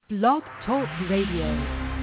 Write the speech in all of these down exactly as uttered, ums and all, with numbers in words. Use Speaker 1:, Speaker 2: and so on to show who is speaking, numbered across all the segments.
Speaker 1: Blog Talk Radio.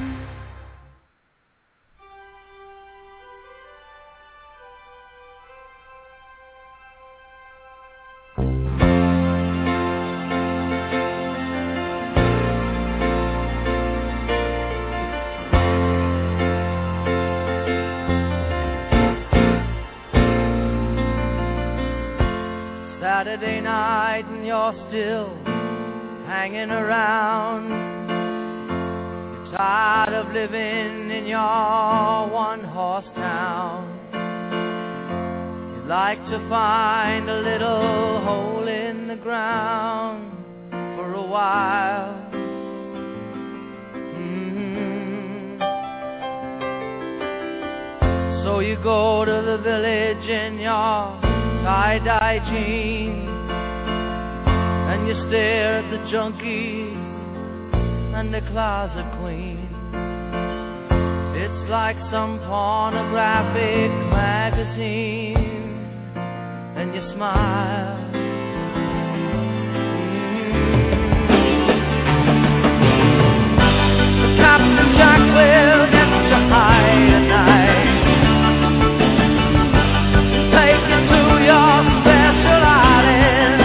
Speaker 2: Saturday night and you're still hanging around. You're tired of living in your one-horse town. You'd like to find a little hole in the ground for a while. Mm-hmm. So you go to the village in your tie-dye jeans, and you stare at the junkie and the closet queen. It's like some pornographic magazine, and you smile. Mm-hmm. Captain Jack will get you high tonight. Take you to your special island.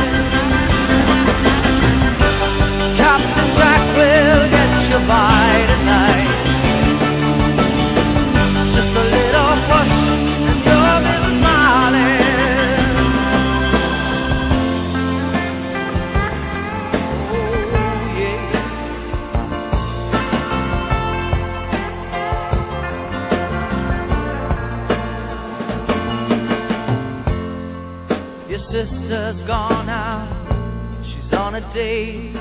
Speaker 2: Captain Jack will get you by tonight. Just a little push and you'll be smiling. Oh yeah. Your sister's gone out, she's on a date,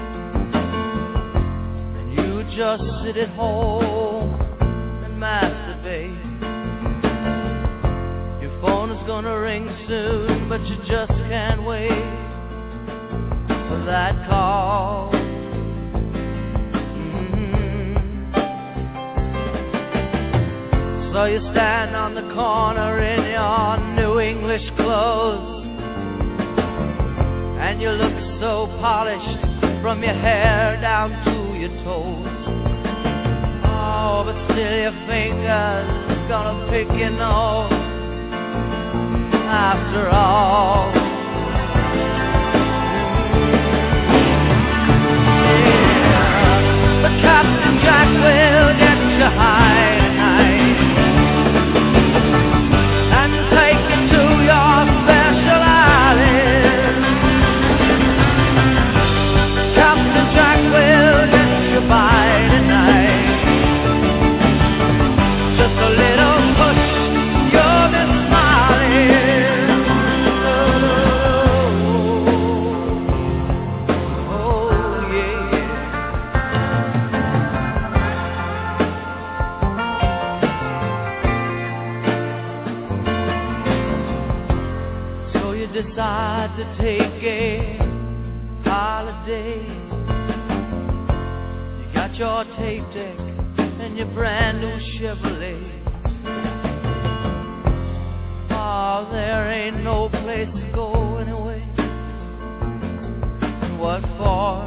Speaker 2: and you just sit at home and masturbate. Your phone is gonna ring soon, but you just can't wait for that call. Mm-hmm. So you stand on the corner in your new English clothes, and you look so polished from your hair down to your toes. Oh, but still your fingers gonna pick your nose after all. Yeah. But Captain Jack will get you high tonight and take you to your special island. Captain Jack will get you by tonight. Just a little push, you'll be smiling. Oh, oh yeah. So you decide to take a holiday. You got your tape deck and your brand new Chevrolet. Oh, there ain't no place to go anyway. What for?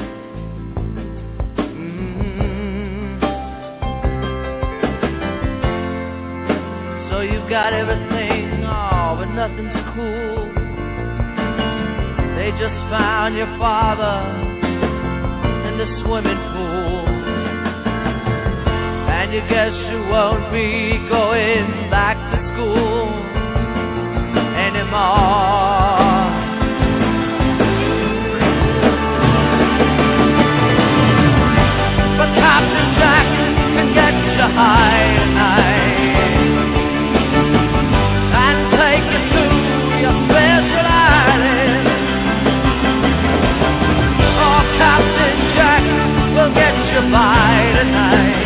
Speaker 2: Mm-hmm. So you've got everything, oh, but nothing's cool. They just found your father in the swimming pool, and you guess you won't be going back to school anymore. But Captain Jack can get you high tonight and take you to your special island. Oh, Captain Jack will get you by tonight.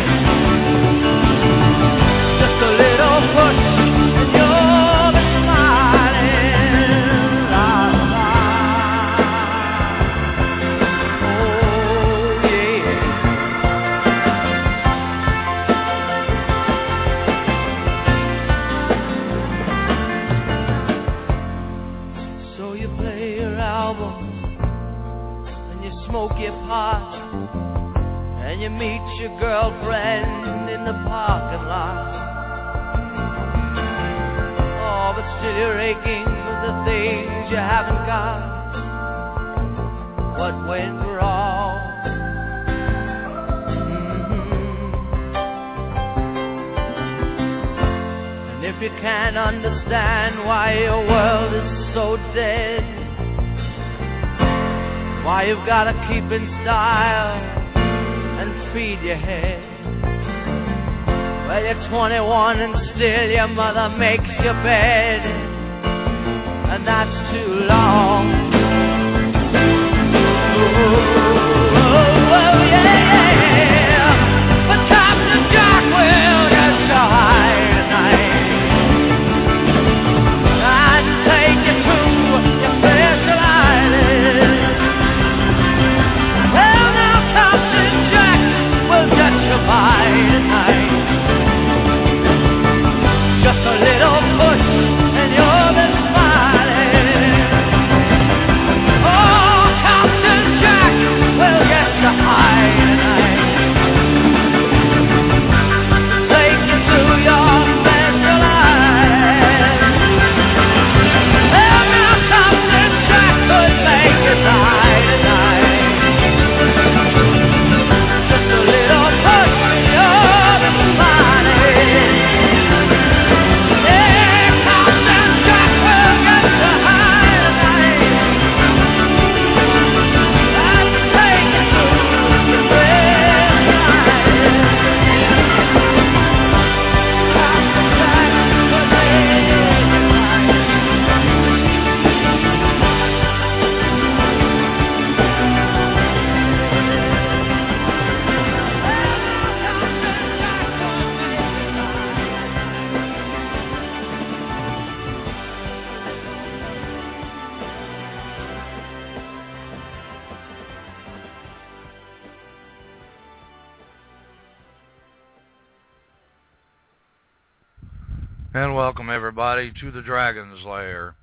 Speaker 2: Just a little push and you'll be smiling. and you meet your girlfriend in the parking lot. Oh, but still you're aching for the things you haven't got. What went wrong? Mm-hmm. And if you can't understand why your world is so dead, why you've got to keep in style and feed your head. Well, you're twenty-one and still your mother makes your bed, and that's too long. Oh, oh yeah, yeah. But Captain Jack will get you high tonight and take you to your special island. Well, now Captain Jack will get you by tonight. Just a little push and you'll be smiling. Oh, Captain Jack will get you high tonight. Take you to your special island. Well, now Captain Jack could make you die tonight. Just a little push and you'll be smiling.
Speaker 3: And welcome everybody to the Dragon's Lair.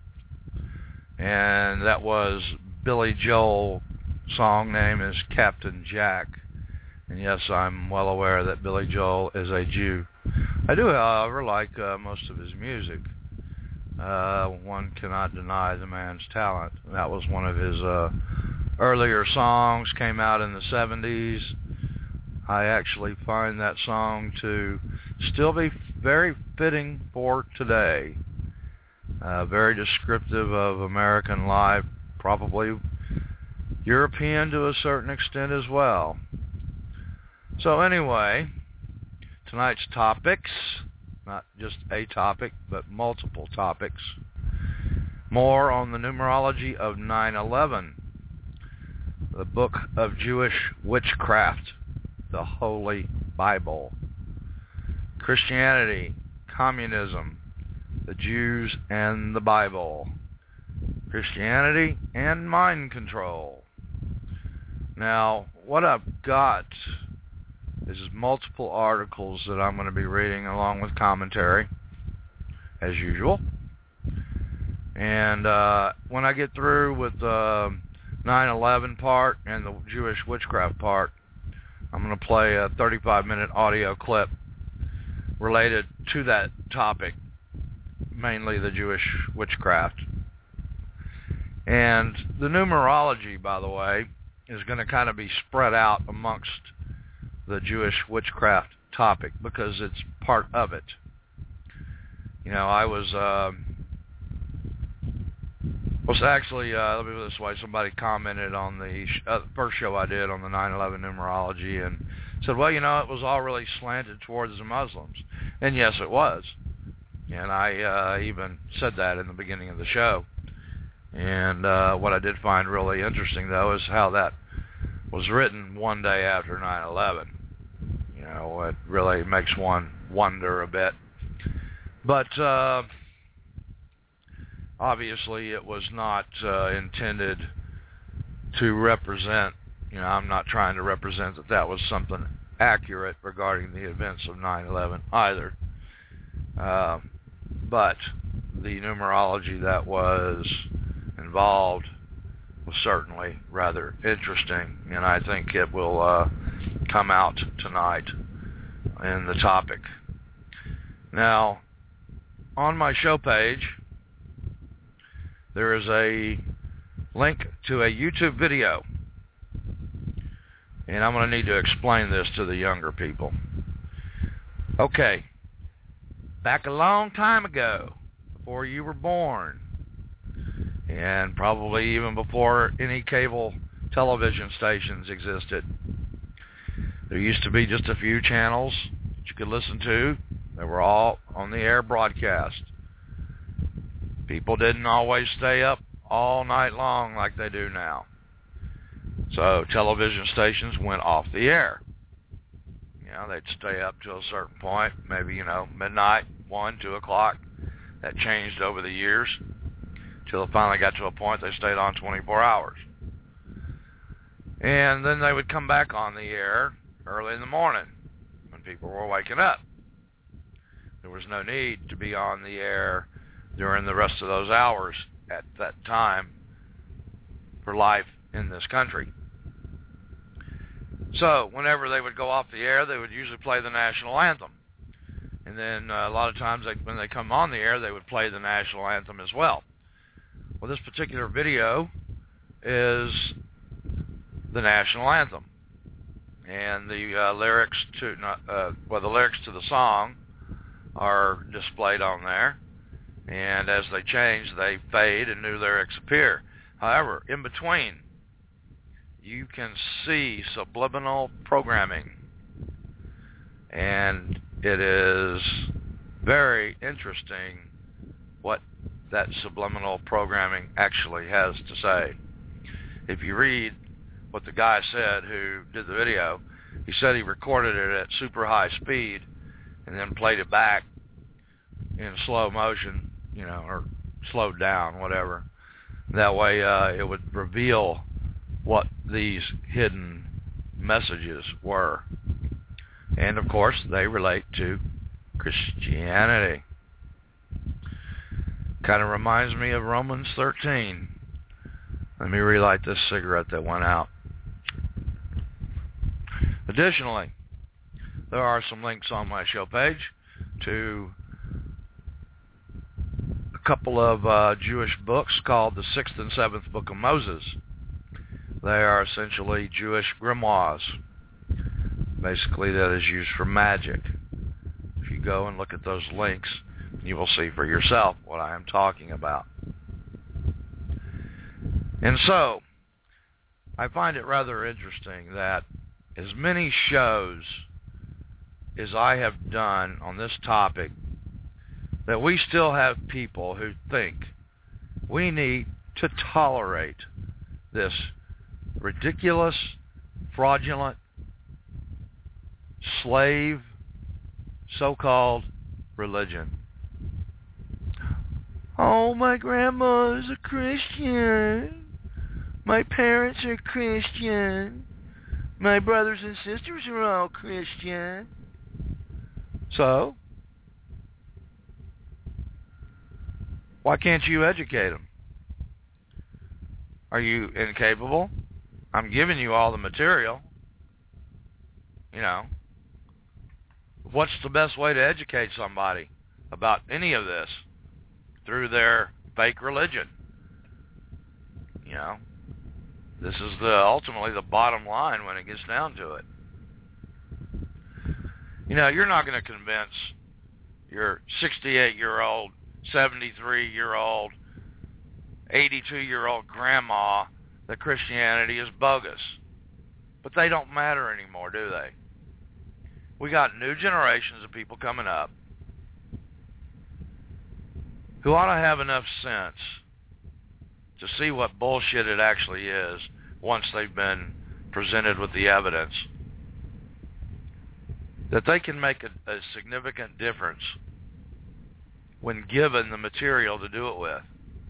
Speaker 3: And that was Billy Joel. Song name is Captain Jack. And yes, I'm well aware that Billy Joel is a Jew. I do, however, like uh, most of his music. Uh, one cannot deny the man's talent. That was one of his uh, earlier songs, came out in the seventies. I actually find that song to still be very fitting for today. Uh, very descriptive of American life, probably European to a certain extent as well. So anyway, tonight's topics, not just a topic, but multiple topics. More on the numerology of nine eleven, the book of Jewish witchcraft, the Holy Bible, Christianity, communism, the Jews and the Bible, Christianity and mind control. Now, what I've got is multiple articles that I'm going to be reading along with commentary, as usual. And uh, when I get through with the nine eleven part and the Jewish witchcraft part, I'm going to play a thirty-five minute audio clip related to that topic, mainly the Jewish witchcraft. And the numerology, by the way, is going to kind of be spread out amongst the Jewish witchcraft topic because it's part of it. You know, I was, uh, was actually, uh, let me put it this way, somebody commented on the sh- uh, first show I did on the nine eleven numerology and said, well, you know, it was all really slanted towards the Muslims. And yes, it was. And I uh, even said that in the beginning of the show. And uh, what I did find really interesting, though, is how that was written one day after nine eleven. You know, it really makes one wonder a bit. But uh, obviously it was not uh, intended to represent, you know, I'm not trying to represent that that was something accurate regarding the events of nine eleven either. Uh, but the numerology that was involved was certainly rather interesting, and I think it will uh, come out tonight in the topic. Now, on my show page, there is a link to a YouTube video. And I'm going to need to explain this to the younger people. Okay. Back a long time ago, before you were born, and probably even before any cable television stations existed, there used to be just a few channels that you could listen to. They were all on the air broadcast. People didn't always stay up all night long like they do now. So television stations went off the air. You know, they'd stay up to a certain point, maybe, you know, midnight, one, two o'clock. That changed over the years till it finally got to a point they stayed on twenty-four hours. And then they would come back on the air early in the morning when people were waking up. There was no need to be on the air during the rest of those hours at that time for life in this country. So whenever they would go off the air, they would usually play the national anthem. And then uh, a lot of times they, when they come on the air, they would play the national anthem as well. Well, this particular video is the national anthem. And the uh, lyrics to uh, well, the lyrics to the song are displayed on there. And as they change, they fade and new lyrics appear. However, in between, you can see subliminal programming. And it is very interesting what that subliminal programming actually has to say. If you read what the guy said who did the video, he said he recorded it at super high speed and then played it back in slow motion, you know, or slowed down, whatever. That way uh, it would reveal what these hidden messages were. And, of course, they relate to Christianity. Kind of reminds me of Romans thirteen. Let me relight this cigarette that went out. Additionally, there are some links on my show page to a couple of uh, Jewish books called the Sixth and Seventh Book of Moses. They are essentially Jewish grimoires. Basically, that is used for magic. If you go and look at those links, you will see for yourself what I am talking about. And so, I find it rather interesting that as many shows as I have done on this topic, that we still have people who think we need to tolerate this ridiculous, fraudulent, slave, so-called religion. Oh, my grandma's a Christian. My parents are Christian. My brothers and sisters are all Christian. So, why can't you educate them? Are you incapable? I'm giving you all the material. You know, what's the best way to educate somebody about any of this? Through their fake religion. You know, this is the ultimately the bottom line when it gets down to it. You know, you're not going to convince your sixty-eight-year-old, seventy-three-year-old, eighty-two-year-old grandma that Christianity is bogus. But they don't matter anymore, do they? We got new generations of people coming up who ought to have enough sense to see what bullshit it actually is once they've been presented with the evidence, that they can make a, a significant difference when given the material to do it with.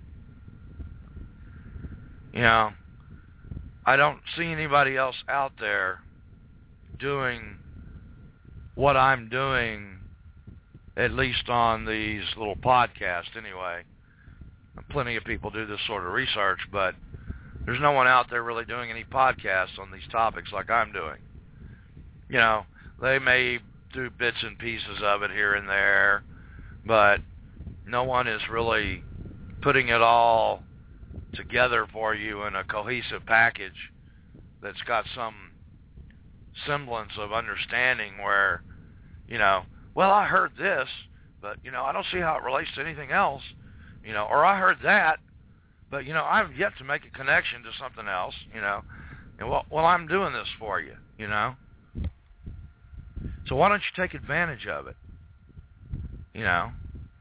Speaker 3: You know, I don't see anybody else out there doing what I'm doing, at least on these little podcasts anyway. Plenty of people do this sort of research, but there's no one out there really doing any podcasts on these topics like I'm doing. you know, they may do bits and pieces of it here and there, but no one is really putting it all together for you in a cohesive package that's got some semblance of understanding where, you know, well, I heard this, but, you know, I don't see how it relates to anything else, you know, or I heard that, but, you know, I've yet to make a connection to something else, you know, and well, well, I'm doing this for you, you know. So why don't you take advantage of it, you know?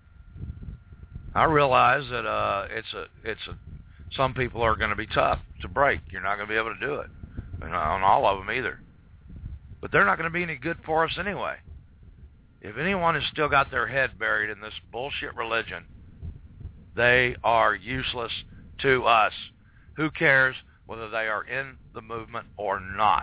Speaker 3: I realize that uh, it's a, it's a, some people are going to be tough to break. You're not going to be able to do it, and on all of them either. But they're not going to be any good for us anyway. If anyone has still got their head buried in this bullshit religion, they are useless to us. Who cares whether they are in the movement or not?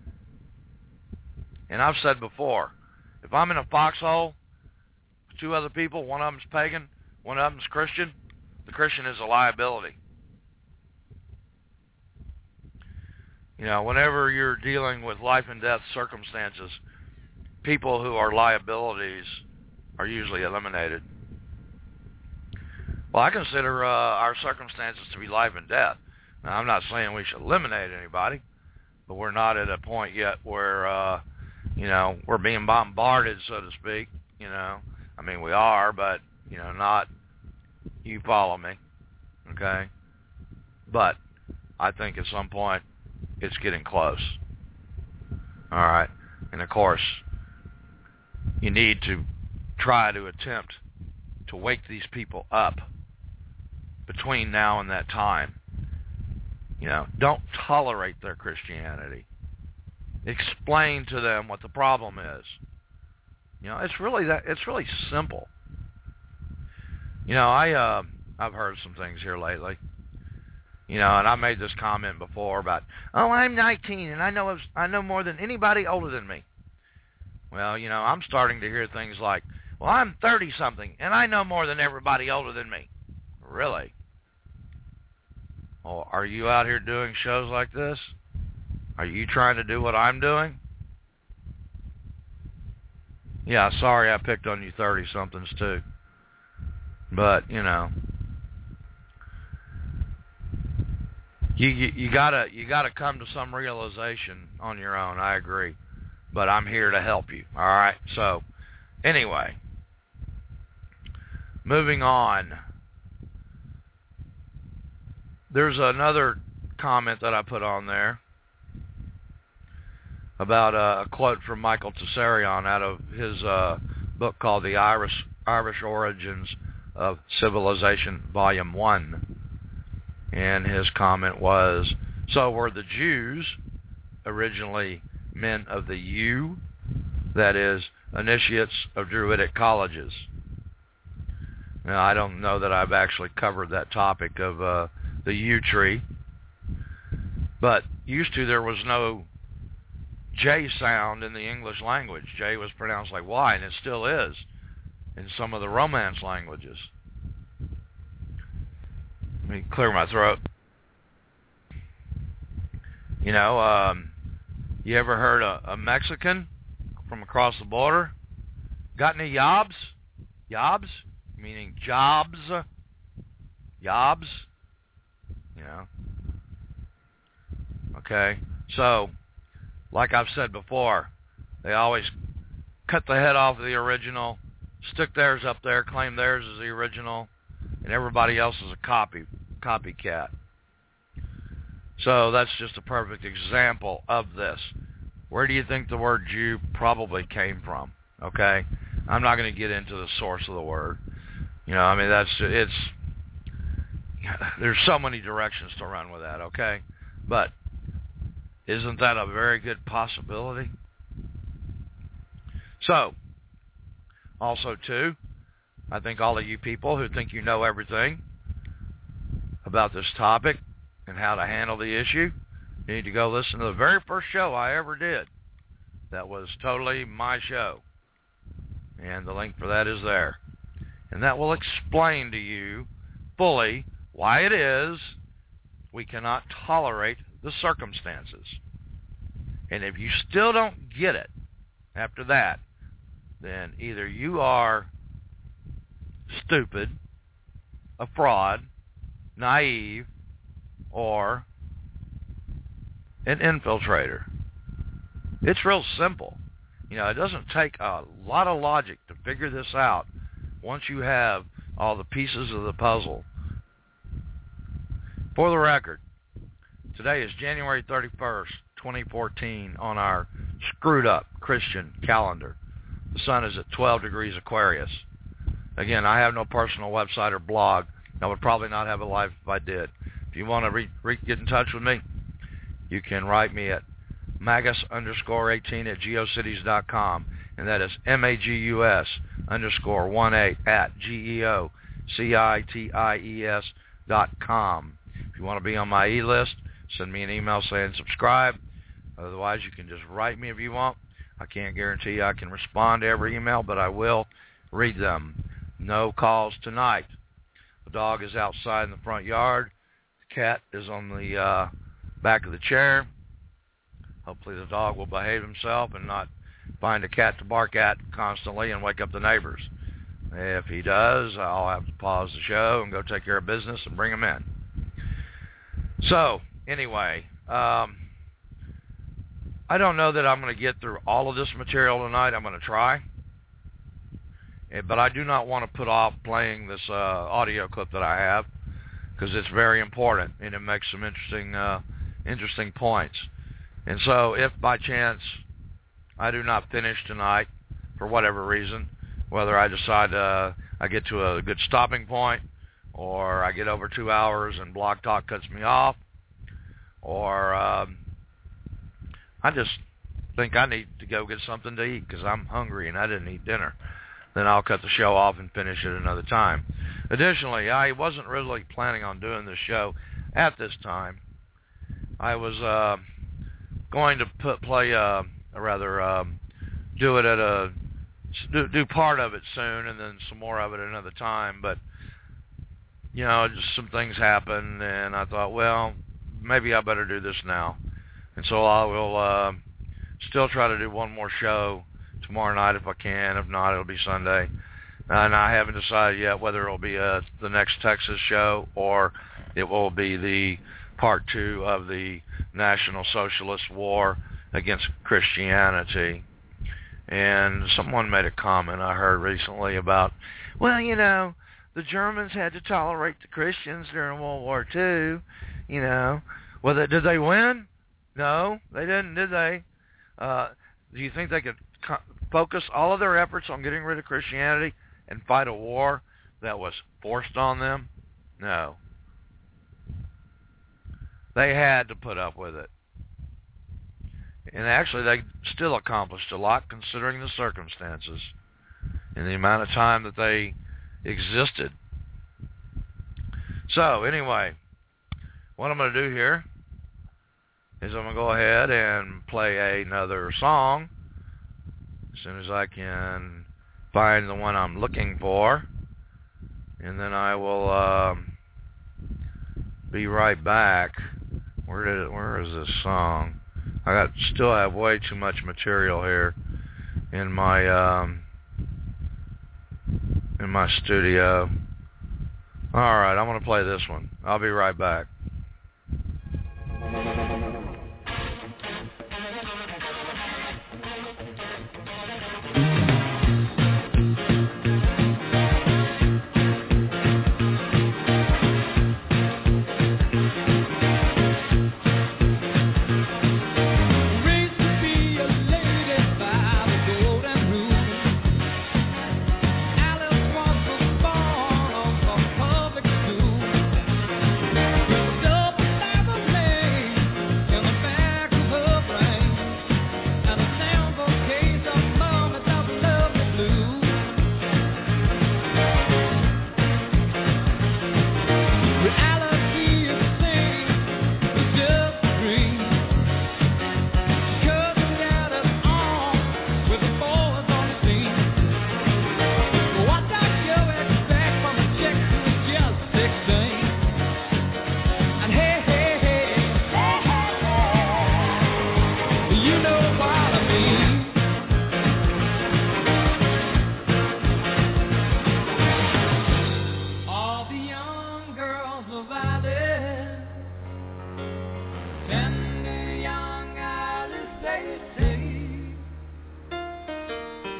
Speaker 3: And I've said before, if I'm in a foxhole with two other people, one of them's pagan, one of them's Christian, the Christian is a liability. You know, whenever you're dealing with life and death circumstances, people who are liabilities are usually eliminated. Well, I consider uh, our circumstances to be life and death. Now, I'm not saying we should eliminate anybody, but we're not at a point yet where, uh, you know, we're being bombarded, so to speak. You know, I mean, we are, but, you know, not, you follow me, okay? But I think at some point it's getting close. All right. And, of course, you need to try to attempt to wake these people up between now and that time. You know, don't tolerate their Christianity. Explain to them what the problem is. You know, it's really that. It's really simple. You know, I uh, I've heard some things here lately. You know, and I made this comment before about, oh, I'm nineteen and I know I know more than anybody older than me. Well, you know, I'm starting to hear things like, well, I'm thirty-something, and I know more than everybody older than me. Really? Well, are you out here doing shows like this? Are you trying to do what I'm doing? Yeah, sorry I picked on you thirty-somethings too. But, you know, you, you you gotta you gotta come to some realization on your own. I agree. But I'm here to help you, all right? So, anyway, moving on. There's another comment that I put on there about uh, a quote from Michael Tsarion out of his uh, book called The Irish, Irish Origins of Civilization, Volume one. And his comment was, so were the Jews originally men of the U, that is, initiates of Druidic colleges. Now, I don't know that I've actually covered that topic of uh, the U tree, but used to there was no J sound in the English language. J was pronounced like Y, and it still is in some of the Romance languages. Let me clear my throat. You know, um, you ever heard a, a Mexican from across the border? Got any yobs? Yobs? Meaning jobs? Yobs? You know? Okay? So, like I've said before, they always cut the head off of the original, stick theirs up there, claim theirs is the original, and everybody else is a copy, copycat. So that's just a perfect example of this. Where do you think the word Jew probably came from? Okay? I'm not going to get into the source of the word. You know, I mean, that's, it's, there's so many directions to run with that, okay? But isn't that a very good possibility? So, also, too, I think all of you people who think you know everything about this topic and how to handle the issue, you need to go listen to the very first show I ever did. That was totally my show. And the link for that is there. And that will explain to you fully why it is we cannot tolerate the circumstances. And if you still don't get it, after that, then either you are stupid, a fraud, naive, or an infiltrator. It's real simple. You know, it doesn't take a lot of logic to figure this out once you have all the pieces of the puzzle. For the record, today is January thirty-first, twenty fourteen on our screwed up Christian calendar. The sun is at twelve degrees Aquarius. Again, I have no personal website or blog. I would probably not have a life if I did. If you want to re- re- get in touch with me, you can write me at magus underscore eighteen at geocities dot com, and that is M A G U S underscore one eight at G E O C I T I E S dot com. If you want to be on my e-list, send me an email saying subscribe. Otherwise, you can just write me if you want. I can't guarantee I can respond to every email, but I will read them. No calls tonight. The dog is outside in the front yard. The cat is on the uh, back of the chair. Hopefully the dog will behave himself and not find a cat to bark at constantly and wake up the neighbors. If he does, I'll have to pause the show and go take care of business and bring him in. So, anyway, um, I don't know that I'm going to get through all of this material tonight. I'm going to try. But I do not want to put off playing this uh, audio clip that I have because it's very important and it makes some interesting, uh, interesting points. And so if by chance I do not finish tonight for whatever reason, whether I decide uh, I get to a good stopping point or I get over two hours and Blog Talk cuts me off, or um, I just think I need to go get something to eat because I'm hungry and I didn't eat dinner, then I'll cut the show off and finish it another time. Additionally, I wasn't really planning on doing this show at this time. I was uh, going to put play, uh, or rather, um, do it at a do, do part of it soon, and then some more of it another time. But you know, just some things happened, and I thought, well, maybe I better do this now. And so I will uh, still try to do one more show tomorrow night if I can. If not, it'll be Sunday. And I haven't decided yet whether it'll be uh, the next Texas show or it will be the part two of the National Socialist War against Christianity. And someone made a comment I heard recently about, well, you know, the Germans had to tolerate the Christians during World War Two. You know, well, they, did they win? No, they didn't, did they? Uh, do you think they could co- focus all of their efforts on getting rid of Christianity and fight a war that was forced on them? No. They had to put up with it. And actually, they still accomplished a lot considering the circumstances and the amount of time that they existed. So, anyway, what I'm going to do here is I'm going to go ahead and play another song as soon as I can find the one I'm looking for. And then I will uh, be right back. Where did it, where is this song? I got still have way too much material here in my um, in my studio. All right, I'm going to play this one. I'll be right back.
Speaker 4: Alice was born on the public school.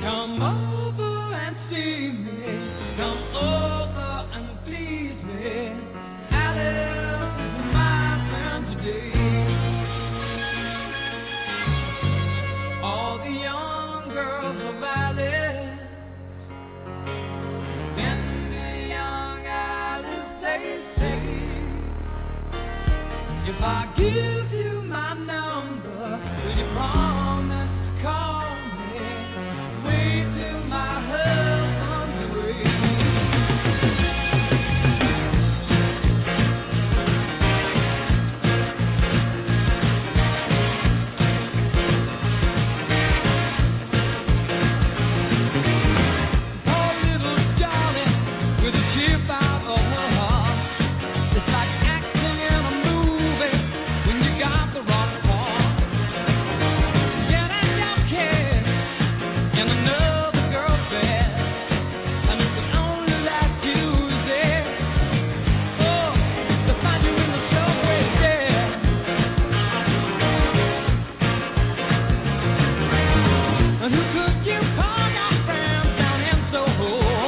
Speaker 4: Come over and see me. Come over and please me. Alice is my friend today. All the young girls of Alice, and the young Alice, they say, if I give you my number, will you promise to call me? Wait till my husband's away. Poor little darling with a chip out of her heart. It's like acting in a movie when you got the wrong part. Yeah, that young kid in another girl's bed, and if the only last Tuesday, oh, to find you in the subway there. And who could you call your friends down in Soho?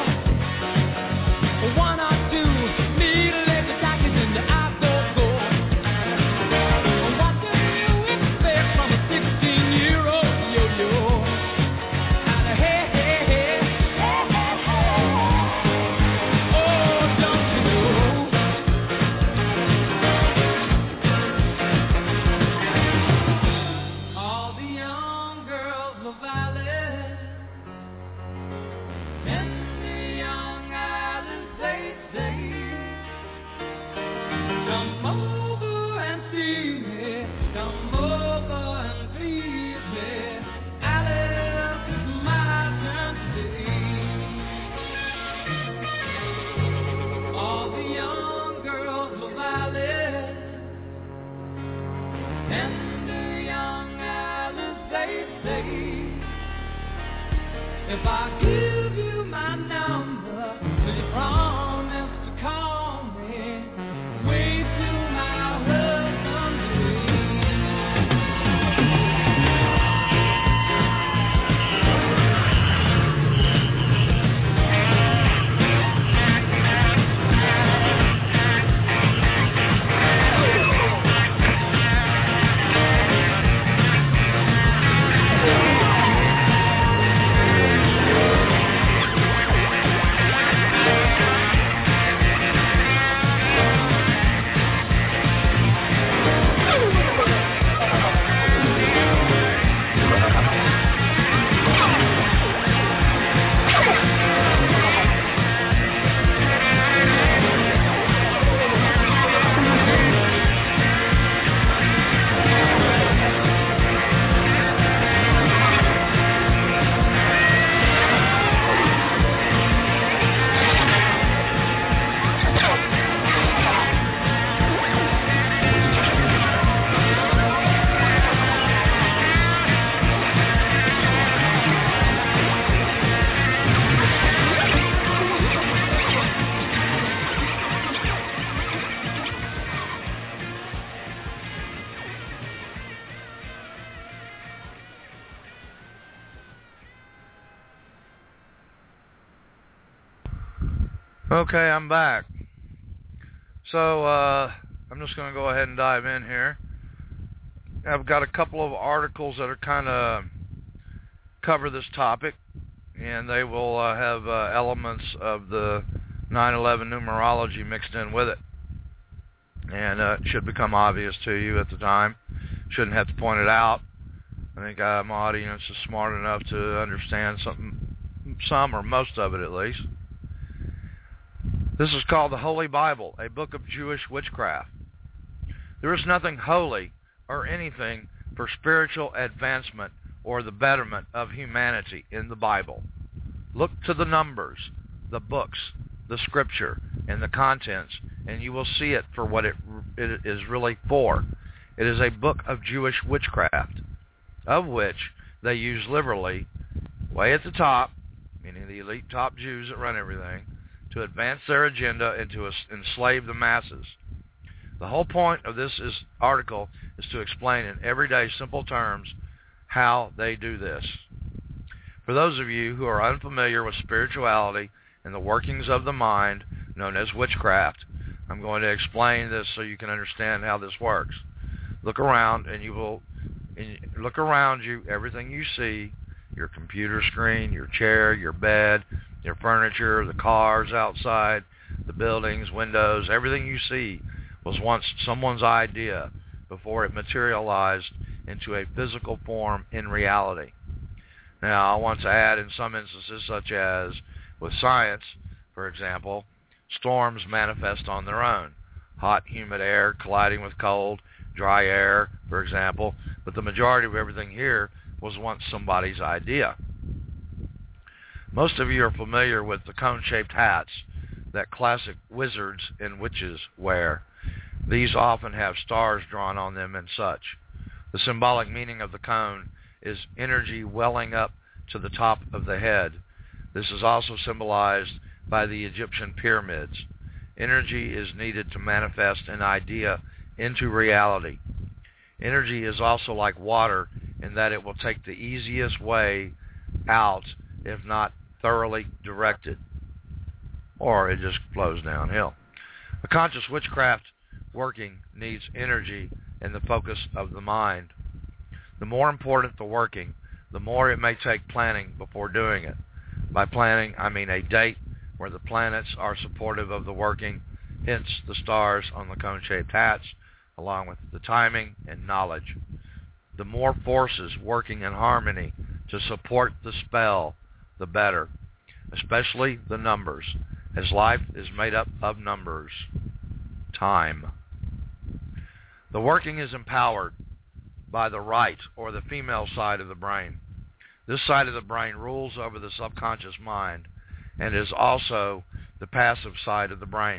Speaker 4: One or two middle-aged jockeys in the I-go-go. What do you expect from a sixteen-year-old yo-yo? And a hey, hey, hey, oh, don't you know? All the young girls of Alice and the young Alice, they say, come over and see me. Come over and please me. Alice is my turn today. All the young girls of Alice and the young Alice, they say, if I give you my number, will you promise to call me? Wait till my husband's away.
Speaker 3: Okay, I'm back. So, uh, I'm just going to go ahead and dive in here. I've got a couple of articles that are kind of cover this topic, and they will uh, have uh, elements of the nine eleven numerology mixed in with it. And uh, it should become obvious to you at the time. Shouldn't have to point it out. I think uh, my audience is smart enough to understand something, some or most of it at least. This is called the Holy Bible, a book of Jewish witchcraft. There is nothing holy or anything for spiritual advancement or the betterment of humanity in the Bible. Look to the numbers, the books, the scripture, and the contents, and you will see it for what it, it is really for. It is a book of Jewish witchcraft, of which they use liberally, way at the top, meaning the elite top Jews that run everything, to advance their agenda and to enslave the masses. The whole point of this is, article is to explain in everyday simple terms how they do this. For those of you who are unfamiliar with spirituality and the workings of the mind, known as witchcraft, I'm going to explain this so you can understand how this works. Look around and you will and look around you, everything you see, your computer screen, your chair, your bed, your furniture, the cars outside, the buildings, windows, everything you see was once someone's idea before it materialized into a physical form in reality. Now, I want to add, in some instances, such as with science, for example, storms manifest on their own. Hot, humid air colliding with cold, dry air, for example, but the majority of everything here was once somebody's idea. Most of you are familiar with the cone-shaped hats that classic wizards and witches wear. These often have stars drawn on them and such. The symbolic meaning of the cone is energy welling up to the top of the head. This is also symbolized by the Egyptian pyramids. Energy is needed to manifest an idea into reality. Energy is also like water in that it will take the easiest way out if not thoroughly directed, or it just flows downhill. A conscious witchcraft working needs energy and the focus of the mind. The more important the working, the more it may take planning before doing it. By planning, I mean a date where the planets are supportive of the working, hence the stars on the cone-shaped hats, along with the timing and knowledge. The more forces working in harmony to support the spell, the better, especially the numbers, as life is made up of numbers. Time. The working is empowered by the right or the female side of the brain. This side of the brain rules over the subconscious mind and is also the passive side of the brain.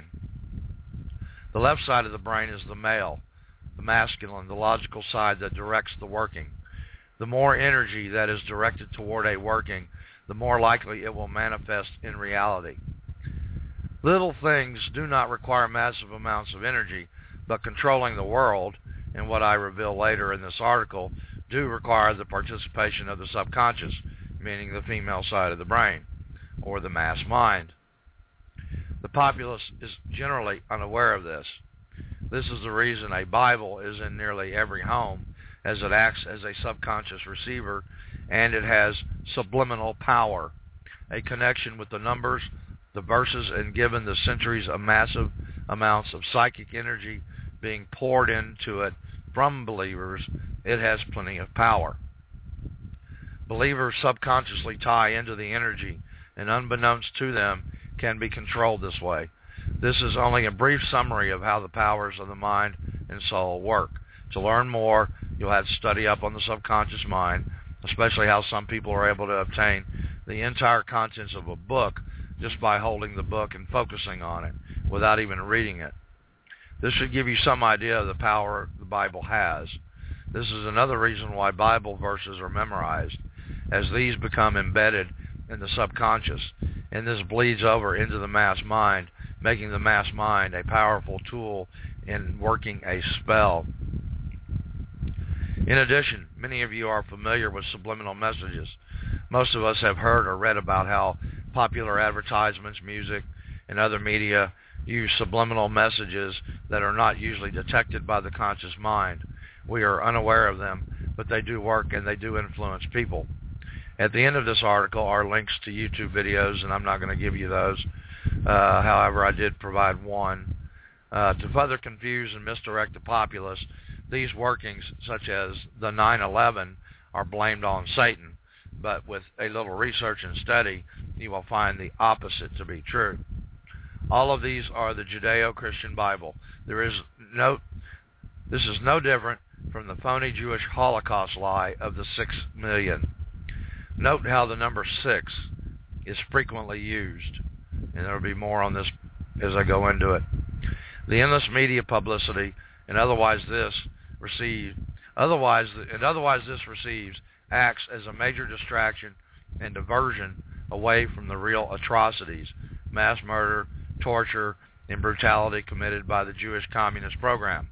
Speaker 3: The left side of the brain is the male, the masculine, the logical side that directs the working. The more energy that is directed toward a working, the more likely it will manifest in reality. Little things do not require massive amounts of energy, but controlling the world, and what I reveal later in this article, do require the participation of the subconscious, meaning the female side of the brain, or the mass mind. The populace is generally unaware of this. This is the reason a Bible is in nearly every home, as it acts as a subconscious receiver, and it has subliminal power, a connection with the numbers, the verses, and given the centuries of massive amounts of psychic energy being poured into it from believers, it has plenty of power. Believers subconsciously tie into the energy, and unbeknownst to them, can be controlled this way. This is only a brief summary of how the powers of the mind and soul work. To learn more, you'll have to study up on the subconscious mind, especially how some people are able to obtain the entire contents of a book just by holding the book and focusing on it without even reading it. This should give you some idea of the power the Bible has. This is another reason why Bible verses are memorized, as these become embedded in the subconscious, and this bleeds over into the mass mind, making the mass mind a powerful tool in working a spell. In addition, many of you are familiar with subliminal messages. Most of us have heard or read about how popular advertisements, music, and other media use subliminal messages that are not usually detected by the conscious mind. We are unaware of them, but they do work and they do influence people. At the end of this article are links to YouTube videos, and I'm not going to give you those. Uh, however, I did provide one. Uh, to further confuse and misdirect the populace, these workings, such as the nine eleven, are blamed on Satan, but with a little research and study, you will find the opposite to be true. All of these are the Judeo-Christian Bible. There is no, this is no different from the phony Jewish Holocaust lie of the six million. Note how the number six is frequently used, and there will be more on this as I go into it. The endless media publicity and otherwise this received, otherwise and otherwise this receives acts as a major distraction and diversion away from the real atrocities, mass murder, torture, and brutality committed by the Jewish communist program.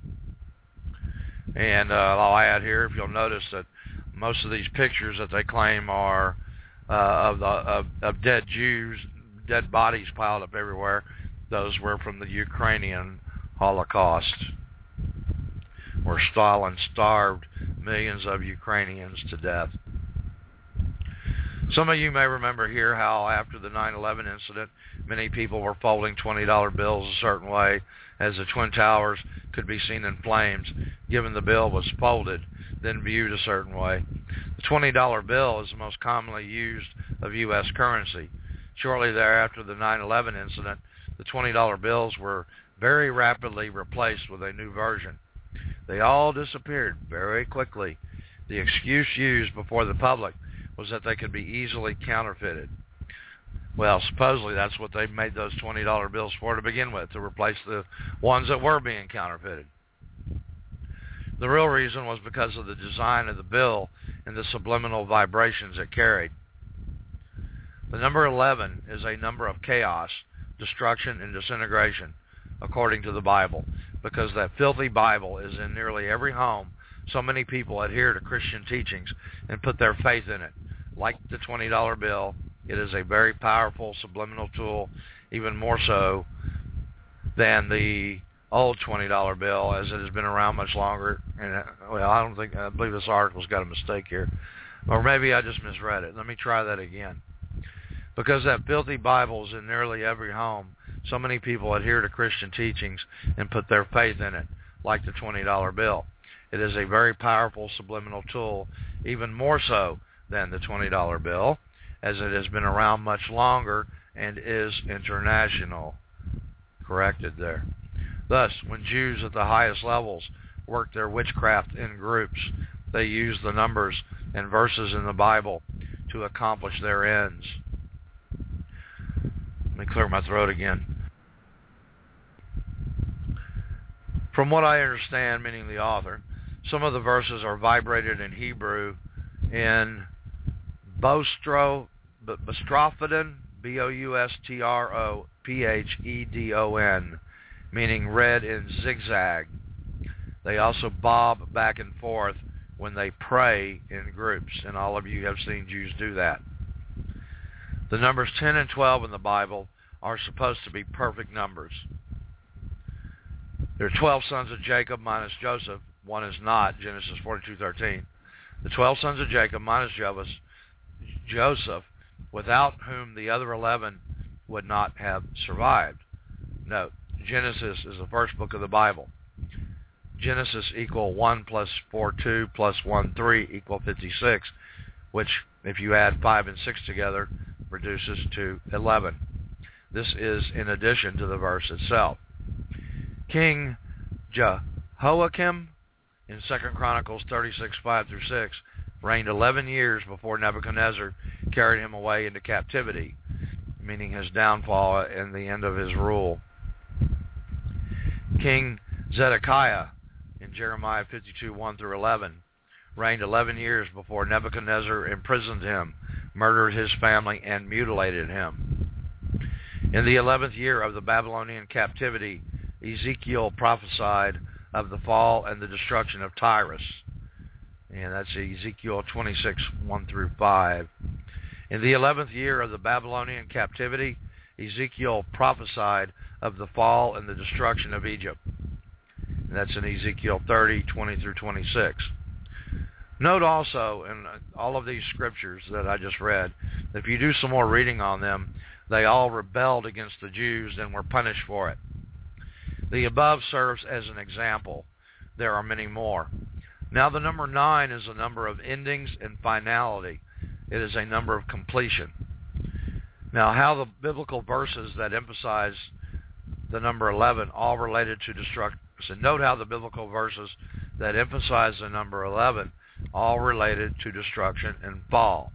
Speaker 3: And uh, I'll add here, if you'll notice that most of these pictures that they claim are uh, of the of, of dead Jews, dead bodies piled up everywhere. Those were from the Ukrainian Holocaust, where Stalin starved millions of Ukrainians to death. Some of you may remember here how after the nine eleven incident, many people were folding twenty dollar bills a certain way, as the Twin Towers could be seen in flames, given the bill was folded, then viewed a certain way. The twenty dollar bill is the most commonly used of U S currency. Shortly thereafter the nine eleven incident, the twenty dollar bills were very rapidly replaced with a new version. They all disappeared very quickly. The excuse used before the public was that they could be easily counterfeited. Well, supposedly that's what they made those twenty dollar bills for to begin with, to replace the ones that were being counterfeited. The real reason was because of the design of the bill and the subliminal vibrations it carried. The number eleven is a number of chaos, destruction, and disintegration, according to the Bible, because that filthy Bible is in nearly every home. So many people adhere to Christian teachings and put their faith in it. Like the twenty dollar bill, it is a very powerful subliminal tool, even more so than the old twenty dollar bill, as it has been around much longer. And well, I don't think, I believe this article's got a mistake here. Or maybe I just misread it. Let me try that again. Because that filthy Bible is in nearly every home, so many people adhere to Christian teachings and put their faith in it, like the twenty dollar bill. It is a very powerful subliminal tool, even more so than the twenty dollar bill, as it has been around much longer and is international. Corrected there. Thus, when Jews at the highest levels worked their witchcraft in groups, they used the numbers and verses in the Bible to accomplish their ends. Let me clear my throat again. From what I understand, meaning the author, some of the verses are vibrated in Hebrew in Bostro, Bostrophodon, B O U S T R O P H E D O N, meaning read in zigzag. They also bob back and forth when they pray in groups, and all of you have seen Jews do that. The numbers ten and twelve in the Bible are supposed to be perfect numbers. There are twelve sons of Jacob minus Joseph. One is not, Genesis forty-two thirteen. The twelve sons of Jacob minus Joseph, without whom the other eleven would not have survived. Note, Genesis is the first book of the Bible. Genesis equal one plus four, two plus one, three equal fifty-six, which, if you add five and six together, reduces to eleven. This is in addition to the verse itself. King Jehoiakim, in Second Chronicles thirty-six, five through six, reigned eleven years before Nebuchadnezzar carried him away into captivity, meaning his downfall and the end of his rule. King Zedekiah, in Jeremiah fifty-two, one through eleven, reigned eleven years before Nebuchadnezzar imprisoned him, murdered his family, and mutilated him. In the eleventh year of the Babylonian captivity, Ezekiel prophesied of the fall and the destruction of Tyrus. And that's Ezekiel twenty-six, one through five. In the eleventh year of the Babylonian captivity, Ezekiel prophesied of the fall and the destruction of Egypt. And that's in Ezekiel thirty, twenty through twenty-six. Note also in all of these scriptures that I just read, if you do some more reading on them, they all rebelled against the Jews and were punished for it. The above serves as an example. There are many more. Now the number nine is a number of endings and finality. It is a number of completion. Now how the biblical verses that emphasize the number eleven all related to destruction. So note how the biblical verses that emphasize the number eleven all related to destruction and fall.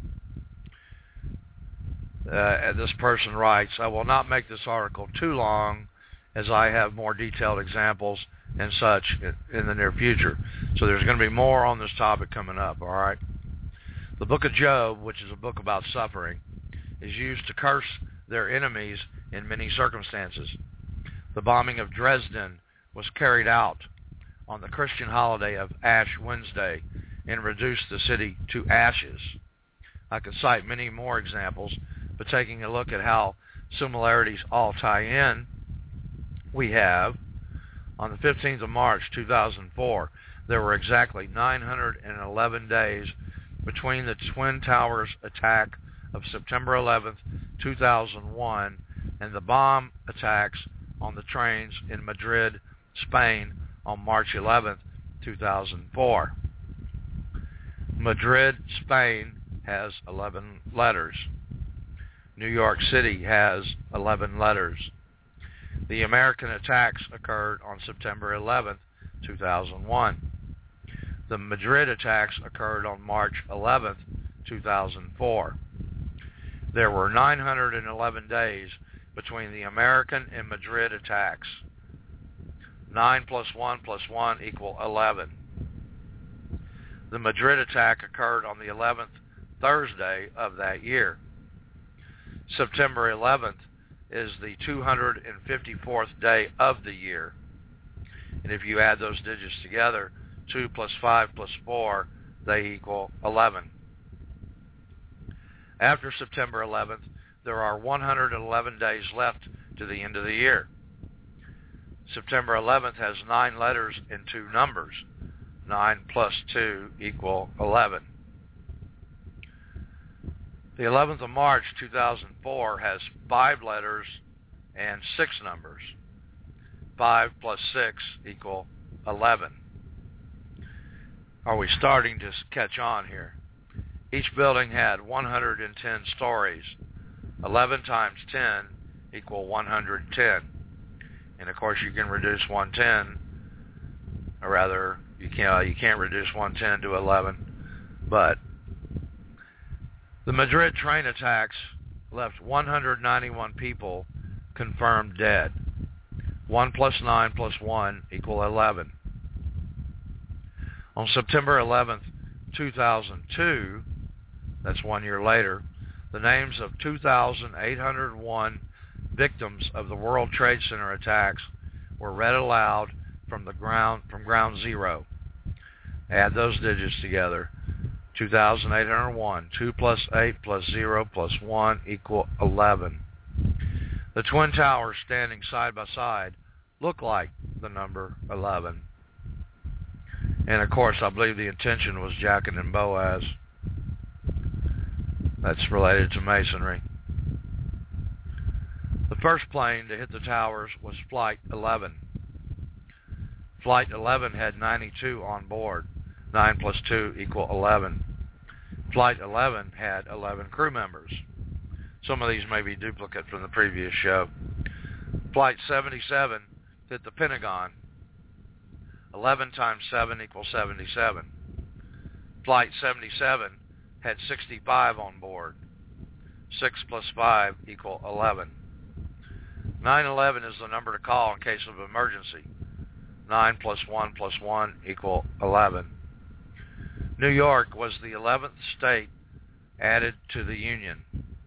Speaker 3: Uh, this person writes, I will not make this article too long, as I have more detailed examples and such in the near future. So there's going to be more on this topic coming up, all right? The book of Job, which is a book about suffering, is used to curse their enemies in many circumstances. The bombing of Dresden was carried out on the Christian holiday of Ash Wednesday and reduced the city to ashes. I could cite many more examples, but taking a look at how similarities all tie in, we have, on the fifteenth of March two thousand four, there were exactly nine hundred eleven days between the Twin Towers attack of September eleventh, two thousand one, and the bomb attacks on the trains in Madrid, Spain, on March eleventh, two thousand four. Madrid, Spain, has eleven letters. New York City has eleven letters. The American attacks occurred on September eleventh, two thousand one. The Madrid attacks occurred on March eleventh, two thousand four. There were nine hundred eleven days between the American and Madrid attacks. nine plus one plus one equal eleven. The Madrid attack occurred on the eleventh Thursday of that year. September eleventh is the two hundred fifty-fourth day of the year. And if you add those digits together, two plus five plus four, they equal eleven. After September eleventh, there are one hundred eleven days left to the end of the year. September eleventh has nine letters and two numbers. nine plus two equal eleven. The eleventh of March two thousand four has five letters and six numbers. five plus six equal eleven. Are we starting to catch on here? Each building had one hundred ten stories. eleven times ten equal one hundred ten. And of course you can reduce one hundred ten, or rather you can't, you can't reduce one hundred ten to eleven, but the Madrid train attacks left one hundred ninety-one people confirmed dead. one plus nine plus one equal eleven. On September eleventh, two thousand two, that's one year later, the names of two thousand eight hundred one victims of the World Trade Center attacks were read aloud from the ground from ground zero. Add those digits together. two thousand eight hundred one. two plus eight plus zero plus one equal eleven. The Twin Towers standing side by side look like the number eleven. And of course, I believe the intention was Jachin and Boaz. That's related to masonry. The first plane to hit the towers was Flight eleven. Flight eleven had ninety-two on board. nine plus two equal eleven. Flight eleven had eleven crew members. Some of these may be duplicate from the previous show. Flight seventy-seven hit the Pentagon. eleven times seven equals seventy-seven. Flight seventy-seven had sixty-five on board. six plus five equal eleven. nine eleven is the number to call in case of emergency. nine plus one plus one equal eleven. New York was the eleventh state added to the Union.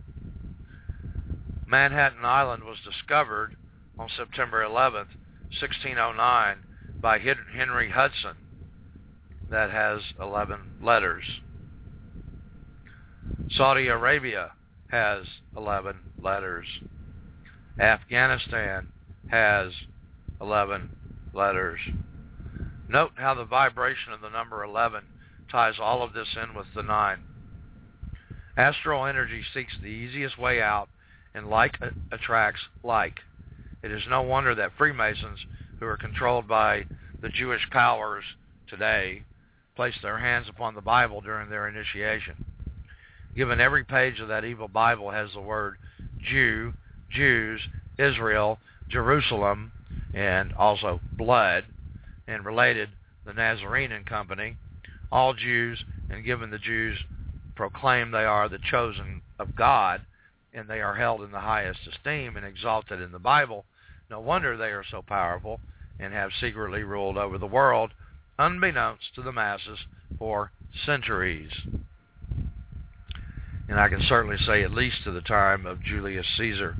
Speaker 3: Manhattan Island was discovered on September eleventh, sixteen oh nine, by Henry Hudson. That has eleven letters. Saudi Arabia has eleven letters. Afghanistan has eleven letters. Note how the vibration of the number eleven ties all of this in with the nine. Astral energy seeks the easiest way out, and like attracts like. It is no wonder that Freemasons, who are controlled by the Jewish powers today, place their hands upon the Bible during their initiation. Given every page of that evil Bible has the word Jew, Jews, Israel, Jerusalem, and also blood, and related the Nazarene and Company, all Jews, and given the Jews proclaim they are the chosen of God, and they are held in the highest esteem and exalted in the Bible, no wonder they are so powerful and have secretly ruled over the world, unbeknownst to the masses, for centuries. And I can certainly say at least to the time of Julius Caesar.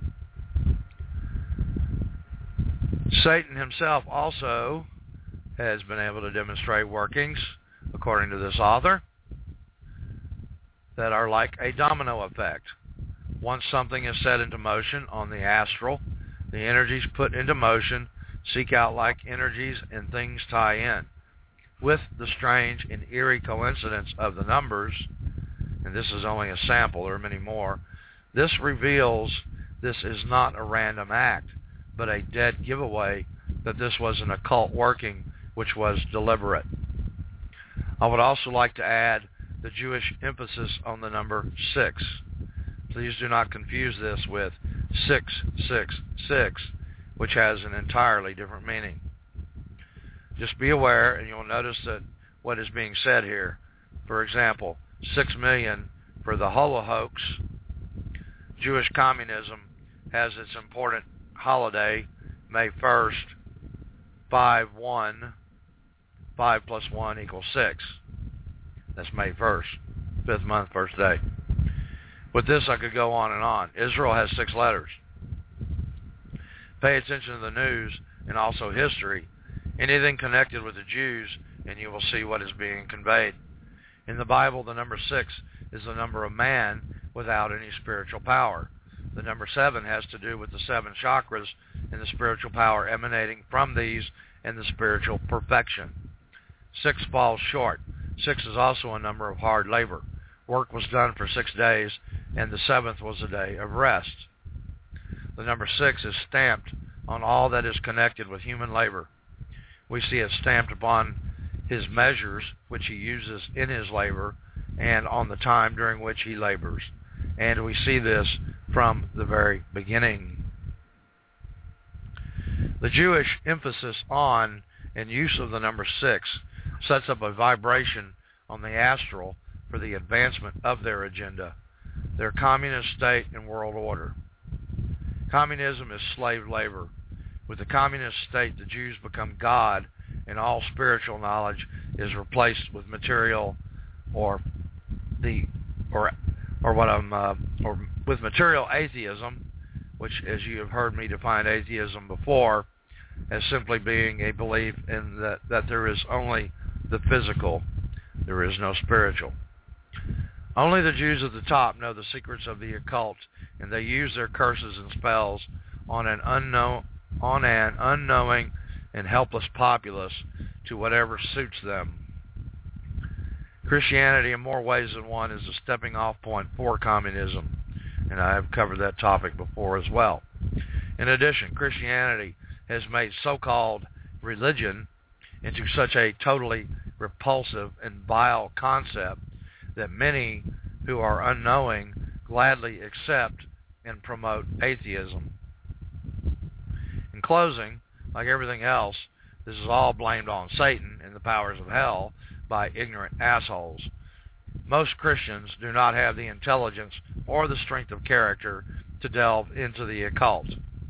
Speaker 3: Satan himself also has been able to demonstrate workings, according to this author. that are like a domino effect. Once something is set into motion on the astral, the energies put into motion seek out like energies and things tie in. With the strange and eerie coincidence of the numbers, and this is only a sample, there are many more, this reveals this is not a random act, but a dead giveaway that this was an occult working which was deliberate. I would also like to add the Jewish emphasis on the number six. Please do not confuse this with six six six, which has an entirely different meaning. Just be aware, and you'll notice that what is being said here. For example, six million for the Holocaust. Jewish communism has its important holiday, May first, five one. five plus one equals six. That's May first, fifth month, first day. With this, I could go on and on. Israel has six letters. Pay attention to the news and also history. Anything connected with the Jews, and you will see what is being conveyed. In the Bible, the number six is the number of man without any spiritual power. The number seven has to do with the seven chakras and the spiritual power emanating from these and the spiritual perfection. Six falls short. Six is also a number of hard labor. Work was done for six days, and the seventh was a day of rest. The number six is stamped on all that is connected with human labor. We see it stamped upon his measures, which he uses in his labor, and on the time during which he labors. And we see this from the very beginning. The Jewish emphasis on and use of the number six sets up a vibration on the astral for the advancement of their agenda, their communist state and world order. Communism is slave labor. With the communist state, the Jews become God, and all spiritual knowledge is replaced with material, or the, or, or what I'm, uh, or with material atheism, which, as you have heard me define atheism before, as simply being a belief in that that there is only the physical, there is no spiritual. Only the Jews at the top know the secrets of the occult, and they use their curses and spells on an unknown, on an unknowing and helpless populace to whatever suits them. Christianity, in more ways than one, is a stepping off point for communism, and I have covered that topic before as well. In addition, Christianity has made so-called religion into such a totally repulsive and vile concept that many who are unknowing gladly accept and promote atheism. In closing, like everything else, this is all blamed on Satan and the powers of hell by ignorant assholes. Most Christians do not have the intelligence or the strength of character to delve into the occult.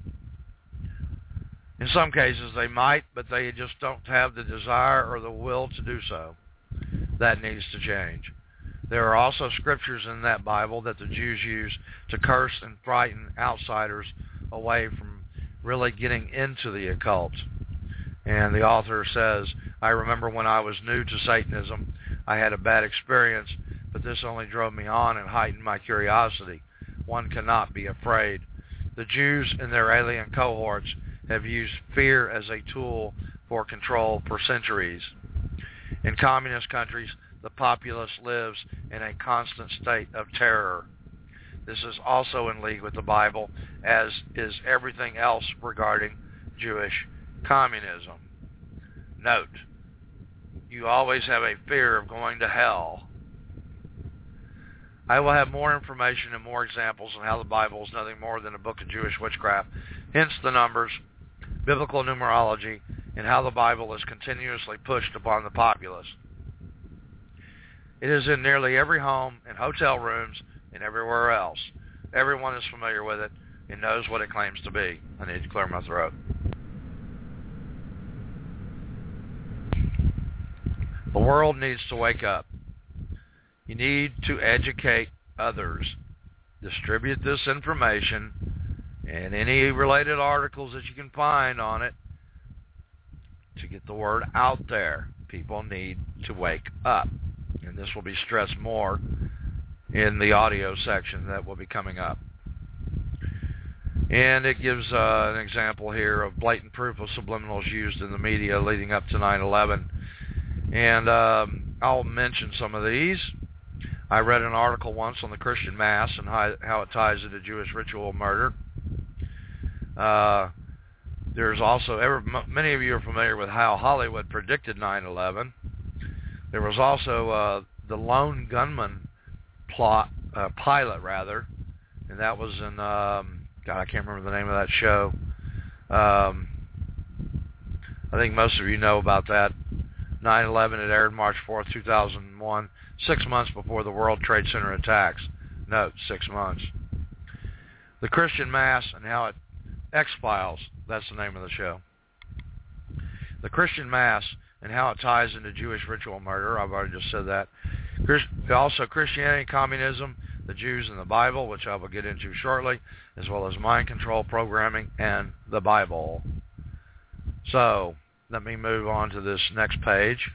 Speaker 3: In some cases they might, but they just don't have the desire or the will to do so. That needs to change. There are also scriptures in that Bible that the Jews use to curse and frighten outsiders away from really getting into the occult. And the author says, I remember when I was new to Satanism, I had a bad experience, but this only drove me on and heightened my curiosity. One cannot be afraid. The Jews and their alien cohorts have used fear as a tool for control for centuries. In communist countries, the populace lives in a constant state of terror. This is also in league with the Bible, as is everything else regarding Jewish communism. Note, you always have a fear of going to hell. I will have more information and more examples on how the Bible is nothing more than a book of Jewish witchcraft, hence the numbers, biblical numerology, and how the Bible is continuously pushed upon the populace. It is in nearly every home, in hotel rooms, and everywhere else. Everyone is familiar with it and knows what it claims to be. I need to clear my throat. The world needs to wake up. You need to educate others. Distribute this information and any related articles that you can find on it to get the word out there. People need to wake up. And this will be stressed more in the audio section that will be coming up. And it gives uh, an example here of blatant proof of subliminals used in the media leading up to nine eleven. And um, I'll mention some of these. I read an article once on the Christian Mass and how, how it ties into Jewish ritual murder. Uh, there's also, ever, many of you are familiar with how Hollywood predicted nine eleven. There was also uh, the lone gunman plot, uh, pilot, rather, and that was in, um, God, I can't remember the name of that show. Um, I think most of you know about that. nine eleven, it aired March fourth, two thousand one, six months before the World Trade Center attacks. Note, six months. The Christian Mass and how it X-Files, that's the name of the show. The Christian Mass and how it ties into Jewish ritual murder. I've already just said that. Christ, also Christianity, communism, the Jews and the Bible, which I will get into shortly, as well as mind control programming and the Bible. So let me move on to this next page.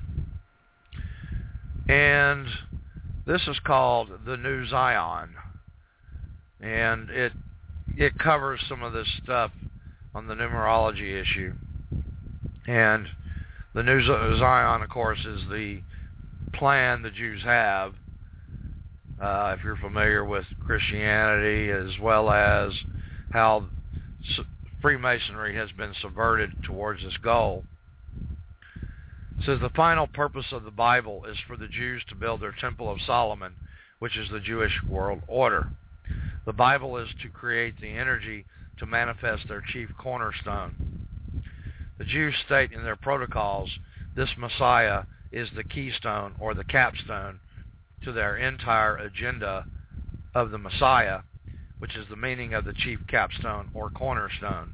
Speaker 3: And this is called The New Zion. And it it covers some of this stuff on the numerology issue. And the New Zion, of course, is the plan the Jews have, uh, if you're familiar with Christianity, as well as how Freemasonry has been subverted towards this goal. It says the final purpose of the Bible is for the Jews to build their Temple of Solomon, which is the Jewish world order. The Bible is to create the energy to manifest their chief cornerstone. The Jews state in their protocols this Messiah is the keystone or the capstone to their entire agenda of the Messiah, which is the meaning of the chief capstone or cornerstone.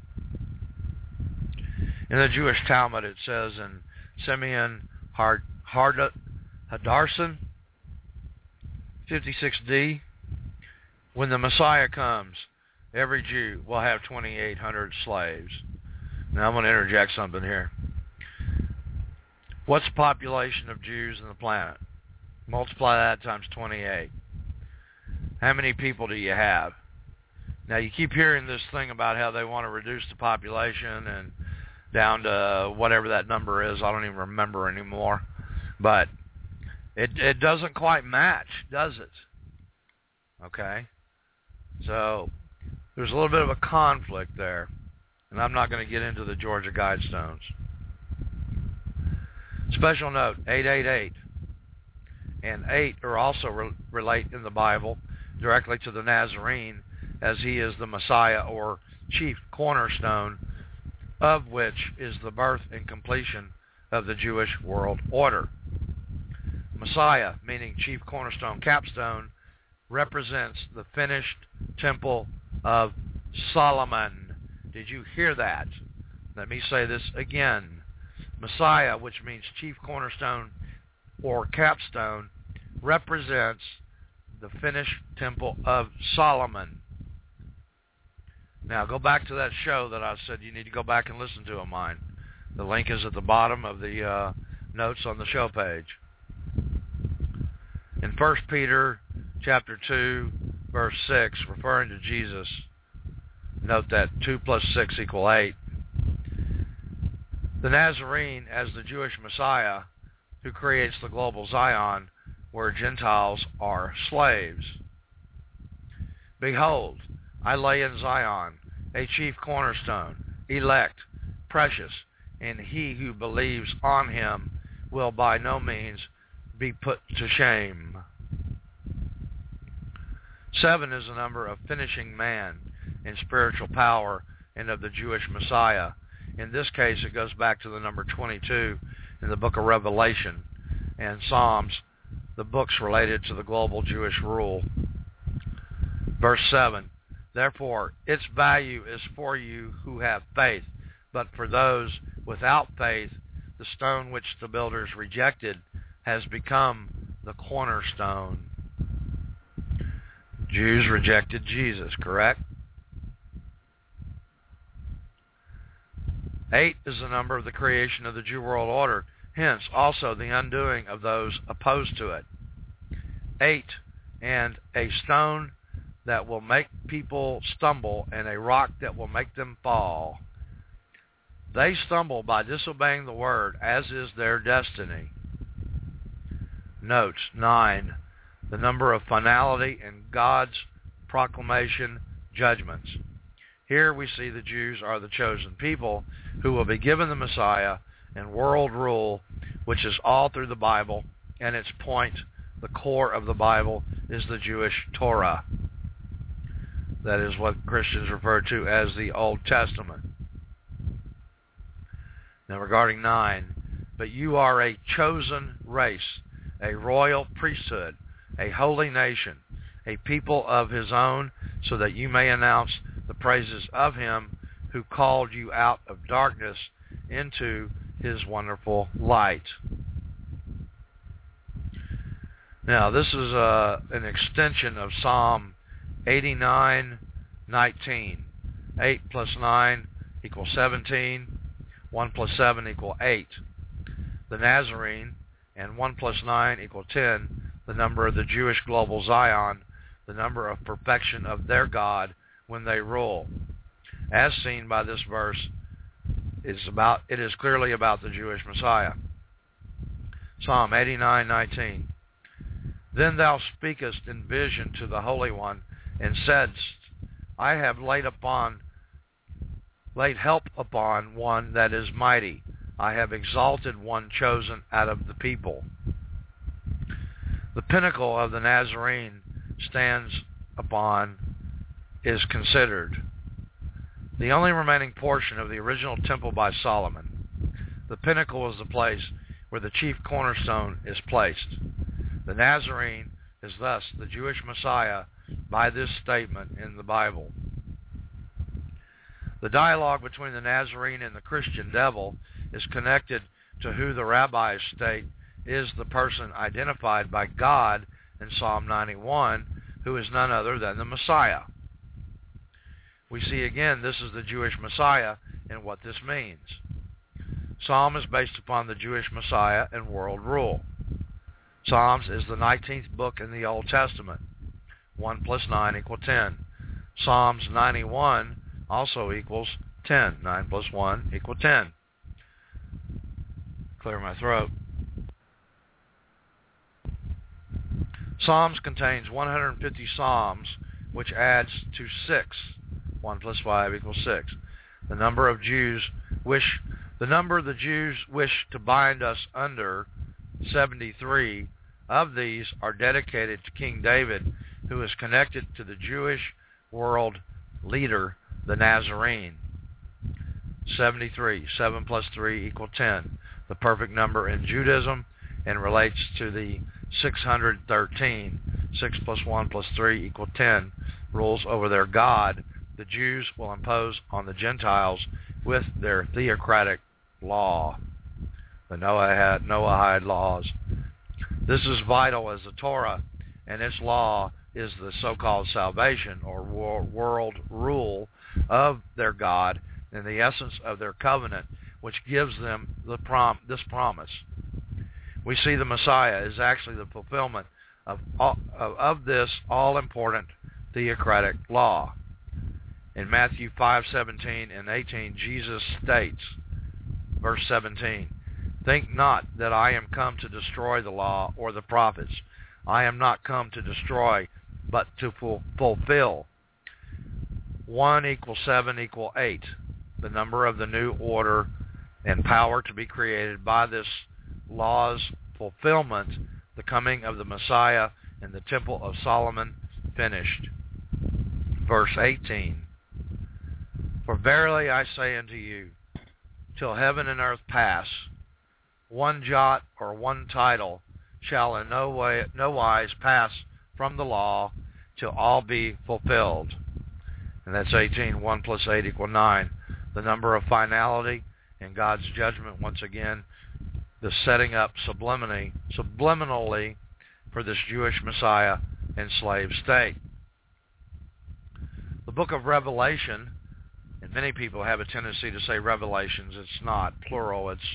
Speaker 3: In the Jewish Talmud it says in Simeon Hard, Hard, Hadarson fifty-six D, when the Messiah comes, every Jew will have twenty-eight hundred slaves. Now I'm going to interject something here. What's the population of Jews on the planet? Multiply that times twenty-eight. How many people do you have? Now you keep hearing this thing about how they want to reduce the population and down to whatever that number is. I don't even remember anymore. But it it doesn't quite match, does it? Okay? So there's a little bit of a conflict there. And I'm not going to get into the Georgia Guidestones. Special note, eight eight eight. And eight are also re- relate in the Bible directly to the Nazarene, as he is the Messiah or chief cornerstone, of which is the birth and completion of the Jewish world order. Messiah, meaning chief cornerstone, capstone, represents the finished temple of Solomon. Did you hear that? Let me say this again. Messiah, which means chief cornerstone or capstone, represents the finished temple of Solomon. Now, go back to that show that I said you need to go back and listen to of mine. The link is at the bottom of the uh, notes on the show page. In First Peter chapter two, verse six, referring to Jesus, note that two plus six equal eight. The Nazarene as the Jewish Messiah who creates the global Zion where Gentiles are slaves. Behold, I lay in Zion a chief cornerstone, elect, precious, and he who believes on him will by no means be put to shame. Seven is the number of finishing man in spiritual power and of the Jewish Messiah. In this case, it goes back to the number twenty-two in the book of Revelation and Psalms, the books related to the global Jewish rule. Verse seven, therefore, its value is for you who have faith, but for those without faith, the stone which the builders rejected has become the cornerstone. Jews rejected Jesus, correct? Eight is the number of the creation of the Jew world order, hence also the undoing of those opposed to it. Eight and a stone that will make people stumble, and a rock that will make them fall. They stumble by disobeying the word, as is their destiny. Note nine, the number of finality in God's proclamation judgments. Here we see the Jews are the chosen people who will be given the Messiah and world rule, which is all through the Bible, and its point, the core of the Bible, is the Jewish Torah. That is what Christians refer to as the Old Testament. Now regarding nine, but you are a chosen race, a royal priesthood, a holy nation, a people of his own, so that you may announce the praises of him who called you out of darkness into his wonderful light. Now this is uh, an extension of Psalm eighty-nine nineteen. eight plus nine equals seventeen. one plus seven equals eight. The Nazarene, and one plus nine equals ten, the number of the Jewish global Zion, the number of perfection of their God when they rule. As seen by this verse, is about it is clearly about the Jewish Messiah. Psalm eighty-nine nineteen. Then thou speakest in vision to the Holy One, and saidst, I have laid upon laid help upon one that is mighty. I have exalted one chosen out of the people. The pinnacle of the Nazarene stands upon is considered. The only remaining portion of the original temple by Solomon. The pinnacle is the place where the chief cornerstone is placed. The Nazarene is thus the Jewish Messiah by this statement in the Bible. The dialogue between the Nazarene and the Christian devil is connected to who the rabbis state is the person identified by God in Psalm ninety-one, who is none other than the Messiah. We see again this is the Jewish Messiah and what this means. Psalm is based upon the Jewish Messiah and world rule. Psalms is the nineteenth book in the Old Testament. one plus nine equals ten. Psalms ninety-one also equals ten. nine plus one equals ten. Clear my throat. Psalms contains one hundred fifty psalms, which adds to six. one plus five equals six. The number of Jews wish, the number the Jews wish to bind us under, seventy-three. Of these are dedicated to King David, who is connected to the Jewish world leader, the Nazarene. seventy-three. seven plus three equals ten. The perfect number in Judaism, and relates to the six hundred thirteen. six plus one plus three equals ten. Rules over their God the Jews will impose on the Gentiles with their theocratic law, the Noahide, Noahide laws. This is vital as the Torah and its law is the so-called salvation or world rule of their God and the essence of their covenant, which gives them the prom- this promise. We see the Messiah is actually the fulfillment of, of, of this all-important theocratic law. In Matthew five seventeen and eighteen, Jesus states, verse seventeen, think not that I am come to destroy the law or the prophets. I am not come to destroy, but to ful- fulfill. One equals seven equals eight, the number of the new order and power to be created by this law's fulfillment, the coming of the Messiah in the temple of Solomon finished. Verse eighteen, for verily I say unto you, till heaven and earth pass, one jot or one tittle shall in no way, no wise pass from the law till all be fulfilled. And that's eighteen. one plus eight equals nine. The number of finality and God's judgment, once again, the setting up subliminally, subliminally for this Jewish Messiah enslaved state. The book of Revelation, and many people have a tendency to say Revelations. It's not plural, it's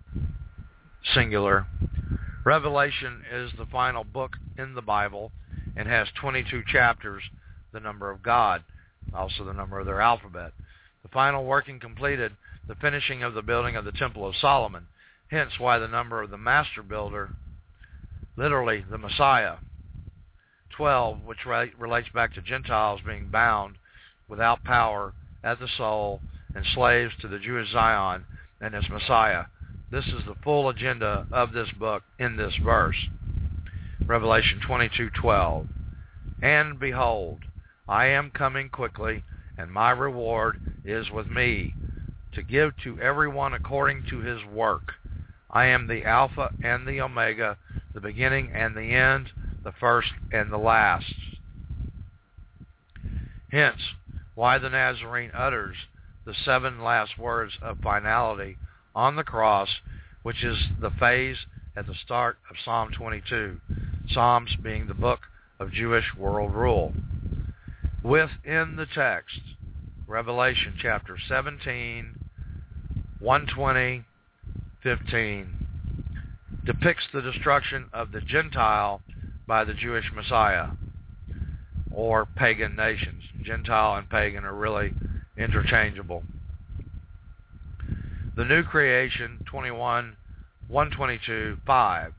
Speaker 3: singular. Revelation is the final book in the Bible, and has twenty-two chapters, the number of God, also the number of their alphabet. The final working completed, the finishing of the building of the Temple of Solomon, hence why the number of the master builder, literally the Messiah. twelve, which re- relates back to Gentiles being bound without power at the soul and slaves to the Jewish Zion and its Messiah. This is the full agenda of this book in this verse. Revelation twenty-two twelve. And behold, I am coming quickly, and my reward is with me, to give to everyone according to his work. I am the Alpha and the Omega, the beginning and the end, the first and the last. Hence, why the Nazarene utters the seven last words of finality on the cross, which is the phase at the start of Psalm twenty-two, Psalms being the book of Jewish world rule. Within the text, Revelation chapter seventeen, one twenty, fifteen, depicts the destruction of the Gentile by the Jewish Messiah, or pagan nations. Gentile and pagan are really interchangeable. The new creation, twenty-one, one twenty-two, five.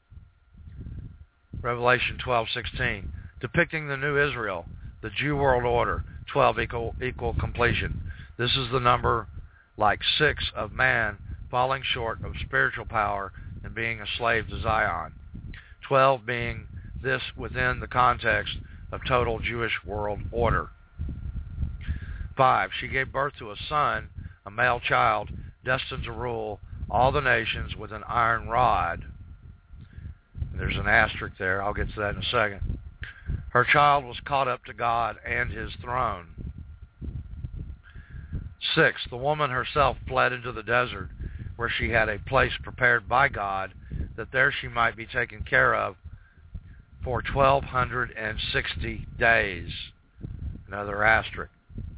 Speaker 3: Revelation twelve sixteen, depicting the new Israel, the Jew world order, twelve equal, equal completion. This is the number, like six, of man falling short of spiritual power and being a slave to Zion. twelve being this within the context of total Jewish world order. five. She gave birth to a son, a male child, destined to rule all the nations with an iron rod. There's an asterisk there. I'll get to that in a second. Her child was caught up to God and his throne. six. The woman herself fled into the desert, where she had a place prepared by God, that there she might be taken care of for twelve sixty days. Another asterisk.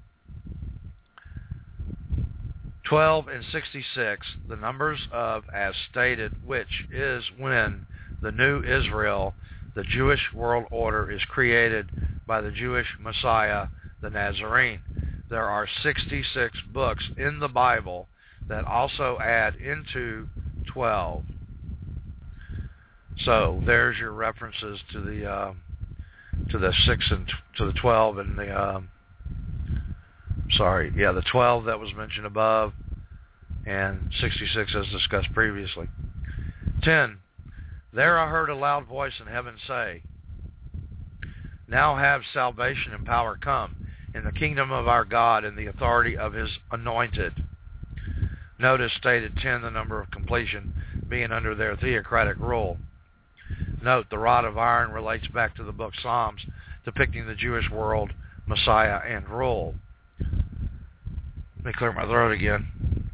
Speaker 3: twelve and sixty-six, the numbers of as stated, which is when the new Israel, the Jewish world order, is created by the Jewish Messiah, the Nazarene. There are sixty-six books in the Bible that also add into twelve. So there's your references to the uh, to the six and t- to the twelve and the uh, sorry, yeah, the twelve that was mentioned above, and sixty-six as discussed previously. ten. There I heard a loud voice in heaven say, now have salvation and power come in the kingdom of our God and the authority of his anointed. Notice stated ten, the number of completion, being under their theocratic rule. Note the rod of iron relates back to the book Psalms, depicting the Jewish world, Messiah, and rule. Let me clear my throat again.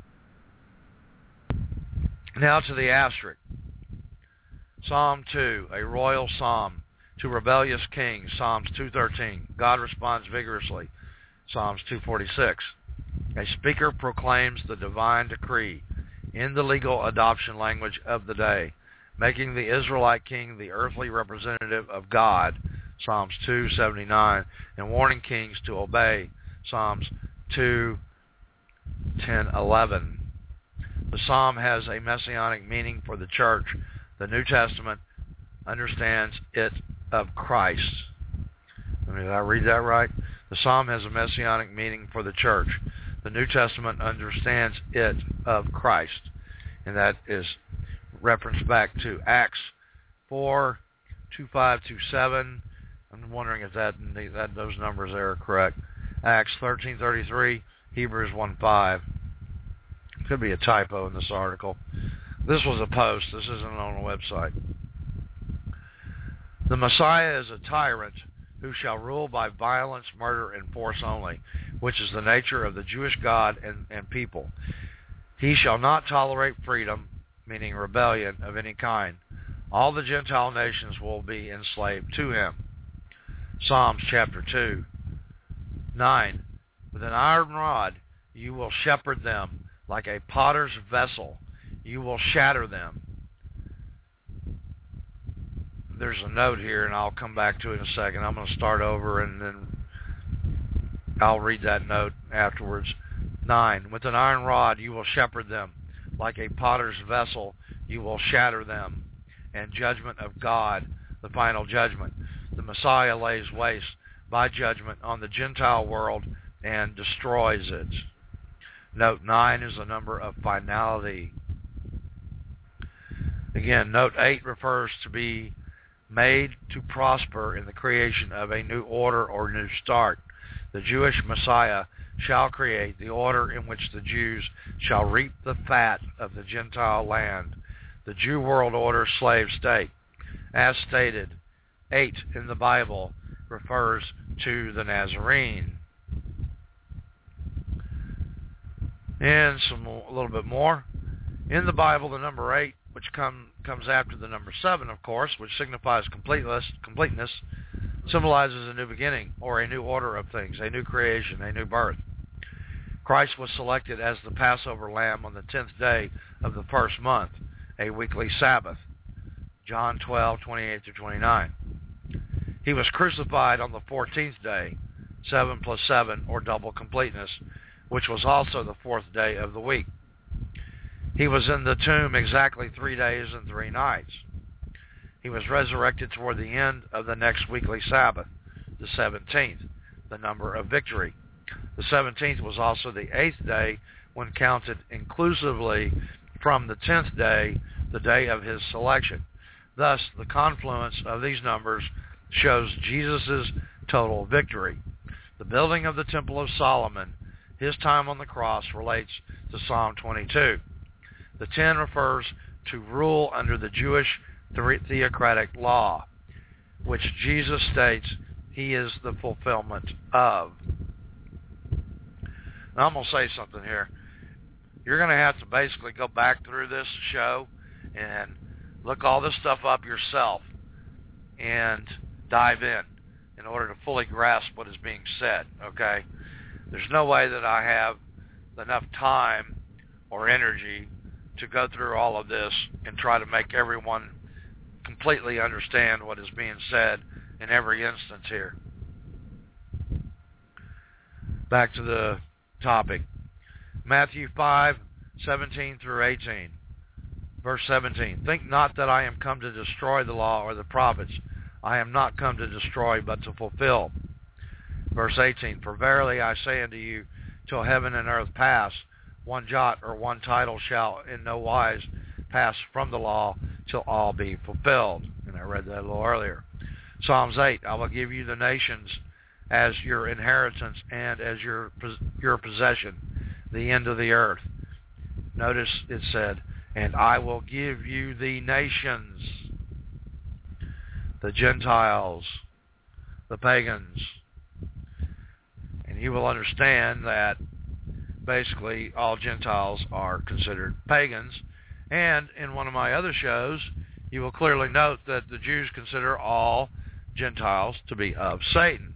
Speaker 3: Now to the asterisk. Psalm two, a royal psalm to rebellious kings, Psalms two thirteen. God responds vigorously, Psalms two forty-six. A speaker proclaims the divine decree in the legal adoption language of the day, making the Israelite king the earthly representative of God, Psalms two seventy-nine, and warning kings to obey, Psalms two ten eleven. The psalm has a messianic meaning for the church. The New Testament understands it of Christ. I mean, did I read that right? The psalm has a messianic meaning for the church. The New Testament understands it of Christ. And that is referenced back to Acts four, two five, two seven. I'm wondering if that, that those numbers there are correct. Acts thirteen thirty-three, Hebrews one five. Could be a typo in this article. This was a post. This isn't on a website. The Messiah is a tyrant who shall rule by violence, murder, and force only, which is the nature of the Jewish God and, and people. He shall not tolerate freedom, meaning rebellion, of any kind. All the Gentile nations will be enslaved to him. Psalms chapter two. nine. With an iron rod you will shepherd them, like a potter's vessel. You will shatter them. there's a note here, and I'll come back to it in a second. I'm going to start over, and then I'll read that note afterwards. Nine, with an iron rod you will shepherd them. Like a potter's vessel, you will shatter them. And judgment of God, the final judgment. The Messiah lays waste by judgment on the Gentile world and destroys it. Note nine is the number of finality. Again, note eight refers to be made to prosper in the creation of a new order or new start. The Jewish Messiah shall create the order in which the Jews shall reap the fat of the Gentile land, the Jew world order slave state. As stated, eight in the Bible refers to the Nazarene. And some a little bit more. In the Bible, the number eight, which come, comes after the number seven, of course, which signifies completeness, completeness, symbolizes a new beginning or a new order of things, a new creation, a new birth. Christ was selected as the Passover lamb on the tenth day of the first month, a weekly Sabbath. John twelve, twenty-eight through twenty-nine. He was crucified on the fourteenth day, seven plus seven, or double completeness, which was also the fourth day of the week. He was in the tomb exactly three days and three nights. He was resurrected toward the end of the next weekly Sabbath, the seventeenth, the number of victory. The seventeenth was also the eighth day when counted inclusively from the tenth day, the day of his selection. Thus, the confluence of these numbers shows Jesus' total victory. The building of the Temple of Solomon, his time on the cross, relates to Psalm twenty-two. The ten refers to rule under the Jewish theocratic law, which Jesus states he is the fulfillment of. Now, I'm going to say something here. You're going to have to basically go back through this show and look all this stuff up yourself and dive in in order to fully grasp what is being said, okay? There's no way that I have enough time or energy to go through all of this and try to make everyone completely understand what is being said in every instance here. Back to the topic. Matthew five, seventeen through eighteen. Verse seventeen. Think not that I am come to destroy the law or the prophets. I am not come to destroy, but to fulfill. Verse eighteen. For verily I say unto you, till heaven and earth pass, one jot or one tittle shall in no wise pass from the law till all be fulfilled. And I read that a little earlier. Psalms eight. I will give you the nations as your inheritance and as your your possession, the end of the earth. Notice it said, and I will give you the nations, the Gentiles, the pagans. And you will understand that basically all Gentiles are considered pagans. And in one of my other shows, you will clearly note that the Jews consider all Gentiles to be of Satan.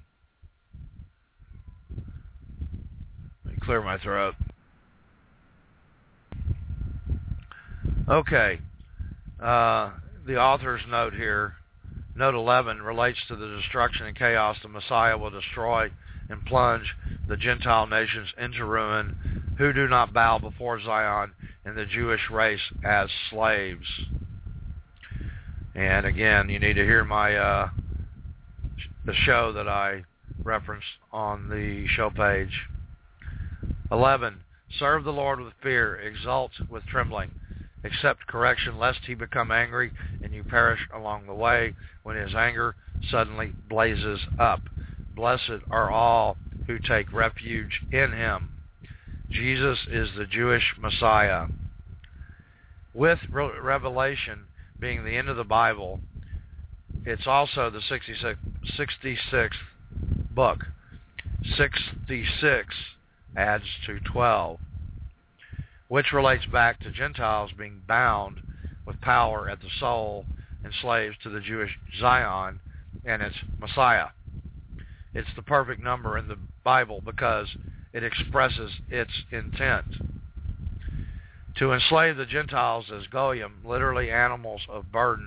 Speaker 3: Let me clear my throat. Okay. Uh, the author's note here, note eleven, relates to the destruction and chaos the Messiah will destroy and plunge the Gentile nations into ruin who do not bow before Zion and the Jewish race as slaves. And again, you need to hear my uh, the show that I referenced on the show page. eleven. Serve the Lord with fear, exult with trembling. Accept correction, lest he become angry and you perish along the way when his anger suddenly blazes up. Blessed are all who take refuge in him. Jesus is the Jewish Messiah. With Re- Revelation being the end of the Bible, it's also the sixty-sixth book. sixty-six adds to twelve, which relates back to Gentiles being bound with power at the soul and slaves to the Jewish Zion and its Messiah. It's the perfect number in the Bible because it expresses its intent. To enslave the Gentiles as goyim, literally animals of burden,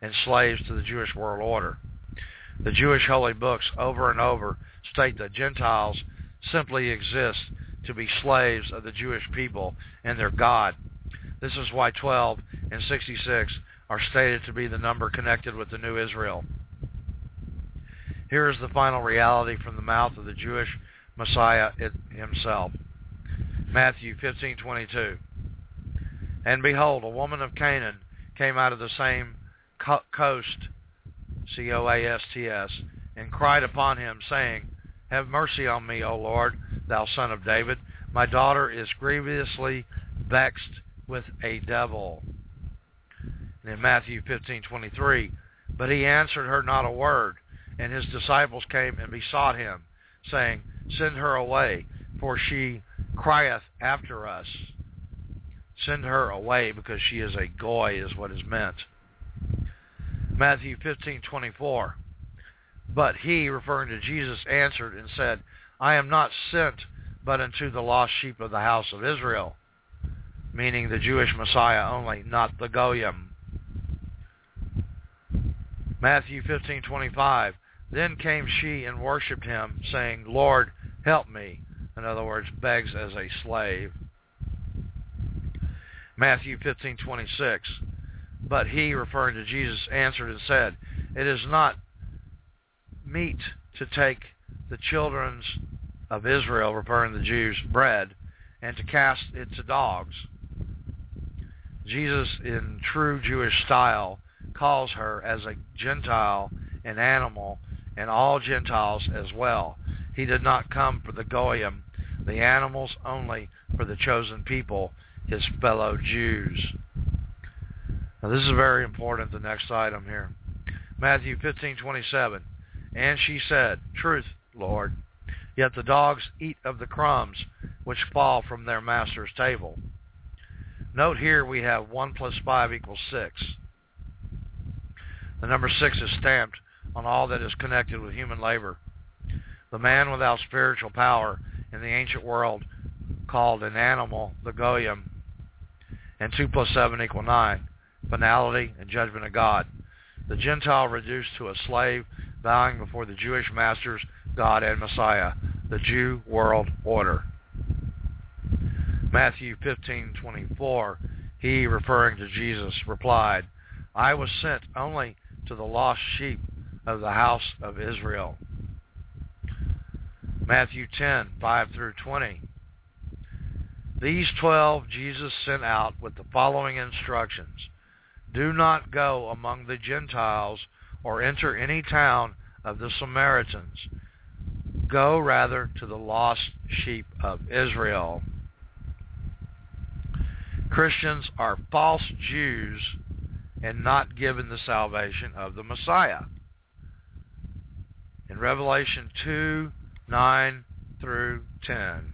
Speaker 3: and slaves to the Jewish world order. The Jewish holy books over and over state that Gentiles simply exist to be slaves of the Jewish people and their God. This is why twelve and sixty-six are stated to be the number connected with the new Israel. Here is the final reality from the mouth of the Jewish Messiah himself. Matthew fifteen twenty-two. And behold, a woman of Canaan came out of the same co- coast, C O A S T S, and cried upon him, saying, Have mercy on me, O Lord, thou son of David. My daughter is grievously vexed with a devil. And in Matthew fifteen twenty-three, but he answered her not a word, and his disciples came and besought him, saying, Send her away, for she crieth after us. Send her away, because she is a goy, is what is meant. Matthew fifteen twenty-four. But he, referring to Jesus, answered and said, I am not sent but unto the lost sheep of the house of Israel, meaning the Jewish Messiah only, not the Goyim. Matthew fifteen twenty-five. Then came she and worshipped him, saying, Lord, help me. In other words, begs as a slave. Matthew fifteen twenty-six. But he, referring to Jesus, answered and said, It is not meet to take the children of Israel, referring to the Jews, bread, and to cast it to dogs. Jesus, in true Jewish style, calls her as a Gentile, an animal, and all Gentiles as well. He did not come for the Goyim, the animals, only for the chosen people, his fellow Jews. Now this is very important, the next item here. Matthew fifteen twenty-seven. And she said, Truth, Lord, yet the dogs eat of the crumbs which fall from their master's table. Note here we have one plus five equals six. The number six is stamped on all that is connected with human labor. The man without spiritual power in the ancient world called an animal, the Goyim, and two plus seven equal nine, finality and judgment of God. The Gentile reduced to a slave, bowing before the Jewish masters, God and Messiah, the Jew world order. Matthew fifteen twenty-four, he, referring to Jesus, replied, I was sent only to the lost sheep of the house of Israel. Matthew ten, five through twenty. These twelve Jesus sent out with the following instructions. Do not go among the Gentiles or enter any town of the Samaritans. Go rather to the lost sheep of Israel. Christians are false Jews and not given the salvation of the Messiah. In Revelation two, nine through ten.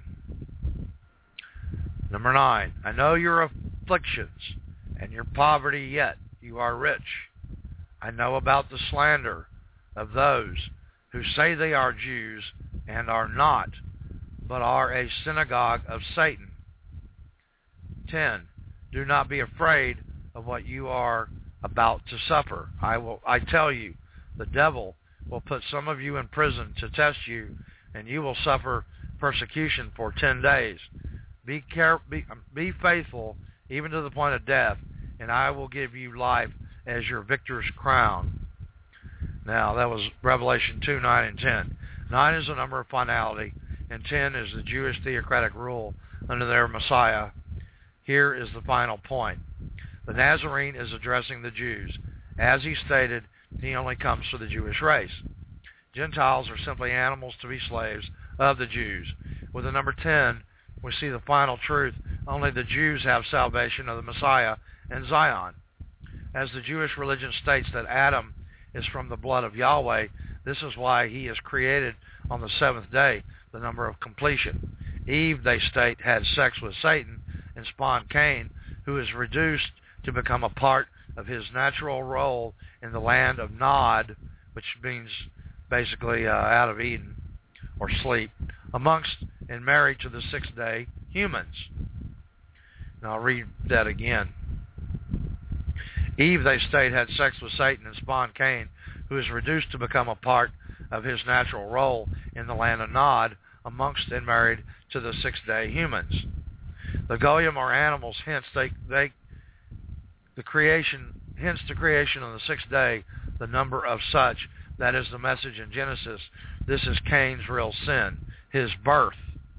Speaker 3: Number nine, I know your afflictions and your poverty, yet you are rich. I know about the slander of those who say they are Jews and are not, but are a synagogue of Satan. ten. Do not be afraid of what you are about to suffer. I will. I tell you, the devil will put some of you in prison to test you, and you will suffer persecution for ten days. Be care, be, be faithful even to the point of death, and I will give you life as your victor's crown. Now, that was Revelation two, nine, and ten. nine is the number of finality, and ten is the Jewish theocratic rule under their Messiah. Here is the final point. The Nazarene is addressing the Jews. As he stated, he only comes for the Jewish race. Gentiles are simply animals to be slaves of the Jews. With the number ten, we see the final truth. Only the Jews have salvation of the Messiah and Zion. As the Jewish religion states that Adam is from the blood of Yahweh, this is why he is created on the seventh day, the number of completion. Eve, they state, had sex with Satan and spawned Cain, who is reduced to become a part of his natural role in the land of Nod, which means basically uh, out of Eden, or sleep, amongst and married to the sixth day humans. Now I'll read that again. Eve, they state, had sex with Satan and spawned Cain, who is reduced to become a part of his natural role in the land of Nod, amongst and married to the six-day humans. The Goyim are animals, hence they, they the creation, hence the creation on the sixth day, the number of such. That is the message in Genesis. This is Cain's real sin, his birth.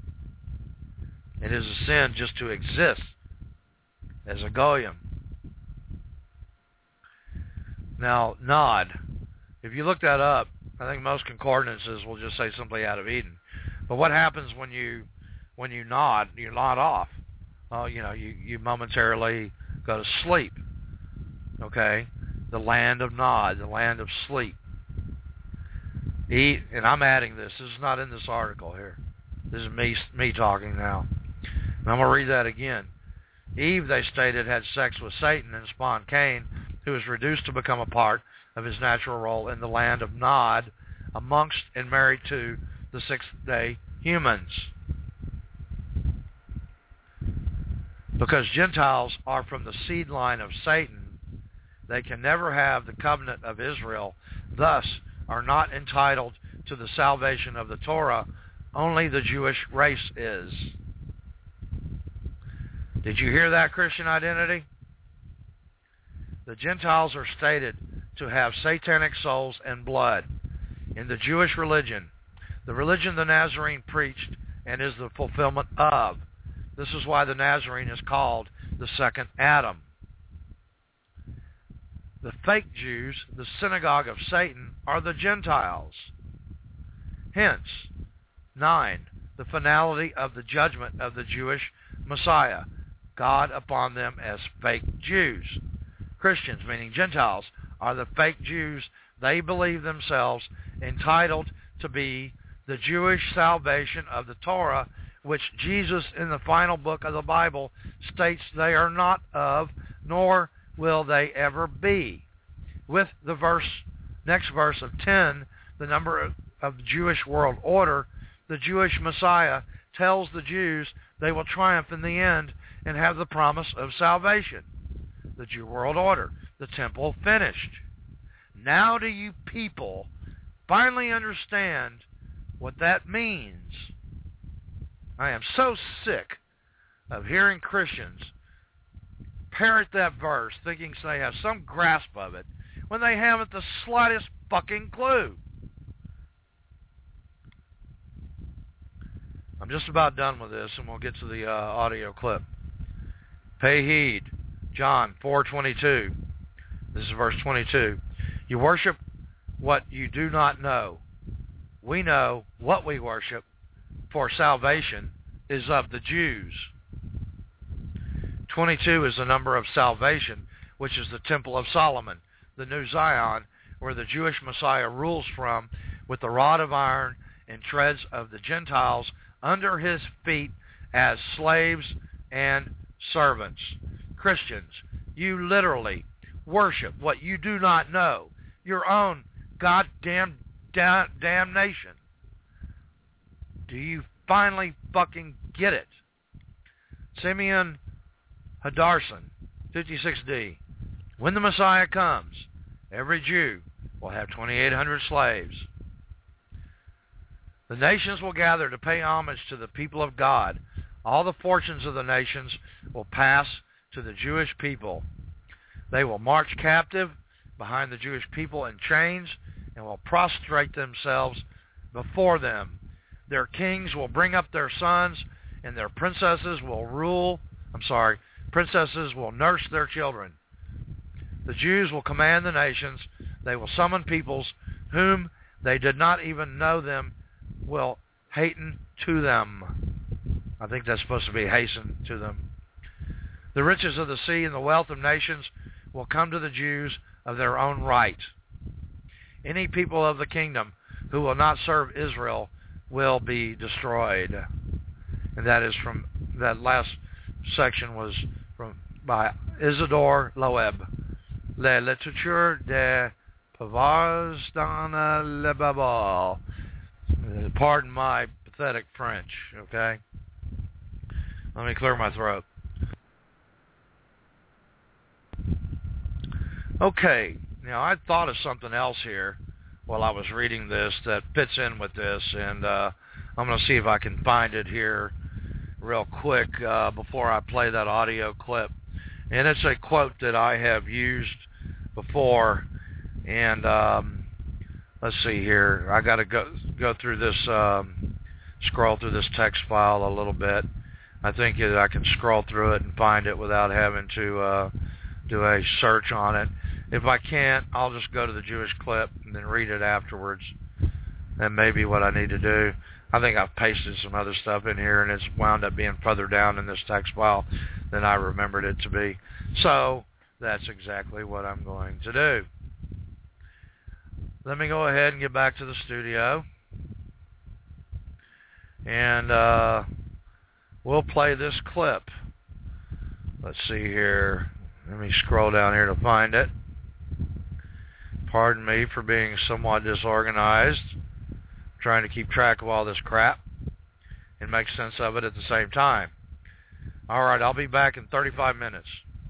Speaker 3: It is a sin just to exist as a Goyim. Now, Nod, if you look that up, I think most concordances will just say simply out of Eden. But what happens when you when you nod, you nod off? Oh, you know, you, you momentarily go to sleep. Okay? The land of Nod, the land of sleep. Eat, and I'm adding this. This is not in this article here. This is me me talking now. And I'm going to read that again. Eve, they stated, had sex with Satan and spawned Cain, who was reduced to become a part of his natural role in the land of Nod, amongst and married to the sixth-day humans. Because Gentiles are from the seed line of Satan, they can never have the covenant of Israel, thus are not entitled to the salvation of the Torah. Only the Jewish race is. Did you hear that, Christian Identity? The Gentiles are stated to have satanic souls and blood. In the Jewish religion, the religion the Nazarene preached and is the fulfillment of. This is why the Nazarene is called the second Adam. The fake Jews, the synagogue of Satan, are the Gentiles. Hence, nine, the finality of the judgment of the Jewish Messiah, God upon them as fake Jews. Christians, meaning Gentiles, are the fake Jews. They believe themselves entitled to be the Jewish salvation of the Torah, which Jesus in the final book of the Bible states they are not of, nor will they ever be. With the verse, next verse of ten, the number of, of the Jewish world order, the Jewish Messiah tells the Jews they will triumph in the end and have the promise of salvation. The Jew world order, the temple finished. Now do you people finally understand what that means? I am so sick of hearing Christians parrot that verse thinking they have some grasp of it when they haven't the slightest fucking clue. I'm just about done with this, and we'll get to the uh, audio clip. Pay heed. John four twenty-two. This is verse twenty-two. You worship what you do not know. We know what we worship, for salvation is of the Jews. twenty-two is the number of salvation, which is the Temple of Solomon, the New Zion, where the Jewish Messiah rules from with the rod of iron and treads of the Gentiles under his feet as slaves and servants. Christians, you literally worship what you do not know, your own goddamn da- damnation. Do you finally fucking get it? Simeon Hadarson, fifty-six D. When the Messiah comes, every Jew will have twenty-eight hundred slaves. The nations will gather to pay homage to the people of God. All the fortunes of the nations will pass to the Jewish people. They will march captive behind the Jewish people in chains and will prostrate themselves before them. Their kings will bring up their sons, and their princesses will rule. I'm sorry, princesses will nurse their children. The Jews will command the nations. They will summon peoples whom they did not even know them, will hasten to them. I think that's supposed to be hasten to them. The riches of the sea and the wealth of nations will come to the Jews of their own right. Any people of the kingdom who will not serve Israel will be destroyed. And that is from, that last section was from by Isidore Loeb. La littérature des pauvres dans le Bible. Pardon my pathetic French, okay? Let me clear my throat. Okay, now I thought of something else here while I was reading this that fits in with this, and uh, I'm going to see if I can find it here real quick uh, before I play that audio clip. And it's a quote that I have used before, and um, let's see here. I got to go go through this, um, scroll through this text file a little bit. I think that I can scroll through it and find it without having to uh, do a search on it. If I can't, I'll just go to the Jewish clip and then read it afterwards. That may be what I need to do. I think I've pasted some other stuff in here, and it's wound up being further down in this text file than I remembered it to be. So that's exactly what I'm going to do. Let me go ahead and get back to the studio. And uh, we'll play this clip. Let's see here. Let me scroll down here to find it. Pardon me for being somewhat disorganized, trying to keep track of all this crap and make sense of it at the same time. All right, I'll be back in thirty-five minutes.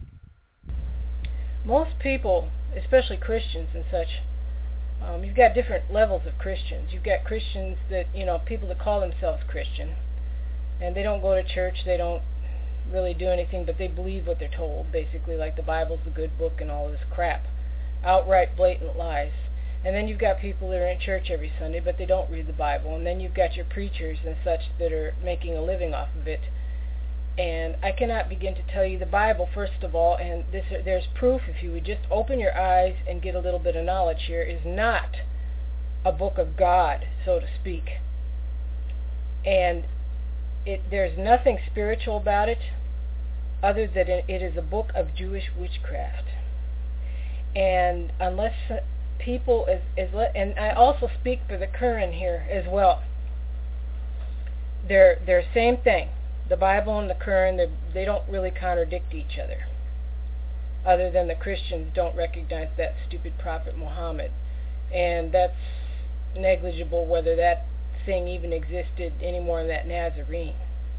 Speaker 5: Most people, especially Christians and such, um, you've got different levels of Christians. You've got Christians that, you know, people that call themselves Christian, and they don't go to church, they don't really do anything, but they believe what they're told, basically, like the Bible's a good book and all this crap. Outright, blatant lies. And then you've got people that are in church every Sunday, but they don't read the Bible. And then you've got your preachers and such that are making a living off of it. And I cannot begin to tell you the Bible, first of all, and this, there's proof, if you would just open your eyes and get a little bit of knowledge here, is not a book of God, so to speak. And it, there's nothing spiritual about it other than it is a book of Jewish witchcraft. And unless people, is, is le- and I also speak for the Quran here as well, they're, they're same thing. The Bible and the Quran, they don't really contradict each other, other than the Christians don't recognize that stupid prophet Muhammad. And that's negligible whether that thing even existed anymore than that Nazarene.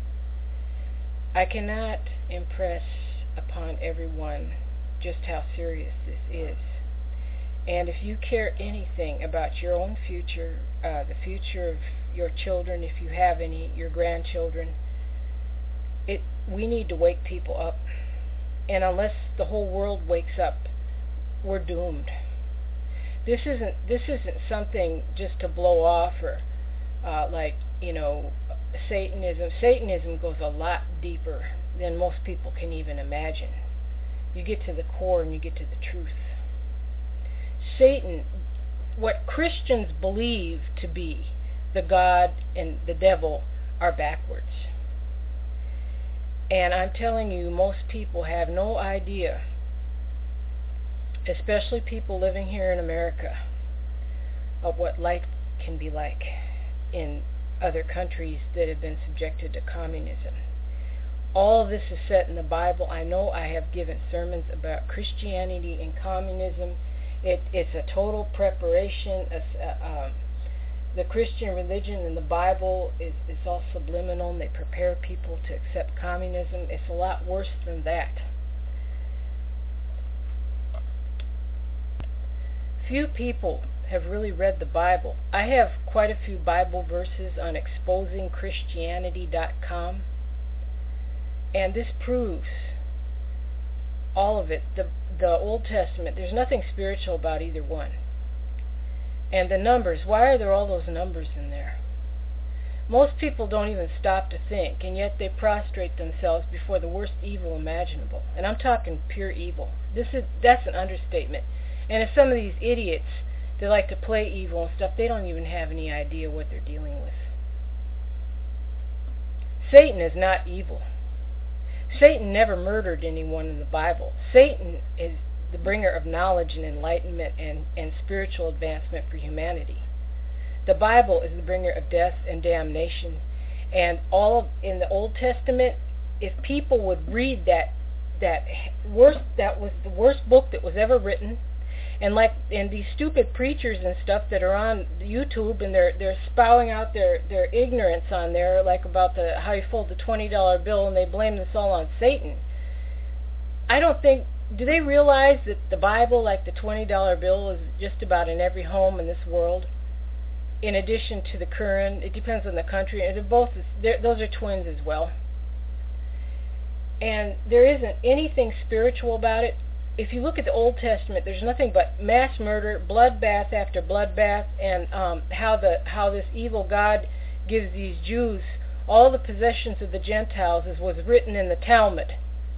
Speaker 5: I cannot impress upon everyone just how serious this is. And if you care anything about your own future, uh, the future of your children, if you have any, your grandchildren, it we need to wake people up. And unless the whole world wakes up, we're doomed. This isn't this isn't something just to blow off or uh, like, you know, Satanism. Satanism goes a lot deeper than most people can even imagine. You get to the core and you get to the truth. Satan, what Christians believe to be the God and the devil, are backwards. And I'm telling you, most people have no idea, especially people living here in America, of what life can be like in other countries that have been subjected to communism. All of this is set in the Bible. I know I have given sermons about Christianity and communism. It, it's a total preparation. Uh, um, the Christian religion and the Bible is, is all subliminal, and they prepare people to accept communism. It's a lot worse than that. Few people have really read the Bible. I have quite a few Bible verses on exposing Christianity dot com. And this proves all of it. The the Old Testament, there's nothing spiritual about either one. And the numbers, why are there all those numbers in there? Most people don't even stop to think, and yet they prostrate themselves before the worst evil imaginable. And I'm talking pure evil. This is that's an understatement. And if some of these idiots, they like to play evil and stuff, they don't even have any idea what they're dealing with. Satan is not evil. Satan never murdered anyone in the Bible. Satan is the bringer of knowledge and enlightenment and, and spiritual advancement for humanity. The Bible is the bringer of death and damnation. And all of, in the Old Testament, if people would read that that worst that was the worst book that was ever written, and like and these stupid preachers and stuff that are on YouTube and they're they're spouting out their, their ignorance on there, like about the how you fold the twenty dollar bill, and they blame this all on Satan. I don't think do they realize that the Bible, like the twenty dollar bill, is just about in every home in this world? In addition to the Quran, it depends on the country, and they're both, they're, those are twins as well. And there isn't anything spiritual about it. If you look at the Old Testament, there's nothing but mass murder, bloodbath after bloodbath, and um, how the how this evil God gives these Jews all the possessions of the Gentiles, as was written in the Talmud.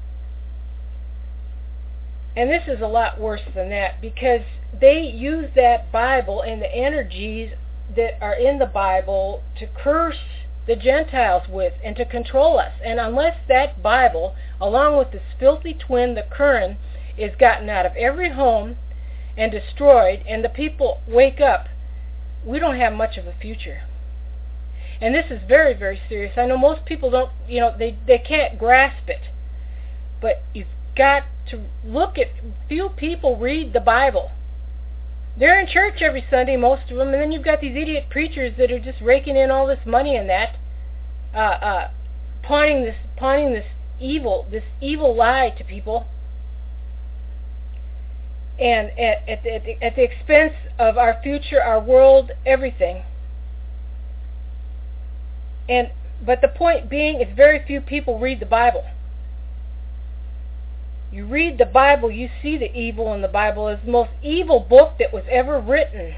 Speaker 5: And this is a lot worse than that, because they use that Bible and the energies that are in the Bible to curse the Gentiles with and to control us. And unless that Bible, along with this filthy twin, the Quran, is gotten out of every home and destroyed, and the people wake up, we don't have much of a future. And this is very, very serious. I know most people don't, you know, they, they can't grasp it. But you've got to look at, few people read the Bible. They're in church every Sunday, most of them, and then you've got these idiot preachers that are just raking in all this money in that, uh, uh, pawning this, pawning this evil, this evil lie to people, and at, at, at, the, at the expense of our future, our world, everything. And but the point being, is very few people read the Bible. You read the Bible, you see the evil in the Bible. It's the most evil book that was ever written.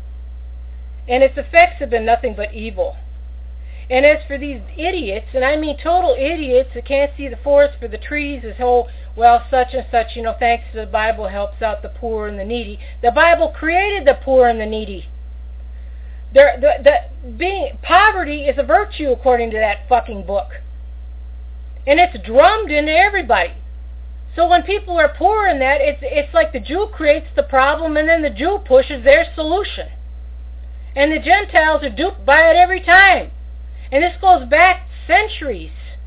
Speaker 5: And its effects have been nothing but evil. And as for these idiots, and I mean total idiots that can't see the forest for the trees, this whole, well, such and such, you know, thanks to the Bible helps out the poor and the needy. The Bible created the poor and the needy. There, the, the, being, poverty is a virtue according to that fucking book. And it's drummed into everybody. So when people are poor in that, it's it's like the Jew creates the problem and then the Jew pushes their solution. And the Gentiles are duped by it every time. And this goes back centuries.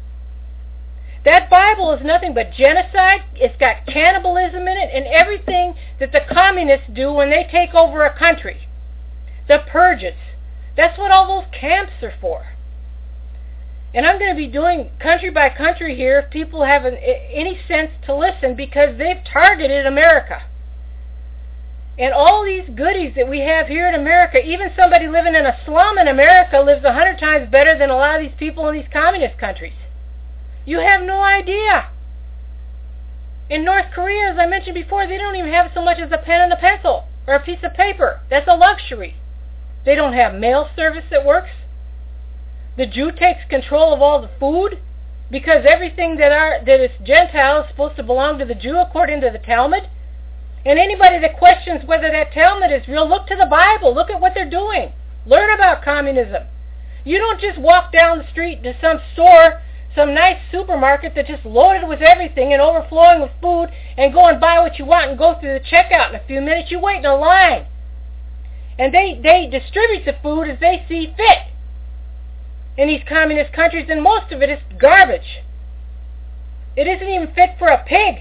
Speaker 5: That Bible is nothing but genocide. It's got cannibalism in it and everything that the communists do when they take over a country. The purges. That's what all those camps are for. And I'm going to be doing country by country here if people have an, any sense to listen, because they've targeted America. And all these goodies that we have here in America, even somebody living in a slum in America lives a hundred times better than a lot of these people in these communist countries. You have no idea. In North Korea, as I mentioned before, they don't even have so much as a pen and a pencil or a piece of paper. That's a luxury. They don't have mail service that works. The Jew takes control of all the food, because everything that are that is Gentile is supposed to belong to the Jew according to the Talmud. And anybody that questions whether that Talmud is real, look to the Bible. Look at what they're doing. Learn about communism. You don't just walk down the street to some store, some nice supermarket that's just loaded with everything and overflowing with food, and go and buy what you want and go through the checkout in a few minutes. You wait in a line. And they, they distribute the food as they see fit in these communist countries, and most of it is garbage. It isn't even fit for a pig.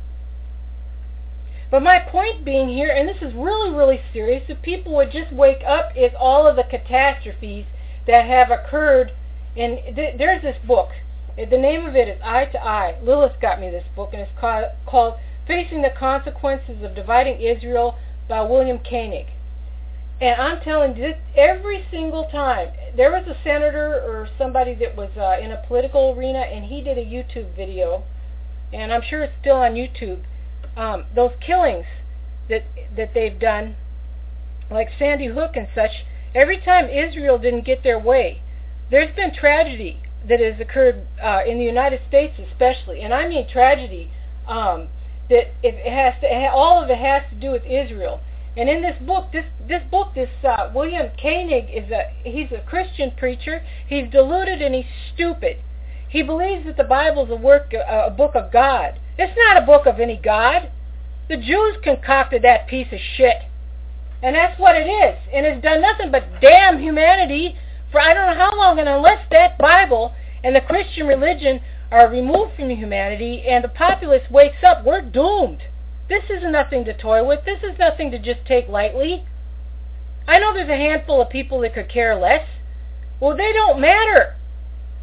Speaker 5: But my point being here, and this is really, really serious, if people would just wake up, is all of the catastrophes that have occurred. And th- there's this book. The name of it is Eye to Eye. Lilith got me this book, and it's called, called Facing the Consequences of Dividing Israel by William Koenig. And I'm telling you, every single time, there was a senator or somebody that was uh, in a political arena, and he did a YouTube video, and I'm sure it's still on YouTube, um, those killings that that they've done, like Sandy Hook and such. Every time Israel didn't get their way, there's been tragedy that has occurred uh, in the United States especially, and I mean tragedy, um, that it has to, all of it has to do with Israel. And in this book, this this book, this uh, William Koenig is a he's a Christian preacher. He's deluded and he's stupid. He believes that the Bible is a work, a, a book of God. It's not a book of any God. The Jews concocted that piece of shit, and that's what it is. And it's done nothing but damn humanity for I don't know how long. And unless that Bible and the Christian religion are removed from humanity and the populace wakes up, we're doomed. This is nothing to toy with. This is nothing to just take lightly. I know there's a handful of people that could care less. Well, they don't matter.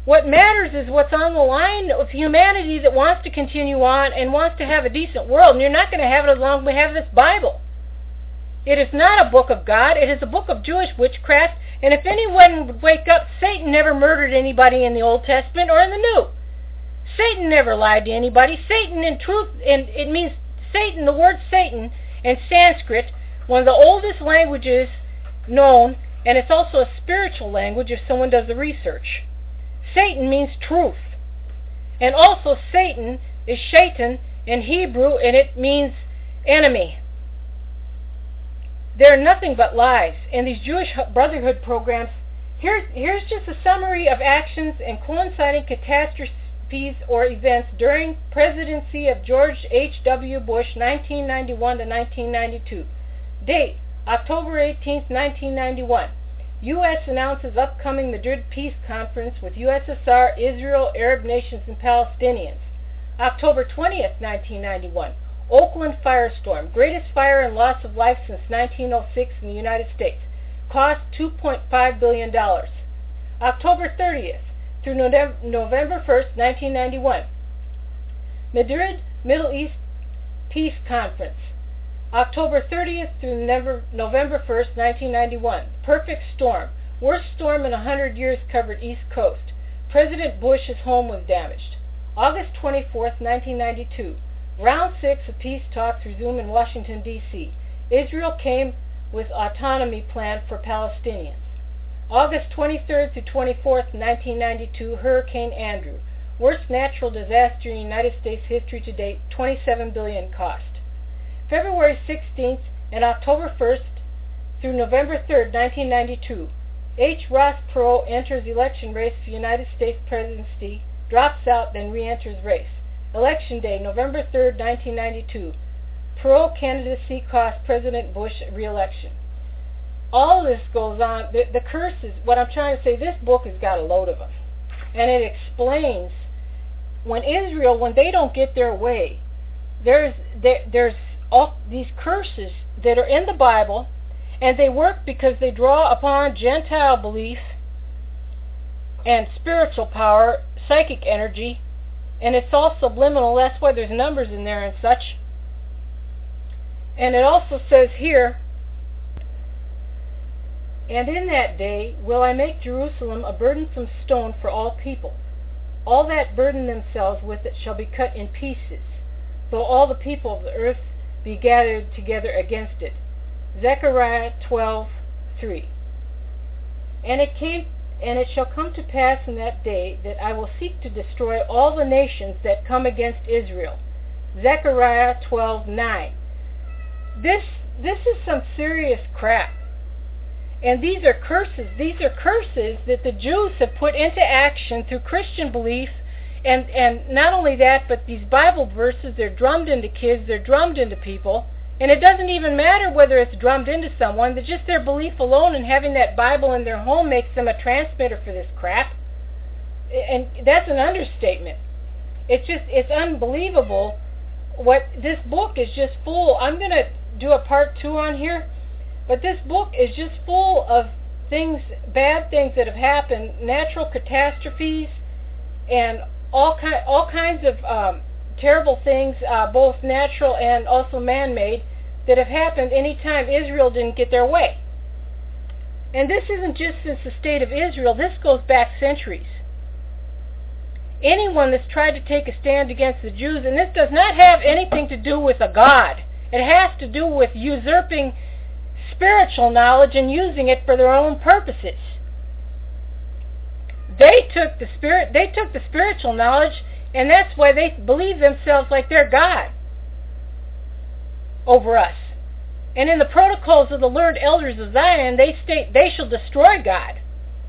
Speaker 5: What matters is what's on the line of humanity that wants to continue on and wants to have a decent world. And you're not going to have it as long as we have this Bible. It is not a book of God. It is a book of Jewish witchcraft. And if anyone would wake up, Satan never murdered anybody in the Old Testament or in the New. Satan never lied to anybody. Satan, in truth, and it means Satan, the word Satan in Sanskrit, one of the oldest languages known, and it's also a spiritual language if someone does the research. Satan means truth. And also Satan is Shaitan in Hebrew, and it means enemy. They're nothing but lies. And these Jewish Brotherhood programs, here's, here's just a summary of actions and coinciding catastrophes or events during presidency of George H W Bush, nineteen ninety-one to nineteen ninety-two. Date, October eighteenth, nineteen ninety-one. U S announces upcoming Madrid Peace Conference with U S S R, Israel, Arab nations, and Palestinians. October twentieth, nineteen ninety-one. Oakland firestorm, greatest fire and loss of life since nineteen oh six in the United States. Cost two point five billion dollars. October thirtieth through November first, nineteen ninety-one. Madrid Middle East Peace Conference. October thirtieth through November first, nineteen ninety-one. Perfect storm. Worst storm in one hundred years covered East Coast. President Bush's home was damaged. August twenty-fourth, nineteen ninety-two. Round six of peace talks resume in Washington, D C Israel came with autonomy plan for Palestinians. August twenty-third through twenty-fourth, nineteen ninety-two. Hurricane Andrew. Worst natural disaster in United States history to date, twenty-seven billion dollars cost. February sixteenth and October first through November third, nineteen ninety-two. H. Ross Perot enters election race for United States presidency, drops out, then re-enters race. Election day, November third, nineteen ninety-two. Perot candidacy cost President Bush re-election. All this goes on. The, the curses, what I'm trying to say, this book has got a load of them. And it explains when Israel, when they don't get their way, there's there, there's all these curses that are in the Bible, and they work because they draw upon Gentile belief and spiritual power, psychic energy, and it's all subliminal. That's why there's numbers in there and such. And it also says here, and in that day will I make Jerusalem a burdensome stone for all people. All that burden themselves with it shall be cut in pieces, though all the people of the earth be gathered together against it. Zechariah twelve three. And it came, and it shall come to pass in that day that I will seek to destroy all the nations that come against Israel. Zechariah twelve nine. This this is some serious crap. And these are curses. These are curses that the Jews have put into action through Christian belief. And, and not only that, but these Bible verses, they're drummed into kids, they're drummed into people. And it doesn't even matter whether it's drummed into someone. That just their belief alone and having that Bible in their home makes them a transmitter for this crap. And that's an understatement. It's just, it's unbelievable. What this book is just full. I'm going to do a part two on here. But this book is just full of things, bad things that have happened, natural catastrophes, and all kind, all kinds of um, terrible things, uh, both natural and also man-made, that have happened any time Israel didn't get their way. And this isn't just since the state of Israel. This goes back centuries. Anyone that's tried to take a stand against the Jews, and this does not have anything to do with a God. It has to do with usurping spiritual knowledge and using it for their own purposes. They took the spirit, they took the spiritual knowledge, and that's why they believe themselves like they're God over us. And in the protocols of the learned elders of Zion, they state they shall destroy God.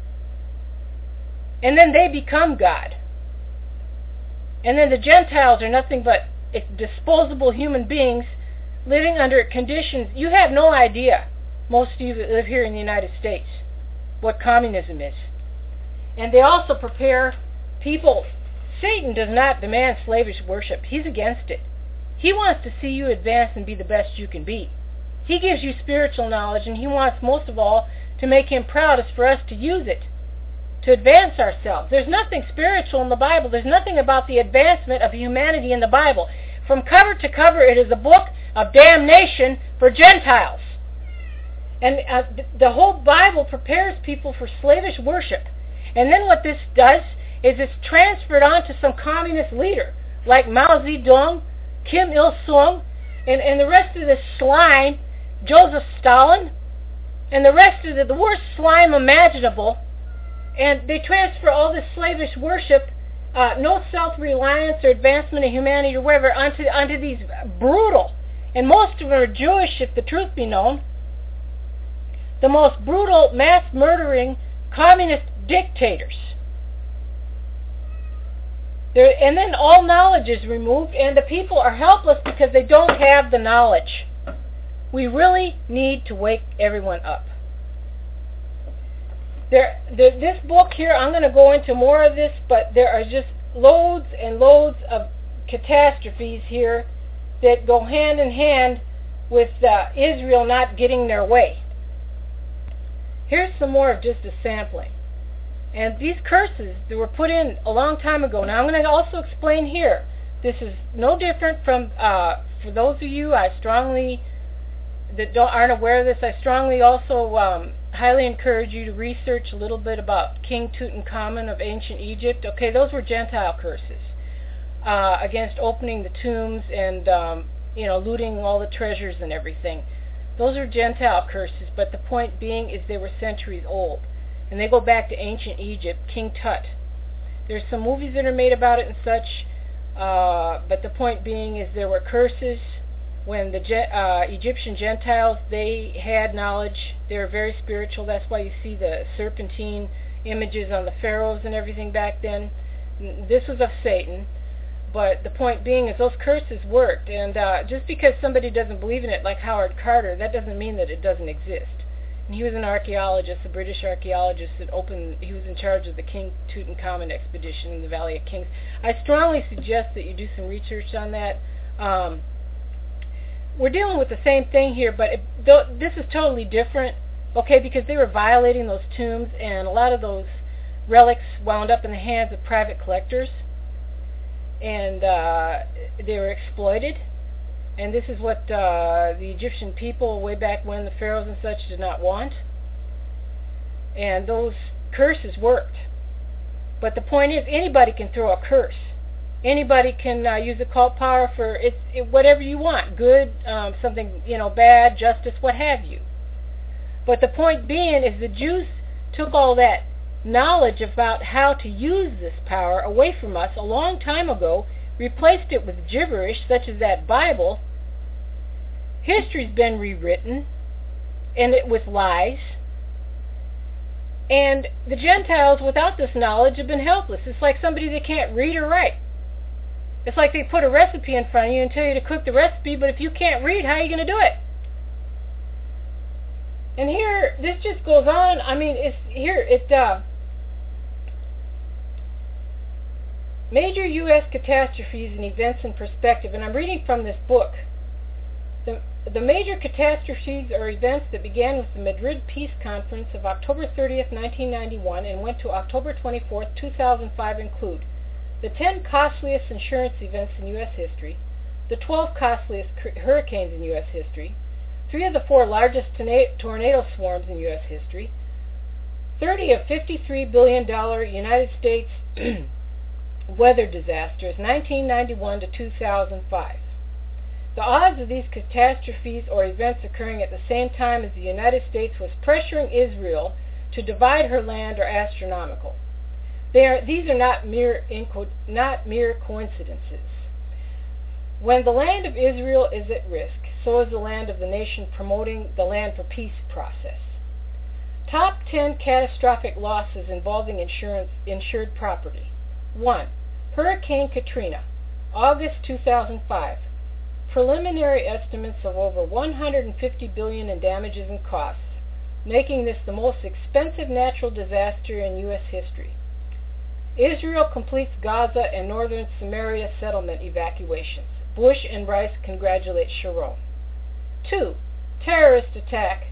Speaker 5: And then they become God. And then the Gentiles are nothing but disposable human beings living under conditions. You have no idea, most of you that live here in the United States, what communism is. And they also prepare people. Satan does not demand slavish worship. He's against it. He wants to see you advance and be the best you can be. He gives you spiritual knowledge, and he wants most of all to make him proud is for us to use it, to advance ourselves. There's nothing spiritual in the Bible. There's nothing about the advancement of humanity in the Bible. From cover to cover, it is a book of damnation for Gentiles. And uh, the whole Bible prepares people for slavish worship. And then what this does is it's transferred on to some communist leader, like Mao Zedong, Kim Il-sung, and, and the rest of this slime, Joseph Stalin, and the rest of the, the worst slime imaginable. And they transfer all this slavish worship, uh, no self-reliance or advancement of humanity or whatever, onto, onto these brutal, and most of them are Jewish, if the truth be known, the most brutal, mass-murdering communist dictators. There, and then all knowledge is removed, and the people are helpless because they don't have the knowledge. We really need to wake everyone up. There, there, this book here, I'm going to go into more of this, but there are just loads and loads of catastrophes here that go hand in hand with uh, Israel not getting their way. Here's some more of just a sampling. And these curses that were put in a long time ago. Now I'm going to also explain here. This is no different from, uh, for those of you I strongly, that don't, aren't aware of this, I strongly also um, highly encourage you to research a little bit about King Tutankhamun of ancient Egypt. Okay, those were Gentile curses uh, against opening the tombs and, um, you know, looting all the treasures and everything. Those are Gentile curses, but the point being is they were centuries old. And they go back to ancient Egypt, King Tut. There's some movies that are made about it and such, uh, but the point being is there were curses. When the uh, Egyptian Gentiles, they had knowledge. They were very spiritual. That's why you see the serpentine images on the pharaohs and everything back then. This was of Satan. But the point being is those curses worked. And uh, just because somebody doesn't believe in it, like Howard Carter, that doesn't mean that it doesn't exist. And he was an archaeologist, a British archaeologist that opened, he was in charge of the King Tutankhamun expedition in the Valley of Kings. I strongly suggest that you do some research on that. Um, we're dealing with the same thing here, but it, th- this is totally different, okay, because they were violating those tombs, and a lot of those relics wound up in the hands of private collectors, and uh, they were exploited. And this is what uh, the Egyptian people, way back when, the pharaohs and such, did not want. And those curses worked. But the point is, anybody can throw a curse. Anybody can uh, use occult power for it's it, whatever you want, good, um, something, you know, bad, justice, what have you. But the point being is the Jews took all that knowledge about how to use this power away from us a long time ago, replaced it with gibberish, such as that Bible. History's been rewritten, and it with lies. And the Gentiles, without this knowledge, have been helpless. It's like somebody that can't read or write. It's like they put a recipe in front of you and tell you to cook the recipe, but if you can't read, how are you going to do it? And here, this just goes on. I mean, it's here, it, uh, major U S catastrophes and events in perspective, and I'm reading from this book. The, the major catastrophes or events that began with the Madrid Peace Conference of October thirtieth, nineteen ninety-one and went to October twenty-fourth, two thousand five include the ten costliest insurance events in U S history, the twelve costliest hurricanes in U S history, three of the four largest tornado swarms in U S history, thirty of fifty-three billion dollars United States weather disasters, nineteen ninety-one to two thousand five. The odds of these catastrophes or events occurring at the same time as the United States was pressuring Israel to divide her land are astronomical. They are, these are not mere, not mere coincidences. When the land of Israel is at risk, so is the land of the nation promoting the land for peace process. Top ten catastrophic losses involving insurance, insured property. one. Hurricane Katrina, August two thousand five. Preliminary estimates of over one hundred fifty billion dollars in damages and costs, making this the most expensive natural disaster in U S history. Israel completes Gaza and northern Samaria settlement evacuations. Bush and Rice congratulate Sharon. two. Terrorist attack,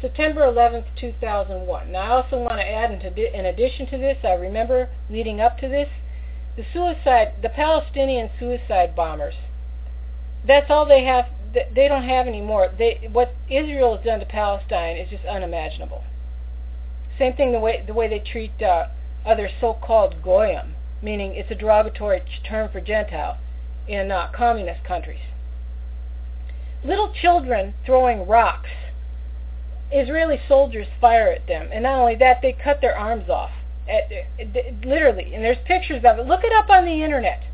Speaker 5: September eleventh, two thousand one. Now, I also want to add, in addition to this, I remember leading up to this, the suicide, the Palestinian suicide bombers. That's all they have. They don't have any more. They, what Israel has done to Palestine is just unimaginable. Same thing the way the way they treat uh, other so-called goyim, meaning it's a derogatory term for Gentile, in uh, communist countries. Little children throwing rocks. Israeli soldiers fire at them, and not only that, they cut their arms off. At, at, literally, and there's pictures of it. Look it up on the internet.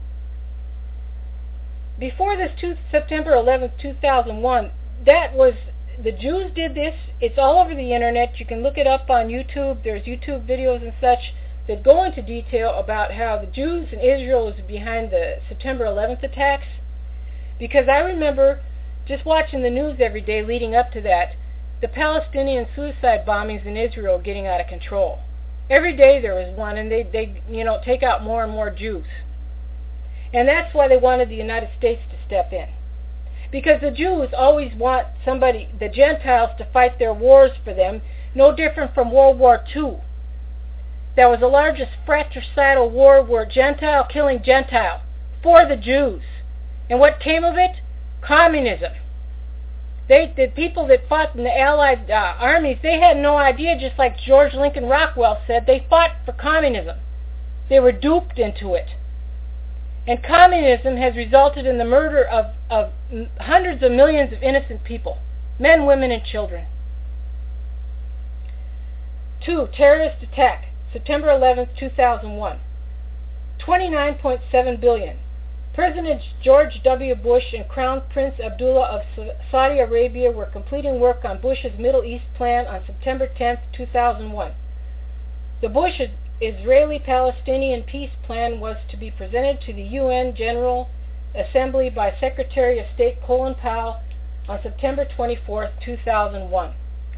Speaker 5: Before this two, September eleventh, two thousand one, that was, the Jews did this. It's all over the internet. You can look it up on YouTube. There's YouTube videos and such that go into detail about how the Jews and Israel was behind the September eleventh attacks. Because I remember just watching the news every day leading up to that, the Palestinian suicide bombings in Israel getting out of control. Every day there was one, and they, they, you know, take out more and more Jews. And that's why they wanted the United States to step in. Because the Jews always want somebody, the Gentiles, to fight their wars for them, no different from World War Two. That was the largest fratricidal war where Gentile killing Gentile for the Jews. And what came of it? Communism. They, the people that fought in the Allied uh, armies, they had no idea, just like George Lincoln Rockwell said, they fought for communism. They were duped into it. And communism has resulted in the murder of, of hundreds of millions of innocent people, men, women, and children. Two, terrorist attack, September eleventh, two thousand one. twenty-nine point seven billion dollars. President George W. Bush and Crown Prince Abdullah of Saudi Arabia were completing work on Bush's Middle East plan on September tenth, two thousand one. The Bush Israeli-Palestinian peace plan was to be presented to the U N General Assembly by Secretary of State Colin Powell on September twenty-fourth, two thousand one.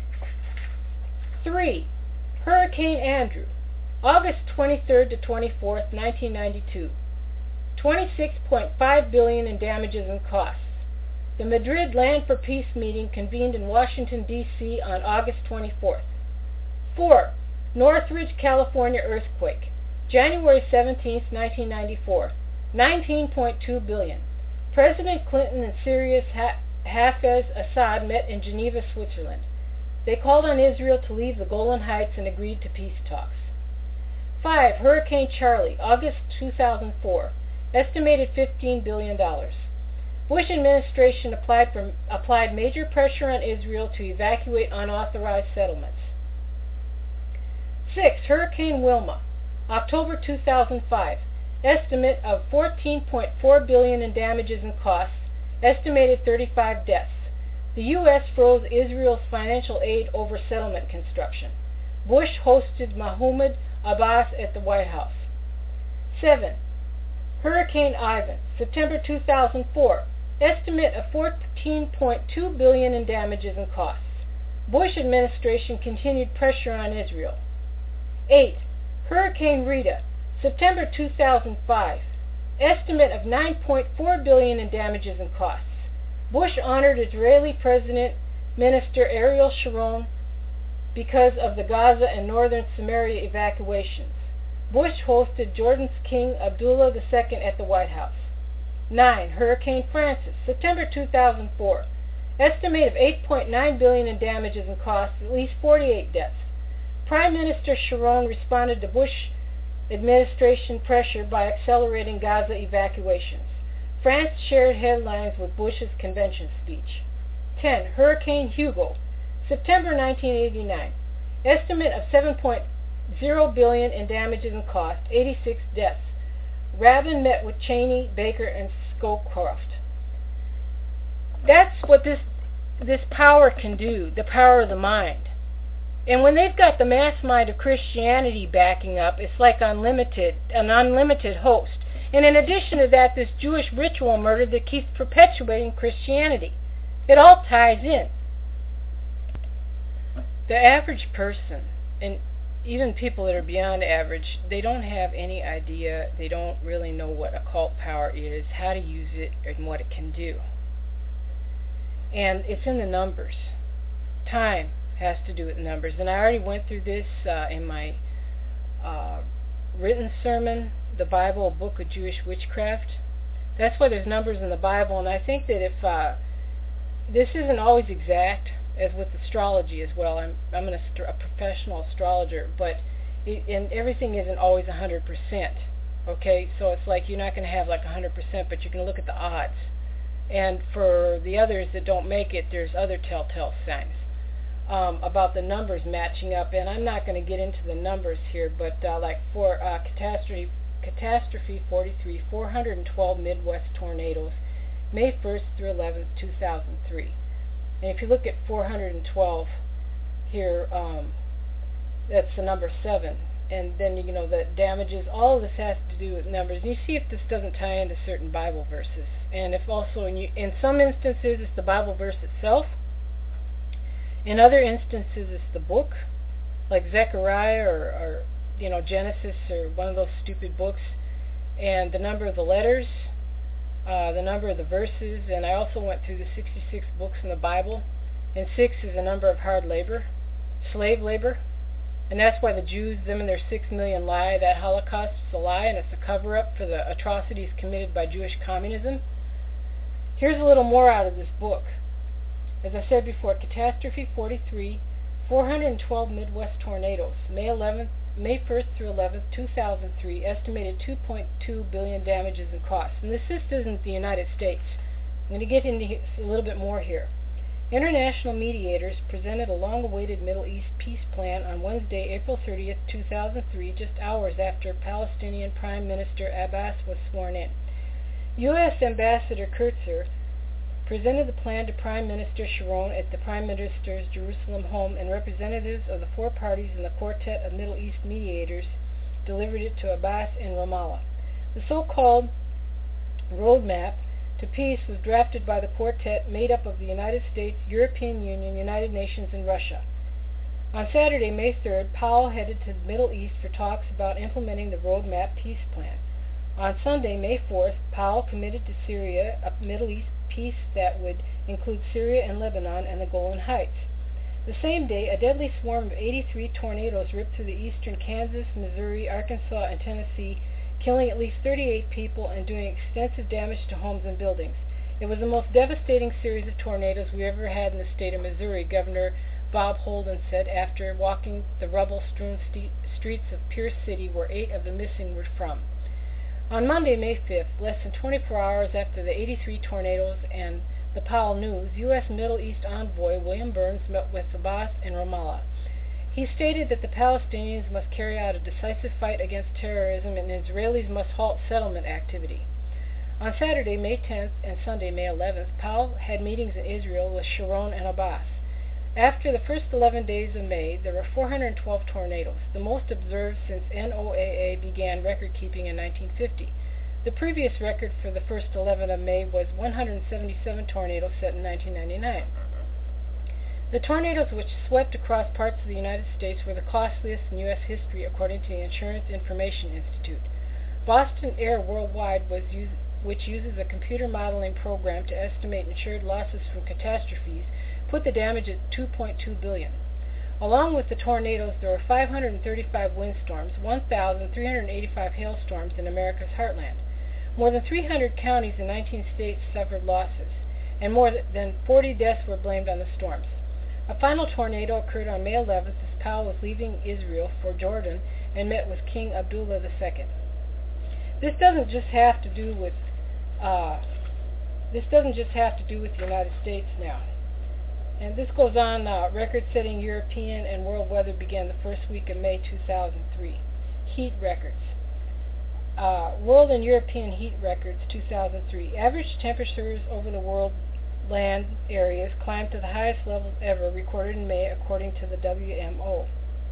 Speaker 5: Three. Hurricane Andrew, August twenty-third to twenty-fourth, nineteen ninety-two. twenty-six point five billion dollars in damages and costs. The Madrid Land for Peace meeting convened in Washington, D C on August twenty-fourth. Four. Northridge, California earthquake, January seventeenth, nineteen ninety-four. nineteen point two billion dollars. President Clinton and Syria's ha- Hafez Assad met in Geneva, Switzerland. They called on Israel to leave the Golan Heights and agreed to peace talks. Five. Hurricane Charley, August two thousand four. Estimated fifteen billion dollars. Bush administration applied, for, applied major pressure on Israel to evacuate unauthorized settlements. Six. Hurricane Wilma, October two thousand five. Estimate of fourteen point four billion dollars in damages and costs. Estimated thirty-five deaths. The U S froze Israel's financial aid over settlement construction. Bush hosted Mahmoud Abbas at the White House. Seven. Hurricane Ivan, September two thousand four. Estimate of fourteen point two billion dollars in damages and costs. Bush administration continued pressure on Israel. Eight. Hurricane Rita, September two thousand five. Estimate of nine point four billion dollars in damages and costs. Bush honored Israeli President Minister Ariel Sharon because of the Gaza and northern Samaria evacuations. Bush hosted Jordan's King Abdullah the Second at the White House. Nine. Hurricane Francis, September two thousand four. Estimate of eight point nine billion dollars in damages and costs, at least forty-eight deaths. Prime Minister Sharon responded to Bush administration pressure by accelerating Gaza evacuations. France shared headlines with Bush's convention speech. Ten. Hurricane Hugo, September nineteen eighty-nine. Estimate of seven point zero billion dollars in damages and costs, eighty-six deaths. Rabin met with Cheney, Baker, and Scowcroft. That's what this this power can do, the power of the mind. And when they've got the mass mind of Christianity backing up, it's like unlimited, an unlimited host. And in addition to that, this Jewish ritual murder that keeps perpetuating Christianity. It all ties in. The average person, and even people that are beyond average, they don't have any idea, they don't really know what occult power is, how to use it, and what it can do. And it's in the numbers. Time, has to do with numbers. And I already went through this uh, in my uh, written sermon, The Bible, a Book of Jewish Witchcraft. That's why there's numbers in the Bible, and I think that if uh, this isn't always exact, as with astrology as well. I'm I'm an astro- a professional astrologer, but it, and everything isn't always one hundred percent. Okay, so it's like you're not going to have like one hundred percent, but you can look at the odds. And for the others that don't make it, there's other telltale signs um, about the numbers matching up. And I'm not going to get into the numbers here, but uh, like for uh, catastrophe catastrophe forty-three, four hundred twelve Midwest tornadoes, May first through eleventh, two thousand three. And if you look at four hundred twelve here, um, that's the number seven. And then, you know, the damages, all of this has to do with numbers. And you see if this doesn't tie into certain Bible verses. And if also, in, you, in some instances, it's the Bible verse itself. In other instances, it's the book, like Zechariah or, or, you know, Genesis or one of those stupid books. And the number of the letters, uh, the number of the verses. And I also went through the sixty-six books in the Bible. And six is the number of hard labor, slave labor. And that's why the Jews, them and their six million lie. That Holocaust is a lie, and it's a cover-up for the atrocities committed by Jewish communism. Here's a little more out of this book. As I said before, Catastrophe forty-three, four hundred twelve Midwest tornadoes, May eleventh, May first through eleventh, two thousand three, estimated two point two billion damages and costs. And this just isn't the United States. I'm going to get into a little bit more here. International mediators presented a long-awaited Middle East peace plan on Wednesday, April thirtieth, two thousand three, just hours after Palestinian Prime Minister Abbas was sworn in. U S Ambassador Kurtzer presented the plan to Prime Minister Sharon at the Prime Minister's Jerusalem home, and representatives of the four parties in the Quartet of Middle East mediators delivered it to Abbas in Ramallah. The so-called roadmap to peace was drafted by the quartet made up of the United States, European Union, United Nations, and Russia. On Saturday, May third, Powell headed to the Middle East for talks about implementing the roadmap peace plan. On Sunday, May fourth, Powell committed to Syria a Middle East peace that would include Syria and Lebanon and the Golan Heights. The same day, a deadly swarm of eighty-three tornadoes ripped through the eastern Kansas, Missouri, Arkansas, and Tennessee, killing at least thirty-eight people and doing extensive damage to homes and buildings. It was the most devastating series of tornadoes we ever had in the state of Missouri, Governor Bob Holden said after walking the rubble-strewn st- streets of Pierce City, where eight of the missing were from. On Monday, May fifth, less than twenty-four hours after the eighty-three tornadoes and the Powell news, U S Middle East envoy William Burns met with Abbas in Ramallah. He stated that the Palestinians must carry out a decisive fight against terrorism and Israelis must halt settlement activity. On Saturday, May tenth, and Sunday, May eleventh, Powell had meetings in Israel with Sharon and Abbas. After the first eleven days of May, there were four hundred twelve tornadoes, the most observed since N O A A began record-keeping in nineteen fifty. The previous record for the first eleven of May was one hundred seventy-seven tornadoes set in nineteen ninety-nine. The tornadoes which swept across parts of the United States were the costliest in U S history, according to the Insurance Information Institute. Boston Air Worldwide, was use, which uses a computer modeling program to estimate insured losses from catastrophes, put the damage at two point two billion dollars. Along with the tornadoes, there were five hundred thirty-five windstorms, one thousand three hundred eighty-five hailstorms in America's heartland. More than three hundred counties in nineteen states suffered losses, and more than forty deaths were blamed on the storms. A final tornado occurred on May eleventh as Powell was leaving Israel for Jordan and met with King Abdullah the Second. This doesn't just have to do with uh, this doesn't just have to do with the United States now. And this goes on. Uh, record-setting European and world weather began the first week of May two thousand three. Heat records. Uh, world and European heat records two thousand three. Average temperatures over the world land areas climbed to the highest levels ever recorded in May, according to the W M O.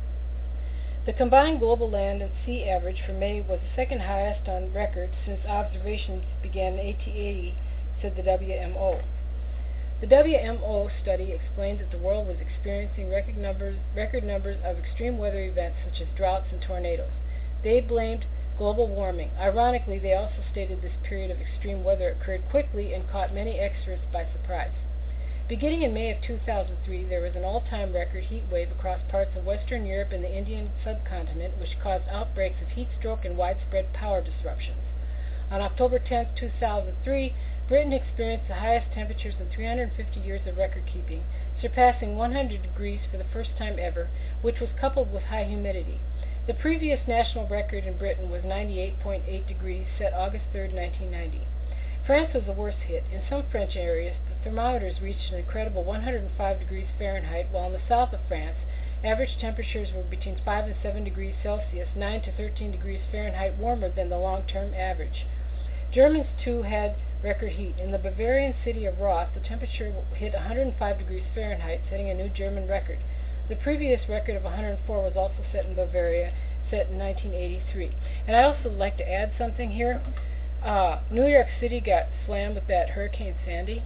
Speaker 5: The combined global land and sea average for May was the second highest on record since observations began in eighteen eighty, said the W M O. The W M O study explained that the world was experiencing record numbers, record numbers of extreme weather events such as droughts and tornadoes. They blamed global warming. Ironically, they also stated this period of extreme weather occurred quickly and caught many experts by surprise. Beginning in May of two thousand three, there was an all-time record heat wave across parts of Western Europe and the Indian subcontinent, which caused outbreaks of heat stroke and widespread power disruptions. On October tenth, two thousand three, Britain experienced the highest temperatures in three hundred fifty years of record-keeping, surpassing one hundred degrees for the first time ever, which was coupled with high humidity. The previous national record in Britain was ninety-eight point eight degrees, set August third, nineteen ninety. France was the worst hit. In some French areas, the thermometers reached an incredible one hundred five degrees Fahrenheit, while in the south of France, average temperatures were between five and seven degrees Celsius, nine to thirteen degrees Fahrenheit warmer than the long-term average. Germans, too, had record heat. In the Bavarian city of Roth, the temperature hit one hundred five degrees Fahrenheit, setting a new German record. The previous record of one hundred four was also set in Bavaria, set in nineteen eighty-three. And I also would like to add something here. Uh, New York City got slammed with that Hurricane Sandy,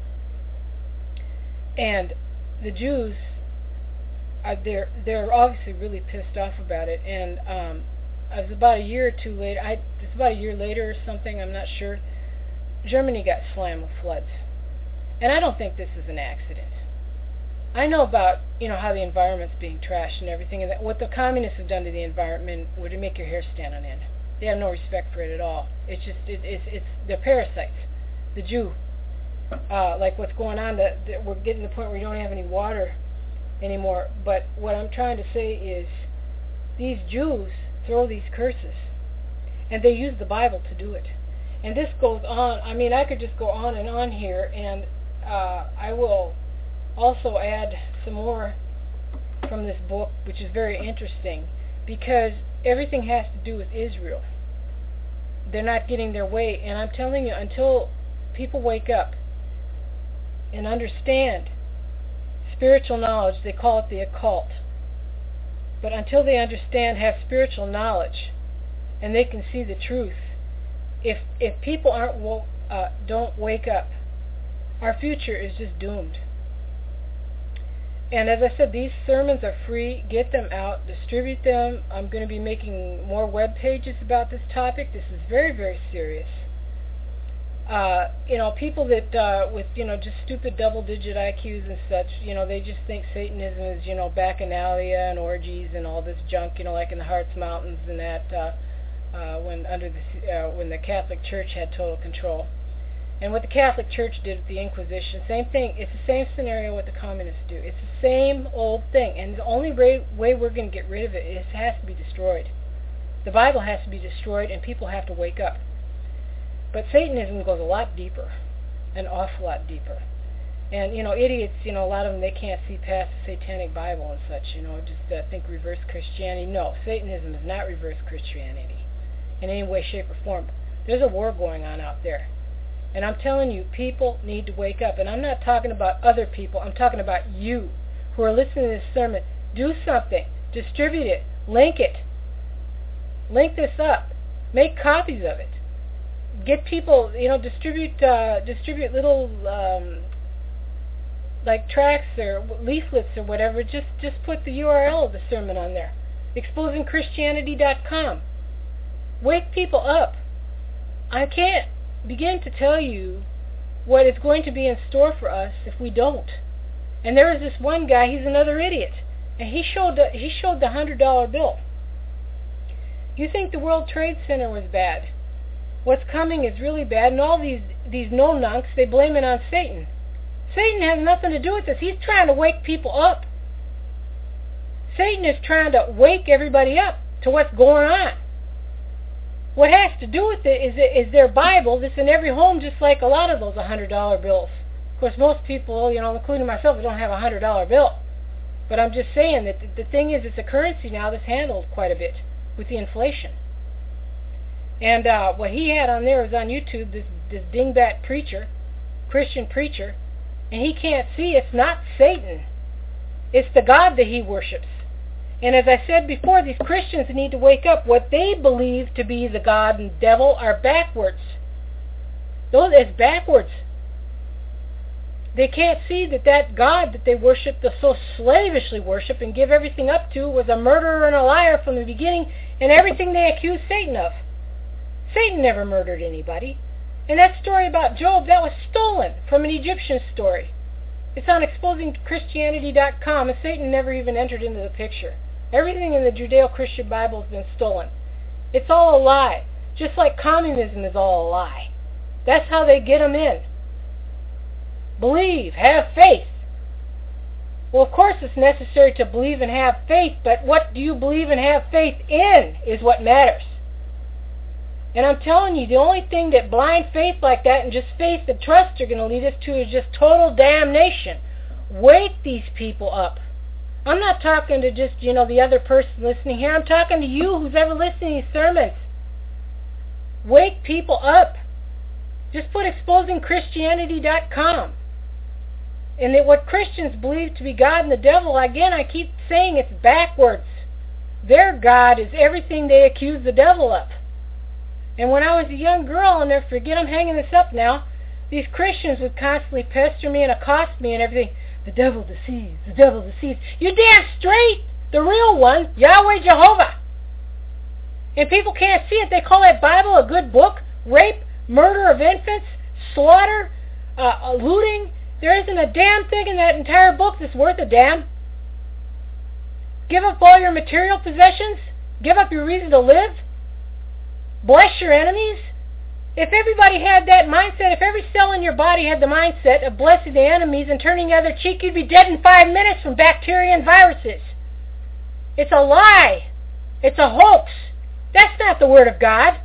Speaker 5: and the Jews, uh, they're they're obviously really pissed off about it. And um, it was about a year or two later. I it's about a year later or something. I'm not sure. Germany got slammed with floods, and I don't think this is an accident. I know about, you know, how the environment's being trashed and everything, and that what the communists have done to the environment would make your hair stand on end. They have no respect for it at all. It's just, it, it's, it's, they're parasites. The Jew, uh, like what's going on, that, that we're getting to the point where we don't have any water anymore. But what I'm trying to say is, these Jews throw these curses, and they use the Bible to do it. And this goes on. I mean, I could just go on and on here, and uh, I will also add some more from this book, which is very interesting, because everything has to do with Israel. They're not getting their way, and I'm telling you, until people wake up and understand spiritual knowledge, they call it the occult, but until they understand, have spiritual knowledge, and they can see the truth, if if people aren't woke, uh, don't wake up, our future is just doomed. And as I said, these sermons are free. Get them out, distribute them. I'm going to be making more web pages about this topic. This is very, very serious. Uh, you know, people that uh, with, you know, just stupid double-digit I Qs and such, you know, they just think Satanism is, you know, bacchanalia and orgies and all this junk, you know, like in the Hartz Mountains and that, uh, uh, when under the uh, when the Catholic Church had total control. And what the Catholic Church did with the Inquisition, same thing. It's the same scenario what the communists do. It's the same old thing. And the only way, way we're going to get rid of it is it has to be destroyed. The Bible has to be destroyed, and people have to wake up. But Satanism goes a lot deeper, an awful lot deeper. And, you know, idiots, you know, a lot of them, they can't see past the Satanic Bible and such, you know, just uh, think reverse Christianity. No, Satanism is not reverse Christianity in any way, shape, or form. There's a war going on out there. And I'm telling you, people need to wake up. And I'm not talking about other people. I'm talking about you who are listening to this sermon. Do something. Distribute it. Link it. Link this up. Make copies of it. Get people, you know, distribute uh, distribute little, um, like tracts or leaflets or whatever. Just, just put the U R L of the sermon on there. exposing christianity dot com. Wake people up. I can't begin to tell you what is going to be in store for us if we don't. And there was this one guy, he's another idiot, and he showed the, he showed the hundred dollar bill. You think the World Trade Center was bad? What's coming is really bad, and all these these no-nunks, they blame it on Satan. Satan has nothing to do with this. He's trying to wake people up. Satan is trying to wake everybody up to what's going on. What has to do with it is, is their Bible that's in every home, just like a lot of those one hundred dollar bills. Of course, most people, you know, including myself, don't have a one hundred dollar bill. But I'm just saying that the, the thing is, it's a currency now that's handled quite a bit with the inflation. And uh, what he had on there was on YouTube, this, this dingbat preacher, Christian preacher, and he can't see it's not Satan. It's the God that he worships. And as I said before, these Christians need to wake up. What they believe to be the God and devil are backwards. Those it's backwards. They can't see that that God that they worship, the so slavishly worship and give everything up to, was a murderer and a liar from the beginning, and everything they accuse Satan of. Satan never murdered anybody. And that story about Job, that was stolen from an Egyptian story. It's on exposing christianity dot com, and Satan never even entered into the picture. Everything in the Judeo-Christian Bible has been stolen. It's all a lie. Just like communism is all a lie. That's how they get them in. Believe, have faith. Well, of course it's necessary to believe and have faith, but what do you believe and have faith in is what matters. And I'm telling you, the only thing that blind faith like that and just faith and trust are going to lead us to is just total damnation. Wake these people up. I'm not talking to just, you know, the other person listening here. I'm talking to you who's ever listening to these sermons. Wake people up. Just put exposing christianity dot com. And that what Christians believe to be God and the devil, again, I keep saying it's backwards. Their God is everything they accuse the devil of. And when I was a young girl, I'll never forget, I'm hanging this up now, these Christians would constantly pester me and accost me and everything. The devil deceives, the devil deceives. You're damn straight! The real one, Yahweh Jehovah. And people can't see it. They call that Bible a good book. Rape, murder of infants, slaughter, uh, looting. There isn't a damn thing in that entire book that's worth a damn. Give up all your material possessions. Give up your reason to live. Bless your enemies. If everybody had that mindset, if every cell in your body had the mindset of blessing the enemies and turning the other cheek, you'd be dead in five minutes from bacteria and viruses. It's a lie. It's a hoax. That's not the Word of God.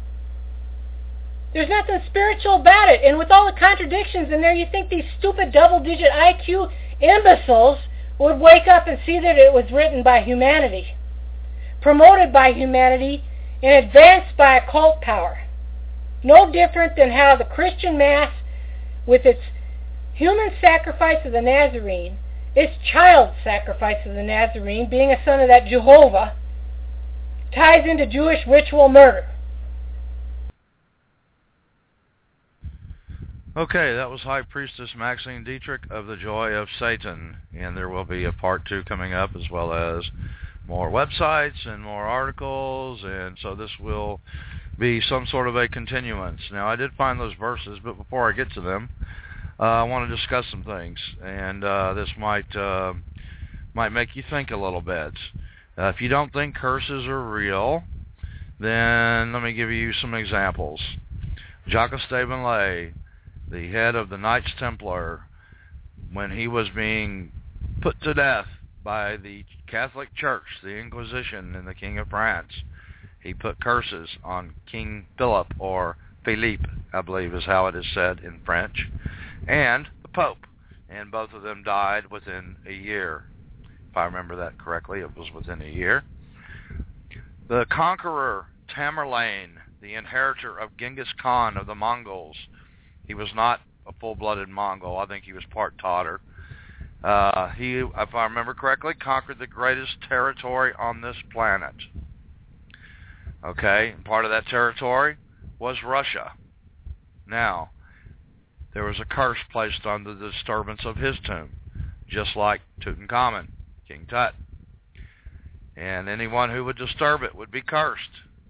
Speaker 5: There's nothing spiritual about it. And with all the contradictions in there, you think these stupid double-digit I Q imbeciles would wake up and see that it was written by humanity, promoted by humanity, and advanced by occult power. No different than how the Christian Mass, with its human sacrifice of the Nazarene, its child sacrifice of the Nazarene, being a son of that Jehovah, ties into Jewish ritual murder.
Speaker 3: Okay, that was High Priestess Maxine Dietrich of the Joy of Satan, and there will be a part two coming up, as well as more websites and more articles, and so this will be some sort of a continuance. Now, I did find those verses, but before I get to them, uh, I want to discuss some things, and uh, this might uh, might make you think a little bit. Uh, if you don't think curses are real, then let me give you some examples. Jacques Stephen-Lay, the head of the Knights Templar, when he was being put to death by the Catholic Church, the Inquisition, and the King of France, he put curses on King Philip, or Philippe, I believe is how it is said in French, and the Pope, and both of them died within a year. If I remember that correctly, it was within a year. The conqueror Tamerlane, the inheritor of Genghis Khan of the Mongols, he was not a full-blooded Mongol. I think he was part Tatar. Uh, he, if I remember correctly, conquered the greatest territory on this planet. Okay, and part of that territory was Russia. Now, there was a curse placed on the disturbance of his tomb, just like Tutankhamun, King Tut. And anyone who would disturb it would be cursed.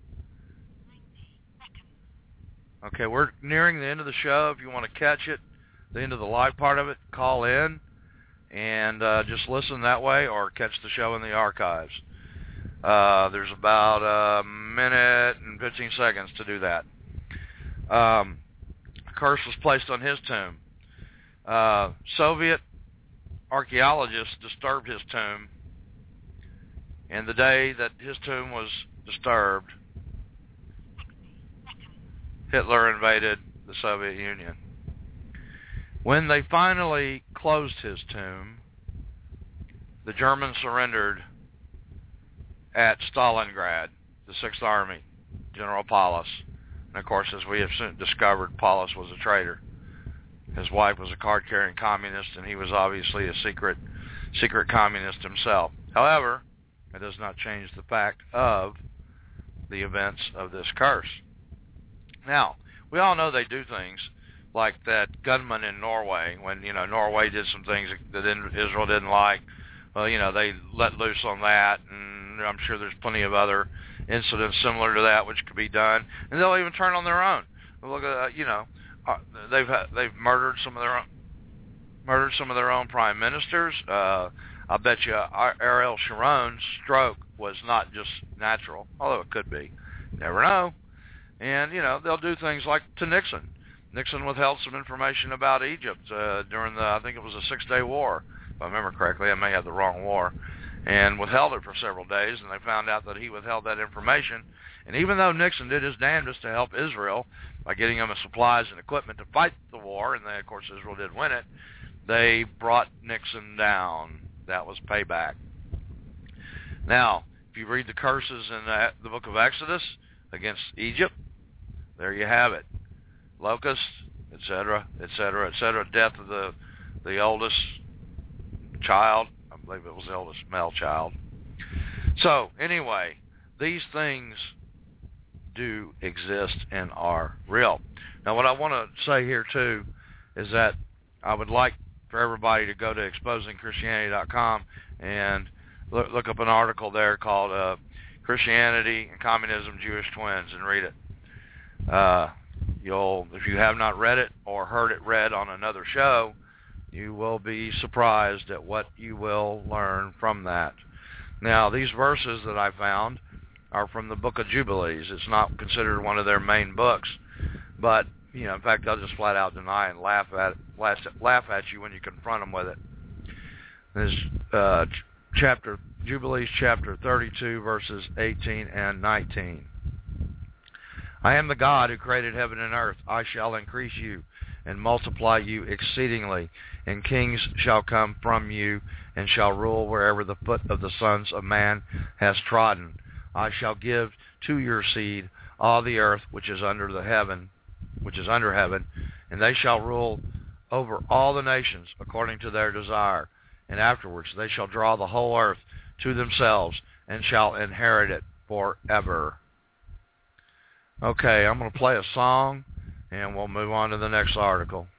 Speaker 3: Okay, we're nearing the end of the show. If you want to catch it, the end of the live part of it, call in and uh, just listen that way, or catch the show in the archives. Uh, there's about a minute and fifteen seconds to do that. Um, a curse was placed on his tomb. Uh, Soviet archaeologists disturbed his tomb, and the day that his tomb was disturbed, Hitler invaded the Soviet Union. When they finally closed his tomb, the Germans surrendered at Stalingrad, the Sixth Army, General Paulus. And of course, as we have soon discovered, Paulus was a traitor. His wife was a card-carrying communist, and he was obviously a secret, secret communist himself. However, it does not change the fact of the events of this curse. Now, we all know they do things like that gunman in Norway, when, you know, Norway did some things that Israel didn't like. Well, you know, they let loose on that, and I'm sure there's plenty of other incidents similar to that which could be done, and they'll even turn on their own. Look at, uh, you know, uh, they've they've murdered some of their own, murdered some of their own prime ministers. Uh, I bet you Ariel Sharon's stroke was not just natural, although it could be. Never know. And, you know, they'll do things like to Nixon. Nixon withheld some information about Egypt uh, during the, I think it was a six-day war, if I remember correctly. I may have the wrong war. And withheld it for several days, and they found out that he withheld that information. And even though Nixon did his damnedest to help Israel by getting them supplies and equipment to fight the war, and then, of course, Israel did win it, they brought Nixon down. That was payback. Now, if you read the curses in the, the book of Exodus against Egypt, there you have it. Locusts, et cetera, et cetera, et cetera, death of the the oldest child. I believe it was the oldest male child. So, anyway, these things do exist and are real. Now, what I want to say here, too, is that I would like for everybody to go to exposing christianity dot com and look, look up an article there called uh, Christianity and Communism, Jewish Twins, and read it. Uh, you'll, if you have not read it or heard it read on another show, you will be surprised at what you will learn from that. Now, these verses that I found are from the Book of Jubilees. It's not considered one of their main books, but, you know, in fact, they'll just flat out deny and laugh at laugh, laugh at you when you confront them with it. This uh, chapter, Jubilees chapter thirty-two, verses eighteen and nineteen. I am the God who created heaven and earth. I shall increase you and multiply you exceedingly, and kings shall come from you and shall rule wherever the foot of the sons of man has trodden. I shall give to your seed all the earth which is under the heaven, which is under heaven, and they shall rule over all the nations according to their desire. And afterwards they shall draw the whole earth to themselves and shall inherit it forever. Okay, I'm going to play a song, and we'll move on to the next article.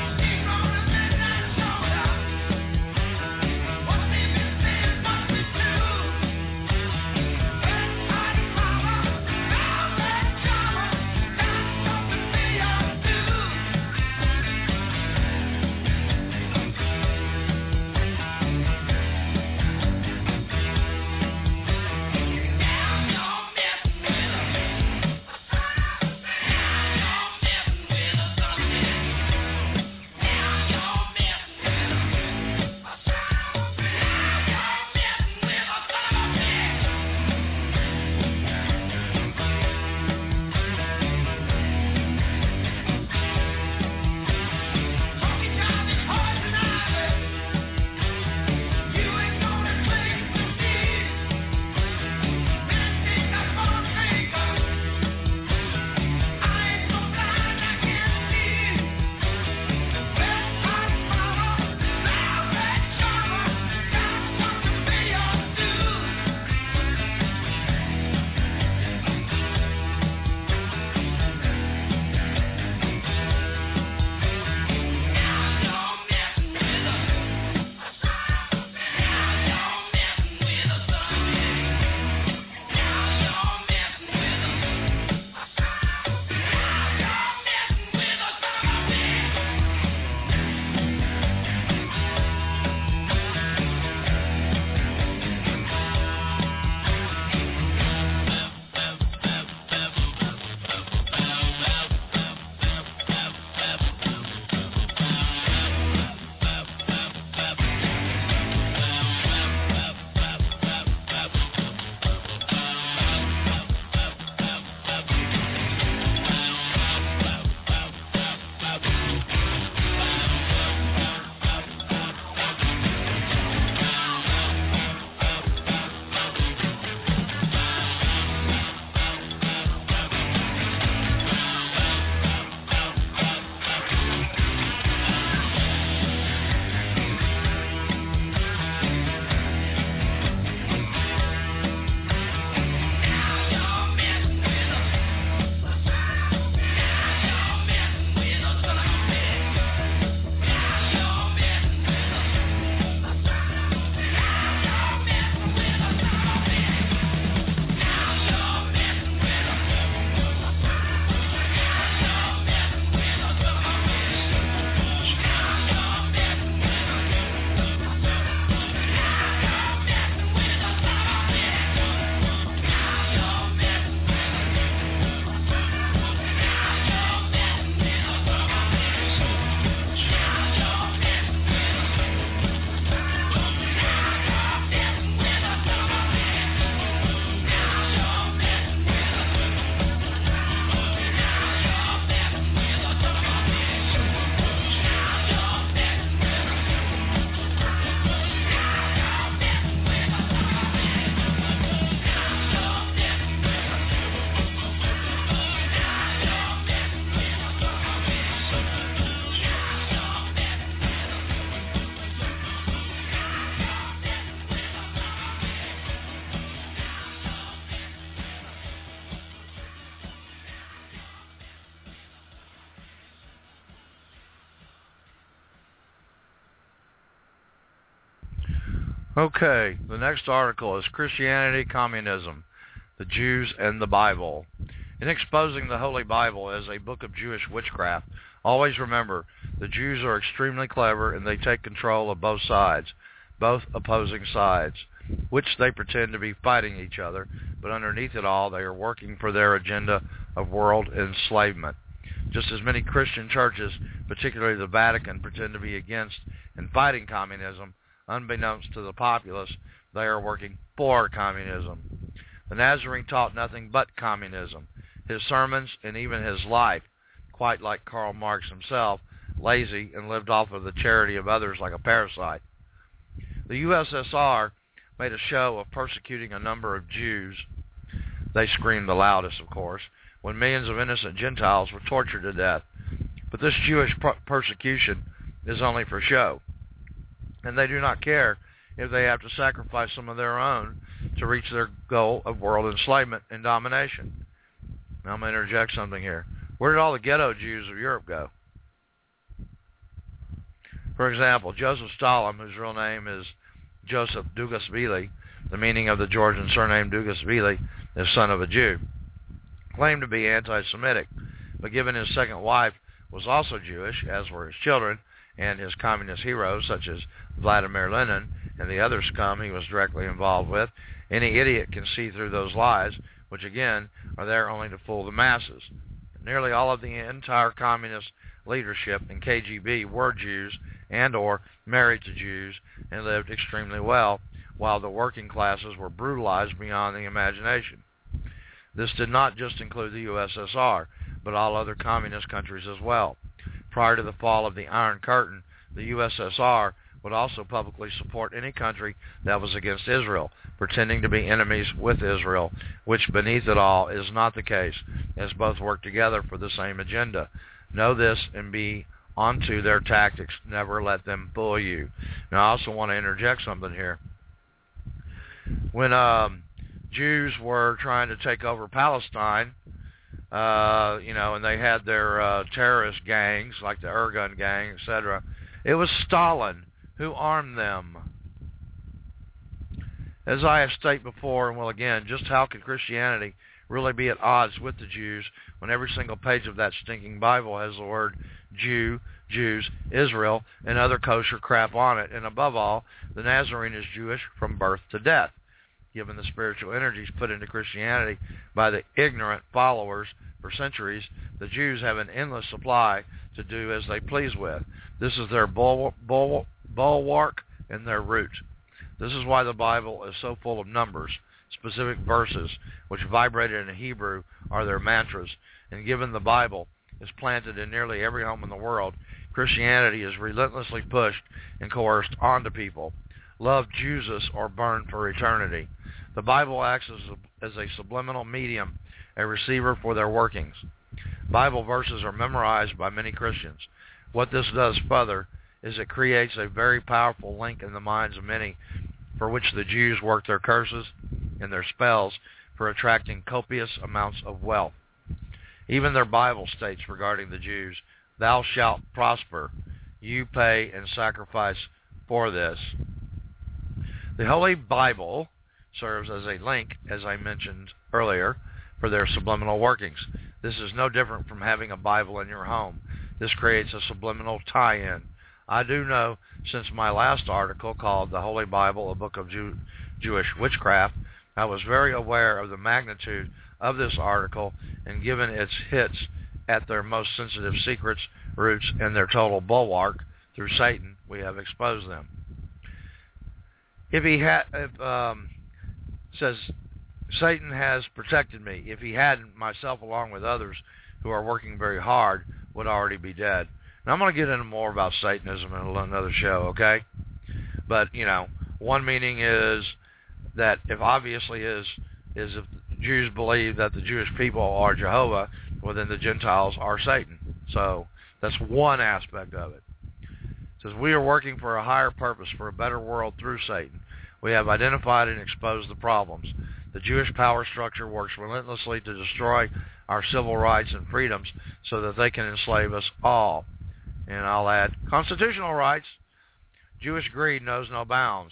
Speaker 6: What
Speaker 3: Okay, the next article is Christianity, Communism, the Jews and the Bible. In exposing the Holy Bible as a book of Jewish witchcraft, always remember the Jews are extremely clever and they take control of both sides, both opposing sides, which they pretend to be fighting each other, but underneath it all they are working for their agenda of world enslavement. Just as many Christian churches, particularly the Vatican, pretend to be against and fighting communism, unbeknownst to the populace, they are working for communism. The Nazarene taught nothing but communism. His sermons and even his life, quite like Karl Marx himself, lazy and lived off of the charity of others like a parasite. The U S S R made a show of persecuting a number of Jews. They screamed the loudest, of course, when millions of innocent Gentiles were tortured to death. But this Jewish per- persecution is only for show, and they do not care if they have to sacrifice some of their own to reach their goal of world enslavement and domination. Now I'm going to interject something here. Where did all the ghetto Jews of Europe go? For example, Joseph Stalin, whose real name is Joseph Dugashvili, the meaning of the Georgian surname Dugashvili is son of a Jew, claimed to be anti-Semitic, but given his second wife was also Jewish, as were his children, and his communist heroes such as Vladimir Lenin and the other scum he was directly involved with, any idiot can see through those lies, which again are there only to fool the masses. Nearly all of the entire communist leadership and K G B were Jews and or married to Jews and lived extremely well, while the working classes were brutalized beyond the imagination. This did not just include the U S S R, but all other communist countries as well. Prior to the fall of the Iron Curtain, the U S S R would also publicly support any country that was against Israel, pretending to be enemies with Israel, which beneath it all is not the case, as both work together for the same agenda. Know this and be onto their tactics. Never let them fool you. Now, I also want to interject something here. When um, Jews were trying to take over Palestine, uh, you know, and they had their uh, terrorist gangs, like the Irgun gang, et cetera, it was Stalin who armed them. As I have stated before, and will again, just how could Christianity really be at odds with the Jews when every single page of that stinking Bible has the word Jew, Jews, Israel, and other kosher crap on it? And above all, the Nazarene is Jewish from birth to death. Given the spiritual energies put into Christianity by the ignorant followers for centuries, the Jews have an endless supply to do as they please with. This is their bul- bul- bulwark and their root. This is why the Bible is so full of numbers, specific verses, which vibrated in Hebrew are their mantras. And given the Bible is planted in nearly every home in the world, Christianity is relentlessly pushed and coerced onto people. Love Jesus or burn for eternity. The Bible acts as a, as a subliminal medium, a receiver for their workings. Bible verses are memorized by many Christians. What this does further is it creates a very powerful link in the minds of many, for which the Jews work their curses and their spells for attracting copious amounts of wealth. Even their Bible states regarding the Jews, "Thou shalt prosper. You pay and sacrifice for this." The Holy Bible serves as a link, as I mentioned earlier, for their subliminal workings. This is no different from having a Bible in your home. This creates a subliminal tie-in. I do know, since my last article called The Holy Bible, a Book of Jew- Jewish Witchcraft, I was very aware of the magnitude of this article, and given its hits at their most sensitive secrets, roots, and their total bulwark through Satan, we have exposed them. If he had, if, um, says, Satan has protected me. If he hadn't, myself along with others who are working very hard would already be dead. Now, I'm going to get into more about Satanism in another show, okay? But, you know, one meaning is that if obviously is, is if Jews believe that the Jewish people are Jehovah, well, then the Gentiles are Satan. So that's one aspect of it. It says, we are working for a higher purpose, for a better world through Satan. We have identified and exposed the problems. The Jewish power structure works relentlessly to destroy our civil rights and freedoms so that they can enslave us all. And I'll add, constitutional rights. Jewish greed knows no bounds.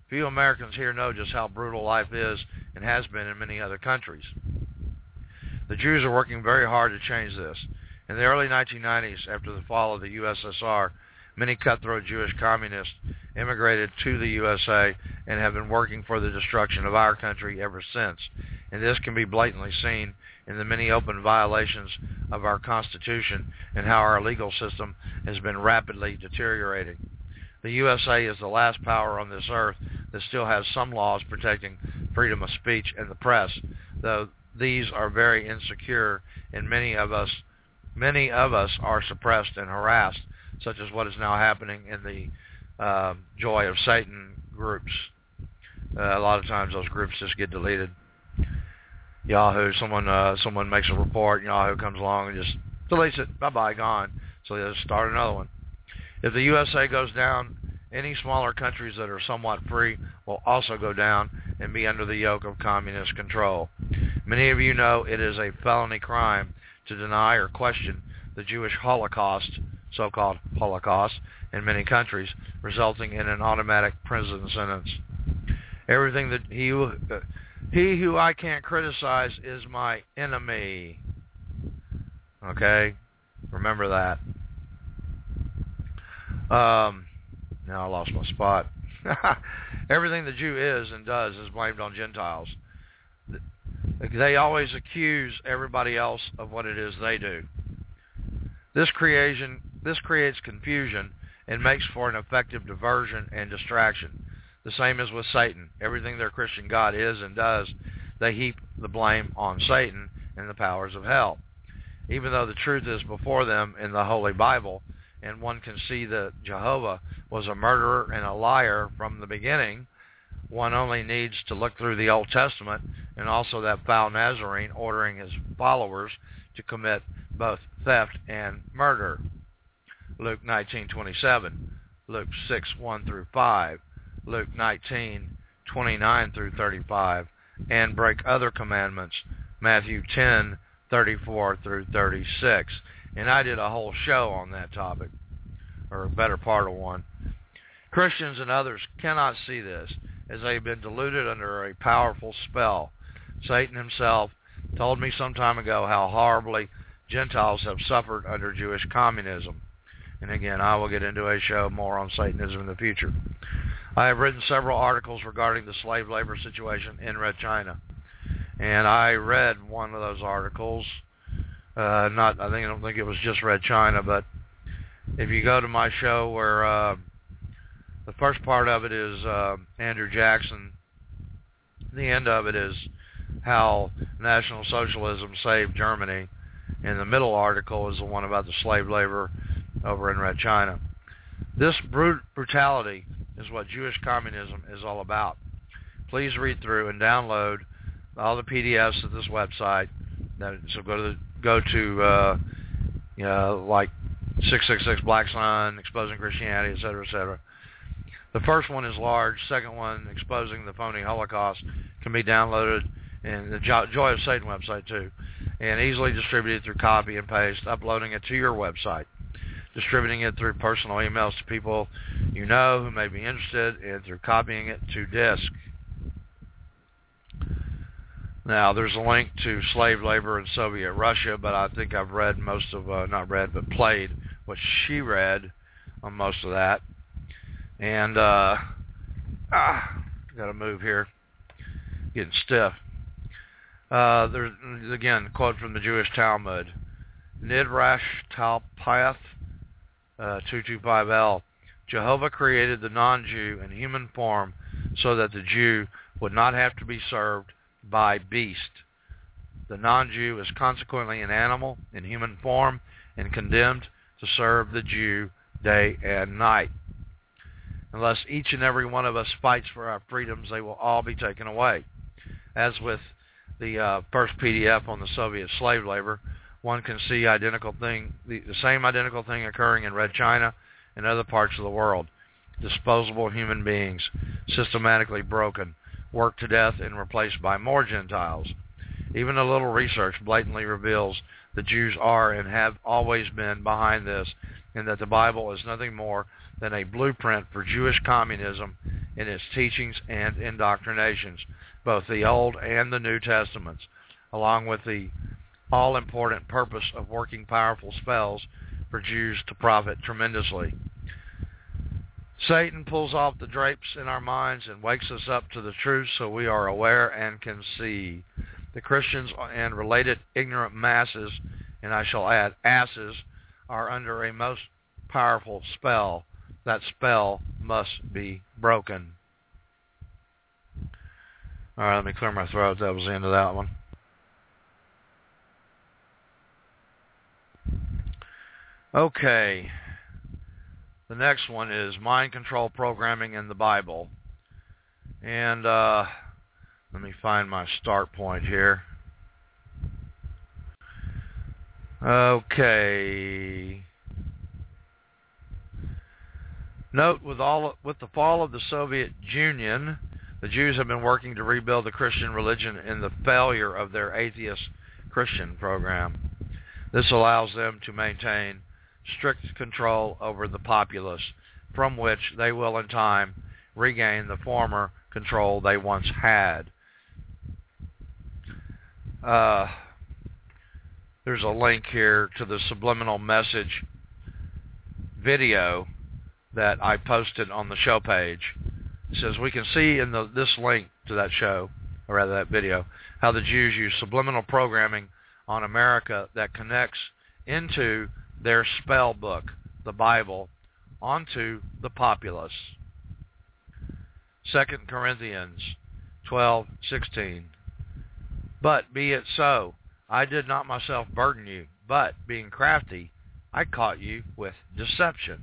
Speaker 3: Few Americans here know just how brutal life is and has been in many other countries. The Jews are working very hard to change this. In the early nineteen nineties, after the fall of the U S S R, many cutthroat Jewish communists immigrated to the U S A and have been working for the destruction of our country ever since. And this can be blatantly seen in the many open violations of our Constitution and how our legal system has been rapidly deteriorating. The U S A is the last power on this earth that still has some laws protecting freedom of speech and the press, though these are very insecure, and many of us many of us are suppressed and harassed, such as what is now happening in the uh, Joy of Satan groups. Uh, a lot of times those groups just get deleted. Yahoo, someone uh, someone makes a report, and Yahoo comes along and just deletes it. Bye-bye, gone. So they just start another one. If the U S A goes down, any smaller countries that are somewhat free will also go down and be under the yoke of communist control. Many of you know it is a felony crime to deny or question the Jewish Holocaust, so-called Holocaust, in many countries, resulting in an automatic prison sentence. Everything that he, uh, he who I can't criticize is my enemy. Okay? Remember that. Um, now I lost my spot. Everything the Jew is and does is blamed on Gentiles. They always accuse everybody else of what it is they do. This creation, this creates confusion and makes for an effective diversion and distraction. The same as with Satan. Everything their Christian God is and does, they heap the blame on Satan and the powers of hell. Even though the truth is before them in the Holy Bible, and one can see that Jehovah was a murderer and a liar from the beginning, one only needs to look through the Old Testament and also that foul Nazarene ordering his followers to commit both theft and murder. Luke nineteen twenty-seven, Luke six one through five, Luke nineteen twenty-nine through thirty-five, and break other commandments, Matthew ten thirty-four through thirty-six. And I did a whole show on that topic, or a better part of one. Christians and others cannot see this, as they have been deluded under a powerful spell. Satan himself told me some time ago how horribly Gentiles have suffered under Jewish communism. And again, I will get into a show more on Satanism in the future. I have written several articles regarding the slave labor situation in Red China. And I read one of those articles. Uh, not, I think I don't think it was just Red China, but if you go to my show where uh, the first part of it is uh, Andrew Jackson, the end of it is how National Socialism saved Germany, and the middle article is the one about the slave labor over in Red China. This brut- brutality is what Jewish communism is all about. Please read through and download all the P D Fs at this website. That, so go to the, go to uh, you know, like six six six Black Sun, Exposing Christianity, et cetera, et cetera. The first one is large. Second one, Exposing the Phony Holocaust, can be downloaded in the Joy of Satan website too, and easily distributed through copy and paste, uploading it to your website, distributing it through personal emails to people you know who may be interested, and through copying it to disk. Now, there's a link to slave labor in Soviet Russia, but I think I've read most of, uh, not read, but played what she read on most of that. And, uh, ah, got to move here. Getting stiff. Uh, there's, again, a quote from the Jewish Talmud. Nidrash Talpath uh, two twenty-five L. Jehovah created the non-Jew in human form so that the Jew would not have to be served by beast. The non-Jew is consequently an animal in human form and condemned to serve the Jew day and night. Unless each and every one of us fights for our freedoms, they will all be taken away. As with the uh, first P D F on the Soviet slave labor, one can see identical thing, the, the same identical thing occurring in Red China and other parts of the world. Disposable human beings, systematically broken, worked to death and replaced by more Gentiles. Even a little research blatantly reveals the Jews are and have always been behind this, and that the Bible is nothing more than a blueprint for Jewish communism in its teachings and indoctrinations, both the Old and the New Testaments, along with the all-important purpose of working powerful spells for Jews to profit tremendously. Satan pulls off the drapes in our minds and wakes us up to the truth so we are aware and can see. The Christians and related ignorant masses, and I shall add asses, are under a most powerful spell. That spell must be broken. All right, let me clear my throat. That was the end of that one. Okay. The next one is mind control programming in the Bible. And uh, let me find my start point here. Okay. Note, with all with the fall of the Soviet Union, the Jews have been working to rebuild the Christian religion in the failure of their atheist Christian program. This allows them to maintain strict control over the populace, from which they will in time regain the former control they once had. Uh, there's a link here to the subliminal message video that I posted on the show page. It says, we can see in the, this link to that show, or rather that video, how the Jews use subliminal programming on America that connects into their spell book, the Bible, onto the populace. Second Corinthians twelve sixteen. But be it so, I did not myself burden you, but being crafty, I caught you with deception.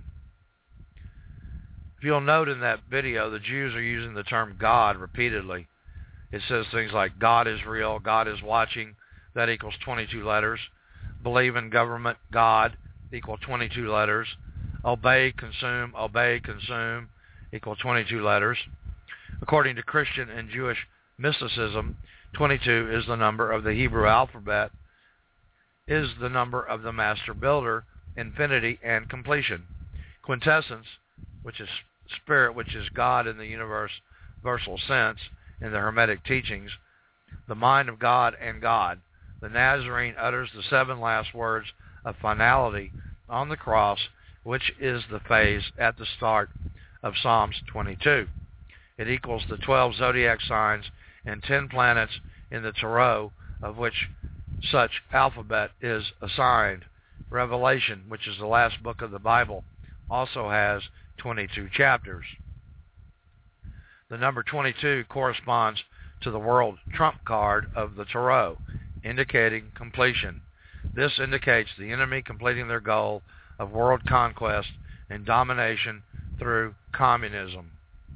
Speaker 3: If you'll note in that video, the Jews are using the term God repeatedly. It says things like, God is real, God is watching, that equals twenty-two letters. Believe in government, God, equal twenty-two letters. Obey, consume, obey, consume, equal twenty-two letters. According to Christian and Jewish mysticism, twenty-two is the number of the Hebrew alphabet, is the number of the master builder, infinity, and completion. Quintessence, which is spirit, which is God in the universal sense in the Hermetic teachings, the mind of God and God. The Nazarene utters the seven last words of finality on the cross, which is the phase at the start of Psalms twenty-two. It equals the twelve zodiac signs and ten planets in the tarot, of which such alphabet is assigned. Revelation, which is the last book of the Bible, also has twenty-two chapters. The number twenty-two corresponds to the world trump card of the tarot, indicating completion. This indicates the enemy completing their goal of world conquest and domination through communism.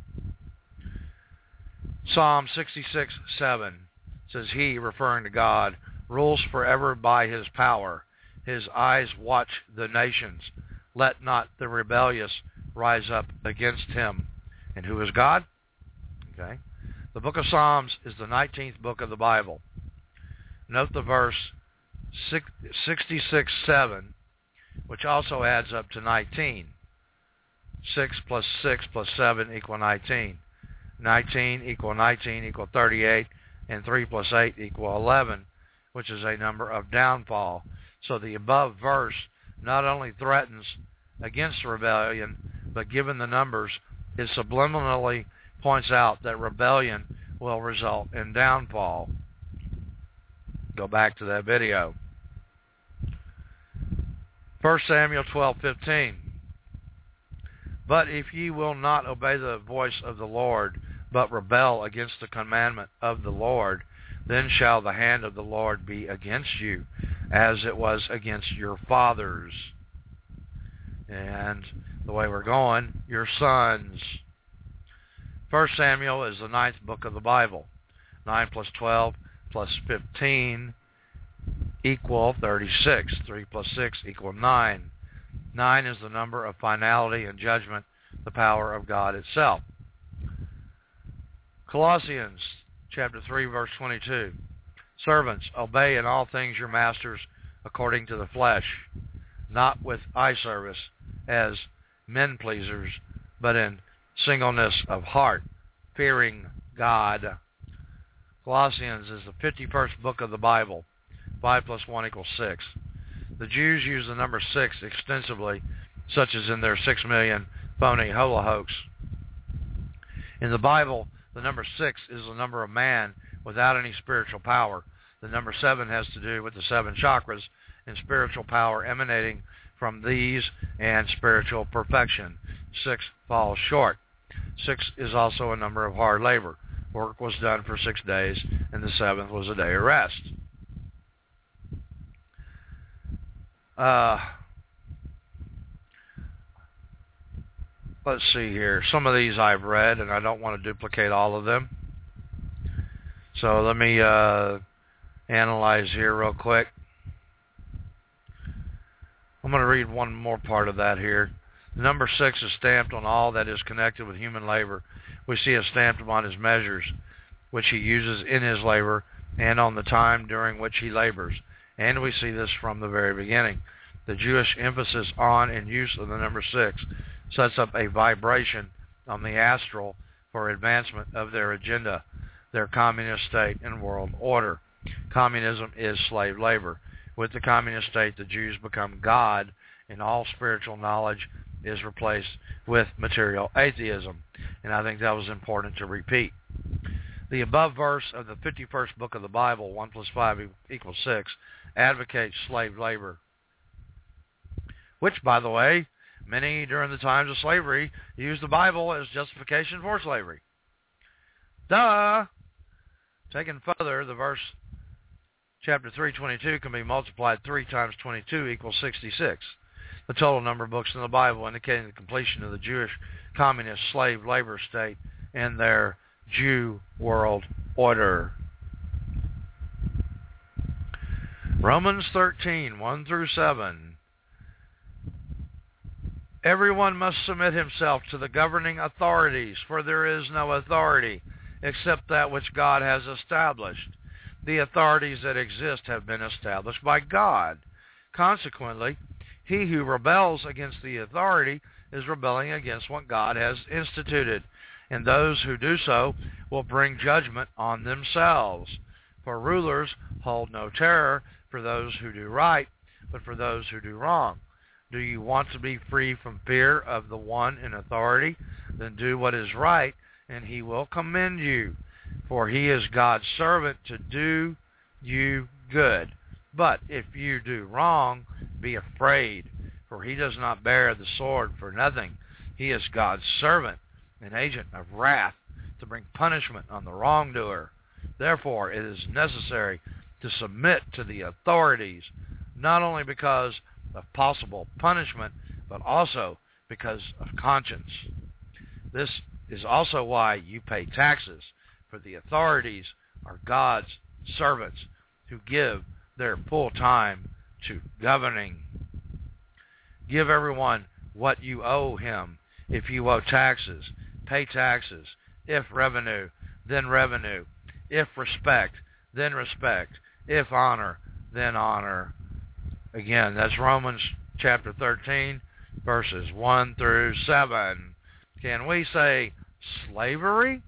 Speaker 3: Psalm sixty-six seven says, He, referring to God, rules forever by His power. His eyes watch the nations. Let not the rebellious rise up against Him. And who is God? Okay. The book of Psalms is the nineteenth book of the Bible. Note the verse sixty-six seven, which also adds up to nineteen. six plus six plus seven equal nineteen. nineteen equal nineteen equal thirty-eight, and three plus eight equal eleven, which is a number of downfall. So the above verse not only threatens against rebellion, but given the numbers, it subliminally points out that rebellion will result in downfall. Go back to that video. First Samuel twelve fifteen. But if ye will not obey the voice of the Lord, but rebel against the commandment of the Lord, then shall the hand of the Lord be against you, as it was against your fathers. And the way we're going, your sons. First Samuel is the ninth book of the Bible. nine plus twelve plus fifteen equal thirty-six. three plus six equal nine. nine is the number of finality and judgment, the power of God itself. Colossians chapter three, verse twenty-two. Servants, obey in all things your masters according to the flesh, not with eye service as men pleasers, but in singleness of heart, fearing God. Colossians is the fifty-first book of the Bible. Five plus one equals six. The Jews use the number six extensively, such as in their six million phony hola hoax. In the Bible, the number six is the number of man without any spiritual power. The number seven has to do with the seven chakras and spiritual power emanating from these and spiritual perfection. Six falls short. Six is also a number of hard labor. Work was done for six days, and the seventh was a day of rest. Uh, let's see here. Some of these I've read, and I don't want to duplicate all of them. So let me uh, analyze here real quick. I'm going to read one more part of that here. The number six is stamped on all that is connected with human labor. We see it stamped upon his measures, which he uses in his labor, and on the time during which he labors. And we see this from the very beginning. The Jewish emphasis on and use of the number six sets up a vibration on the astral for advancement of their agenda, their communist state and world order. Communism is slave labor. With the communist state, the Jews become God, and all spiritual knowledge is replaced with material atheism. And I think that was important to repeat. The above verse of the fifty-first book of the Bible, one plus five equals six, advocates slave labor, which, by the way, many during the times of slavery used the Bible as justification for slavery. Duh! Taken further, the verse chapter three twenty-two can be multiplied three times twenty-two equals sixty-six. The total number of books in the Bible indicating the completion of the Jewish communist slave labor state and their Jew world order. Romans thirteen, one through seven. Everyone must submit himself to the governing authorities, for there is no authority except that which God has established. The authorities that exist have been established by God. Consequently, he who rebels against the authority is rebelling against what God has instituted, and those who do so will bring judgment on themselves. For rulers hold no terror for those who do right, but for those who do wrong. Do you want to be free from fear of the one in authority? Then do what is right, and he will commend you. For he is God's servant to do you good. But if you do wrong, be afraid, for he does not bear the sword for nothing. He is God's servant, an agent of wrath, to bring punishment on the wrongdoer. Therefore, it is necessary to submit to the authorities, not only because of possible punishment, but also because of conscience. This is also why you pay taxes, for the authorities are God's servants who give their full time to governing. Give everyone what you owe him. If you owe taxes, pay taxes. If revenue, then revenue. If respect, then respect. If honor, then honor. Again, that's Romans chapter thirteen, verses one through seven. Can we say slavery?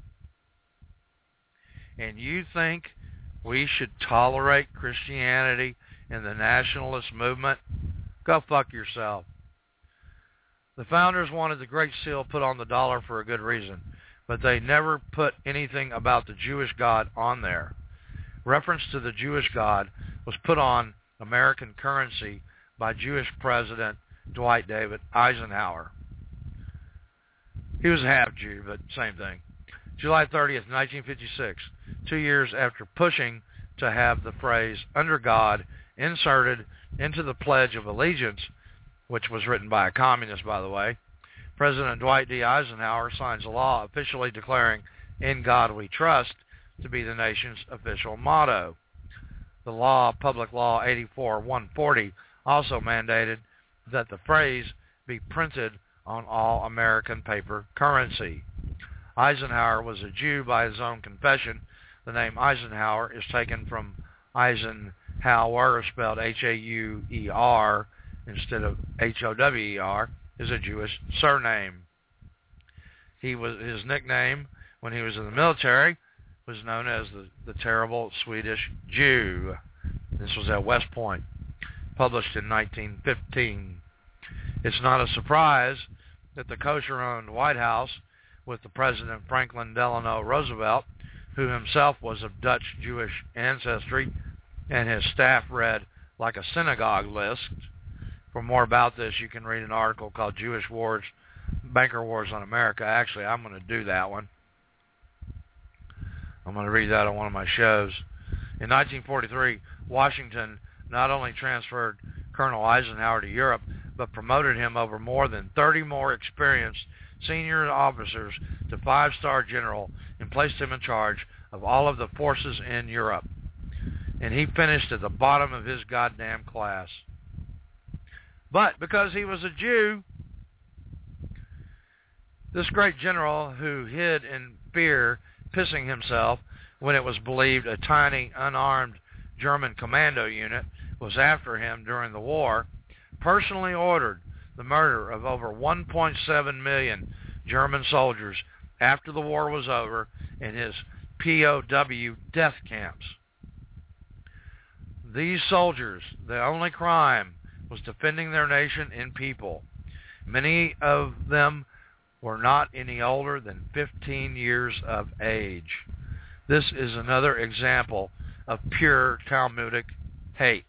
Speaker 3: And you think we should tolerate Christianity and the nationalist movement? Go fuck yourself. The founders wanted the Great Seal put on the dollar for a good reason, but they never put anything about the Jewish God on there. Reference to the Jewish God was put on American currency by Jewish President Dwight David Eisenhower. He was a half-Jew, but same thing. July thirtieth, nineteen fifty-six, two years after pushing to have the phrase "under God" inserted into the Pledge of Allegiance, which was written by a communist, by the way, President Dwight D. Eisenhower signs a law officially declaring "In God We Trust" to be the nation's official motto. The law, Public Law eighty-four one forty, also mandated that the phrase be printed on all American paper currency. Eisenhower was a Jew by his own confession. The name Eisenhower is taken from Eisenhower, spelled H A U E R instead of H O W E R, is a Jewish surname. He was his nickname when he was in the military was known as the, the Terrible Swedish Jew. This was at West Point, published in nineteen fifteen. It's not a surprise that the kosher-owned White House, with the President Franklin Delano Roosevelt, who himself was of Dutch Jewish ancestry, and his staff read like a synagogue list. For more about this, you can read an article called Jewish Wars, Banker Wars on America. Actually, I'm going to do that one. I'm going to read that on one of my shows. In nineteen forty-three, Washington not only transferred Colonel Eisenhower to Europe, but promoted him over more than thirty more experienced senior officers to five-star general and placed him in charge of all of the forces in Europe. And he finished at the bottom of his goddamn class. But because he was a Jew, this great general who hid in fear, pissing himself when it was believed a tiny, unarmed German commando unit was after him during the war, personally ordered the murder of over one point seven million German soldiers after the war was over in his P O W death camps. These soldiers, the only crime was defending their nation and people. Many of them were not any older than fifteen years of age. This is another example of pure Talmudic hate.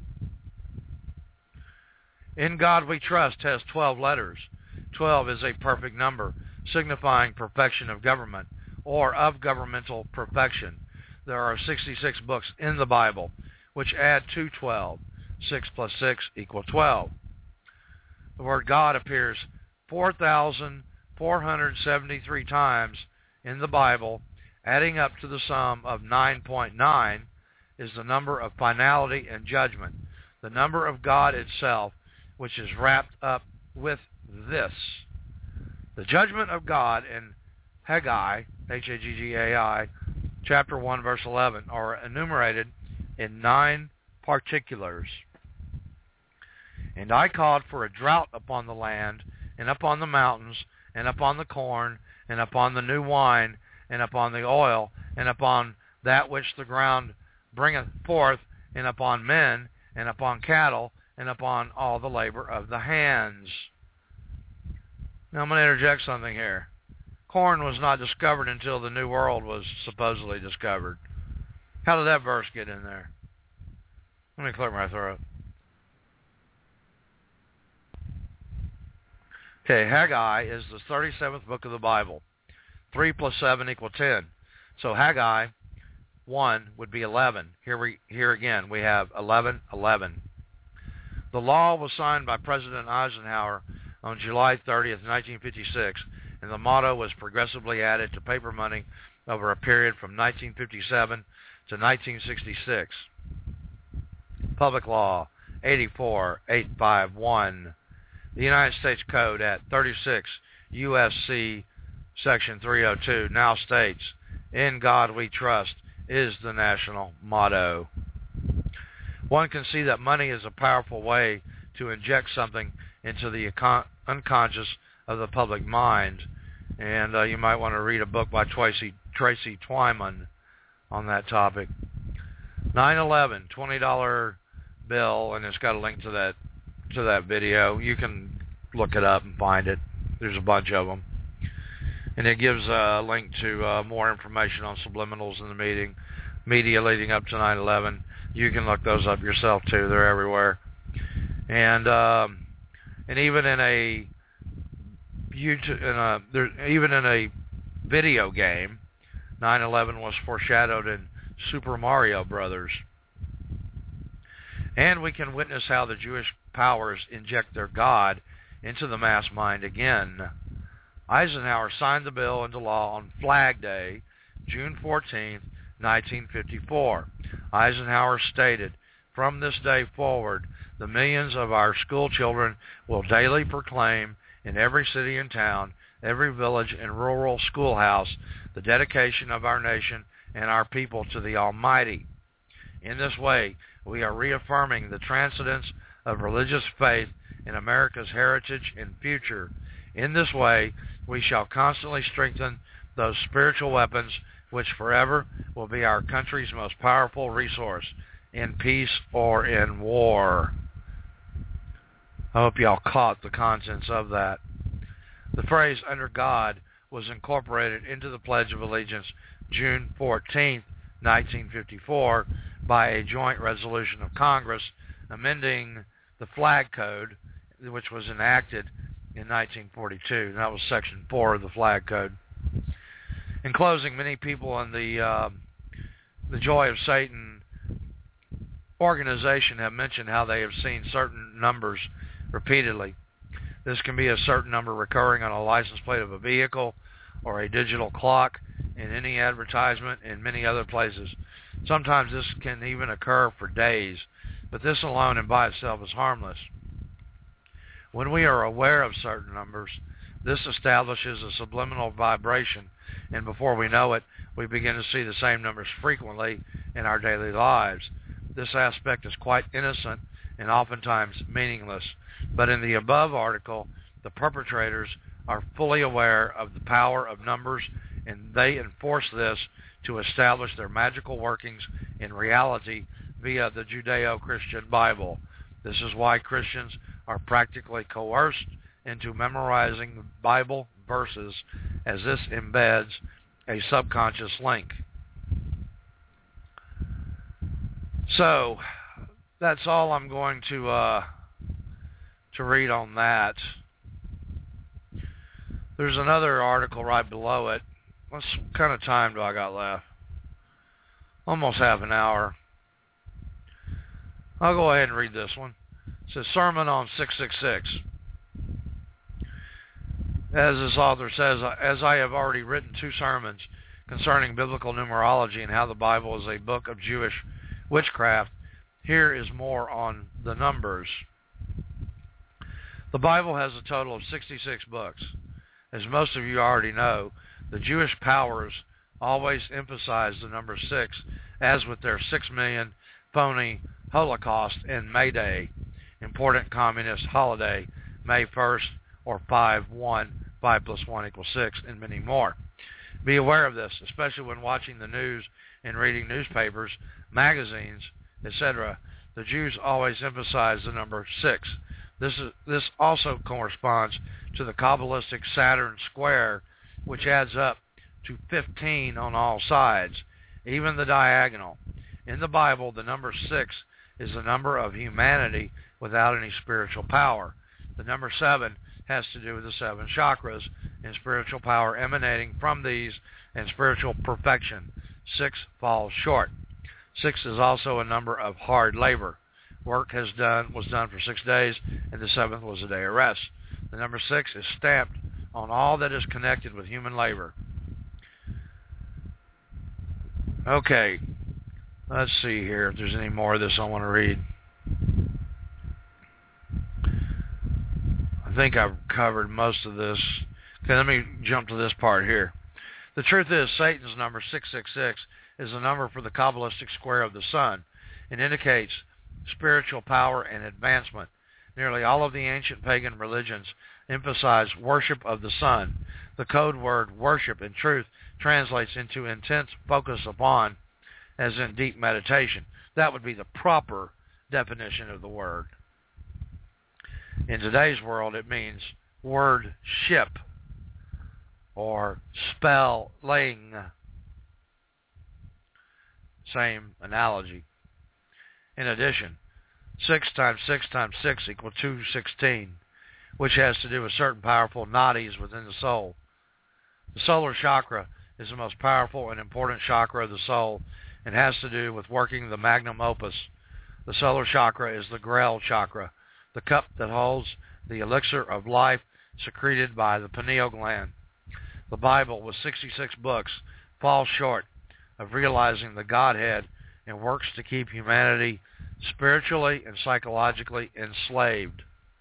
Speaker 3: In God We Trust has twelve letters. twelve is a perfect number, signifying perfection of government, or of governmental perfection. There are sixty-six books in the Bible, which add to twelve. six plus six equal twelve. The word God appears four thousand four hundred seventy-three times in the Bible. Adding up to the sum of nine point nine is the number of finality and judgment, the number of God itself, which is wrapped up with this. The judgment of God in Haggai, H A G G A I, chapter one, verse eleven, are enumerated in nine particulars. And I called for a drought upon the land, and upon the mountains, and upon the corn, and upon the new wine, and upon the oil, and upon that which the ground bringeth forth, and upon men, and upon cattle, and upon all the labor of the hands. Now I'm going to interject something here. Corn was not discovered until the New World was supposedly discovered. How did that verse get in there? Let me clear my throat. Okay, Haggai is the thirty-seventh book of the Bible. three plus seven equal ten. So Haggai one would be eleven. Here we here again we have eleven, eleven. The law was signed by President Eisenhower on July thirtieth, nineteen fifty-six, and the motto was progressively added to paper money over a period from nineteen fifty-seven to nineteen sixty-six. Public Law eighty-four eight fifty-one. The United States Code at thirty-six U S C Section three oh two now states, "In God We Trust" is the national motto. One can see that money is a powerful way to inject something into the econ- unconscious of the public mind. And uh, you might want to read a book by Tracy, Tracy Twyman on that topic. nine eleven, twenty dollar bill, and it's got a link to that to that video. You can look it up and find it. There's a bunch of them. And it gives a link to uh, more information on subliminals in the meeting, media leading up to nine eleven. You can look those up yourself too. They're everywhere. And um, and even in a YouTube, in a there, even in a video game, nine eleven was foreshadowed in Super Mario Brothers. And we can witness how the Jewish powers inject their God into the mass mind again. Eisenhower signed the bill into law on Flag Day, June fourteenth, nineteen fifty-four. Eisenhower stated, "From this day forward, the millions of our school children will daily proclaim in every city and town, every village and rural schoolhouse, the dedication of our nation and our people to the Almighty. In this way, we are reaffirming the transcendence of religious faith in America's heritage and future. In this way, we shall constantly strengthen those spiritual weapons which forever will be our country's most powerful resource in peace or in war. I hope y'all caught the contents of that. The phrase under God was incorporated into the Pledge of Allegiance June fourteenth, nineteen fifty-four by a joint resolution of Congress amending the flag code, which was enacted in nineteen forty-two. That was Section four of the flag code. In closing, many people in the uh, the Joy of Satan organization have mentioned how they have seen certain numbers repeatedly. This can be a certain number recurring on a license plate of a vehicle or a digital clock, in any advertisement, in many other places. Sometimes this can even occur for days, but this alone and by itself is harmless. When we are aware of certain numbers, this establishes a subliminal vibration, and before we know it, we begin to see the same numbers frequently in our daily lives. This aspect is quite innocent and oftentimes meaningless, but in the above article, the perpetrators are fully aware of the power of numbers, and they enforce this to establish their magical workings in reality via the Judeo-Christian Bible. This is why Christians are practically coerced into memorizing Bible verses, as this embeds a subconscious link. So, that's all I'm going to uh, to read on that. There's another article right below it. What kind of time do I got left? Almost half an hour. I'll go ahead and read this one. It says, Sermon on six six six. As this author says, as I have already written two sermons concerning biblical numerology and how the Bible is a book of Jewish witchcraft, here is more on the numbers. The Bible has a total of sixty-six books. As most of you already know, the Jewish powers always emphasize the number six, as with their six million phony Holocaust and May Day, important communist holiday, May first, or five one, five plus one equals six, and many more. Be aware of this, especially when watching the news and reading newspapers, magazines, et cetera. The Jews always emphasize the number six. This is, this also corresponds to the Kabbalistic Saturn square, which adds up to fifteen on all sides, even the diagonal. In the Bible, the number six is the number of humanity without any spiritual power. The number seven has to do with the seven chakras and spiritual power emanating from these and spiritual perfection. Six falls short. Six is also a number of hard labor. Work has done was done for six days, and the seventh was a day of rest. The number six is stamped on all that is connected with human labor. Okay, let's see here if there's any more of this I want to read. I think I've covered most of this. Okay, let me jump to this part here. The truth is, Satan's number six six six is the number for the Kabbalistic square of the sun. It indicates spiritual power and advancement. Nearly all of the ancient pagan religions emphasize worship of the sun. The code word worship in truth translates into intense focus upon, as in deep meditation. That would be the proper definition of the word. In today's world, it means word ship or spelling. Same analogy. In addition, six times six times six equals two hundred sixteen, which has to do with certain powerful nadis within the soul. The solar chakra is the most powerful and important chakra of the soul and has to do with working the magnum opus. The solar chakra is the Grail chakra, the cup that holds the elixir of life secreted by the pineal gland. The Bible, with sixty-six books, falls short of realizing the Godhead and works to keep humanity spiritually and psychologically enslaved.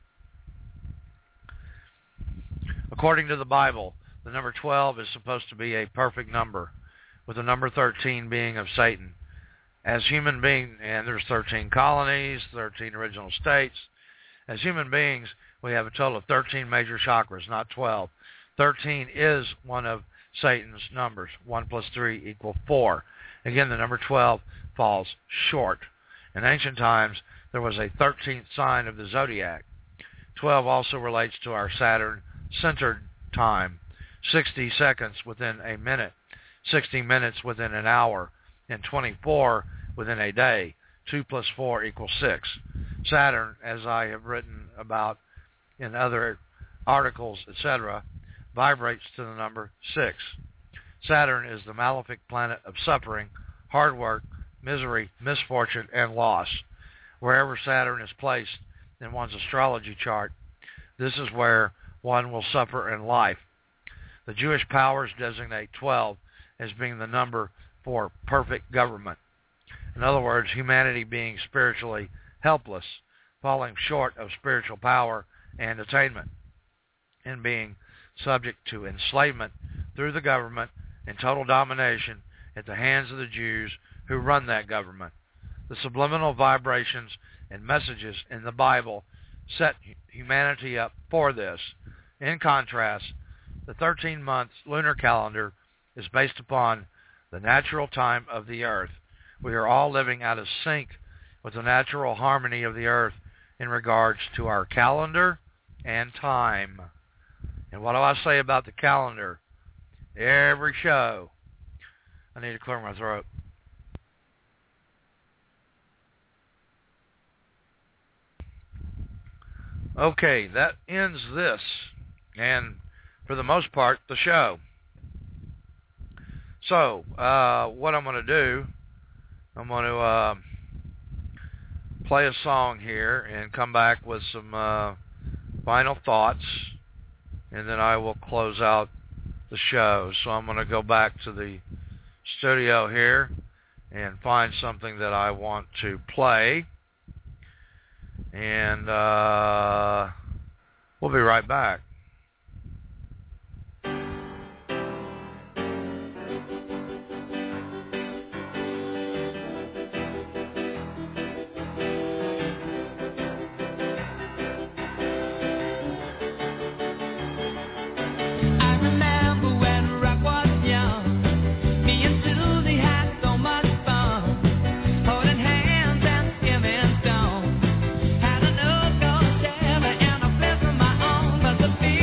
Speaker 3: According to the Bible, the number twelve is supposed to be a perfect number, with the number thirteen being of Satan. As human beings, and there's thirteen colonies, thirteen original states. As human beings, we have a total of thirteen major chakras, not twelve. thirteen is one of Satan's numbers. one plus three equal four. Again, the number twelve falls short. In ancient times, there was a thirteenth sign of the zodiac. twelve also relates to our Saturn-centered time. sixty seconds within a minute, sixty minutes within an hour, and twenty-four within a day. two plus four equals six. Saturn, as I have written about in other articles, et cetera, vibrates to the number six. Saturn is the malefic planet of suffering, hard work, misery, misfortune, and loss. Wherever Saturn is placed in one's astrology chart, this is where one will suffer in life. The Jewish powers designate twelve as being the number for perfect government. In other words, humanity being spiritually helpless, falling short of spiritual power and attainment, and being subject to enslavement through the government and total domination at the hands of the Jews who run that government. The subliminal vibrations and messages in the Bible set humanity up for this. In contrast, the thirteen-month lunar calendar is based upon the natural time of the earth. We are all living out of sync with the natural harmony of the earth in regards to our calendar and time. And what do I say about the calendar? Every show. I need to clear my throat. Okay, that ends this, and for the most part, the show. So, uh, what I'm going to do, I'm going to uh, play a song here and come back with some uh, final thoughts, and then I will close out the show. So I'm going to go back to the studio here and find something that I want to play, and uh, we'll be right back.
Speaker 4: The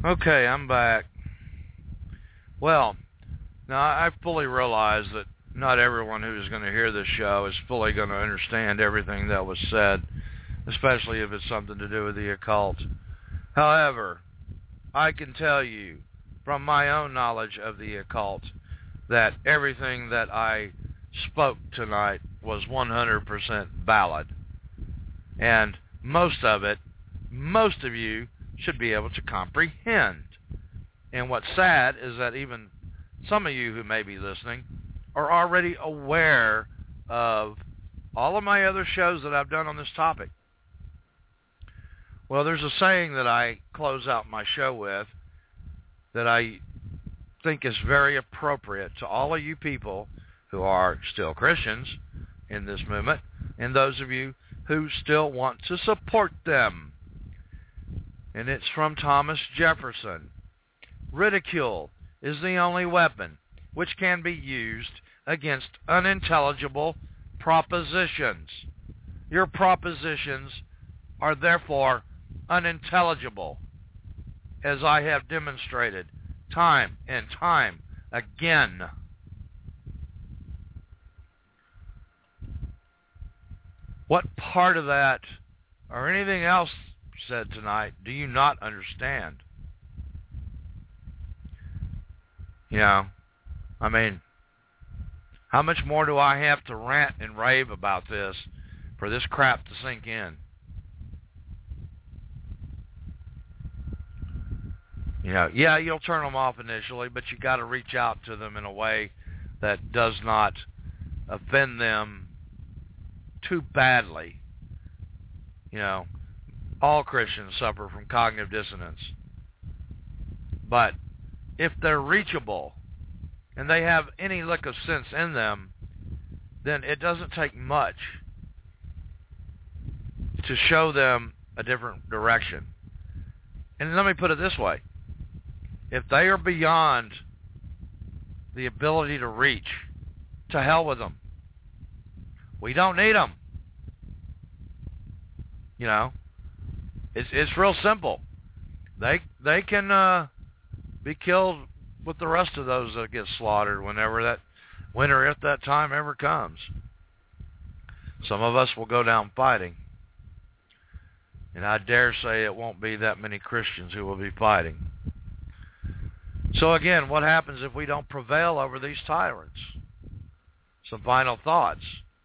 Speaker 3: Okay, I'm back. Well, now I fully realize that not everyone who is going to hear this show is fully going to understand everything that was said, especially if it's something to do with the occult. However, I can tell you from my own knowledge of the occult that everything that I spoke tonight was one hundred percent valid. And most of it, most of you should be able to comprehend. And what's sad is that even some of you who may be listening are already aware of all of my other shows that I've done on this topic. Well, there's a saying that I close out my show with that I think is very appropriate to all of you people who are still Christians in this movement, and those of you who still want to support them. And it's from Thomas Jefferson. Ridicule is the only weapon which can be used against unintelligible propositions. Your propositions are therefore unintelligible, as I have demonstrated time and time again. What part of that or anything else said tonight do you not understand? You know, I mean, how much more do I have to rant and rave about this for this crap to sink in? You know, yeah, you'll turn them off initially, but you got to reach out to them in a way that does not offend them too badly. You know, all Christians suffer from cognitive dissonance. But if they're reachable and they have any lick of sense in them, then it doesn't take much to show them a different direction. And let me put it this way. If they are beyond the ability to reach, to hell with them. We don't need them. You know, it's it's real simple. They they can uh, be killed with the rest of those that get slaughtered whenever that, when or if that time ever comes. Some of us will go down fighting. And I dare say it won't be that many Christians who will be fighting. So again, what happens if we don't prevail over these tyrants? Some final thoughts.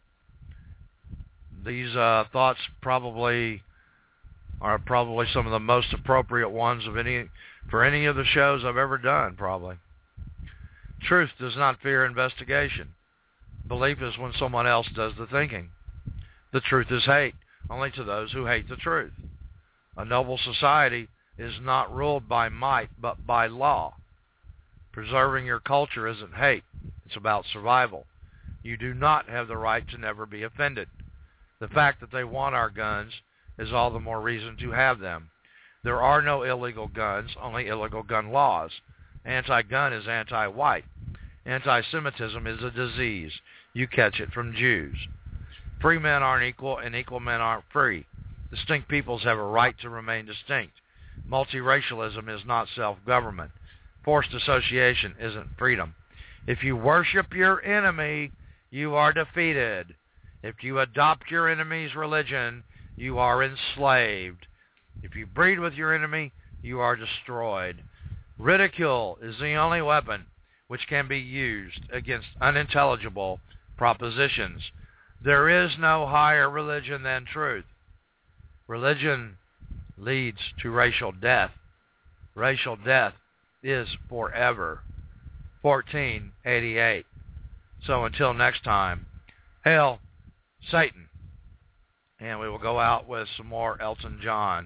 Speaker 3: These uh, thoughts probably are probably some of the most appropriate ones of any for any of the shows I've ever done, probably. Truth does not fear investigation. Belief is when someone else does the thinking. The truth is hate, only to those who hate the truth. A noble society is not ruled by might, but by law. Preserving your culture isn't hate. It's about survival. You do not have the right to never be offended. The fact that they want our guns is all the more reason to have them. There are no illegal guns, only illegal gun laws. Anti-gun is anti-white. Anti-Semitism is a disease. You catch it from Jews. Free men aren't equal, and equal men aren't free. Distinct peoples have a right to remain distinct. Multiracialism is not self-government. Forced association isn't freedom. If you worship your enemy, you are defeated. If you adopt your enemy's religion, you are enslaved. If you breed with your enemy, you are destroyed. Ridicule is the only weapon which can be used against unintelligible propositions. There is no higher religion than truth. Religion leads to racial death. Racial death is forever. fourteen eighty-eight. So until next time, hail Satan. And we will go out with some more Elton John,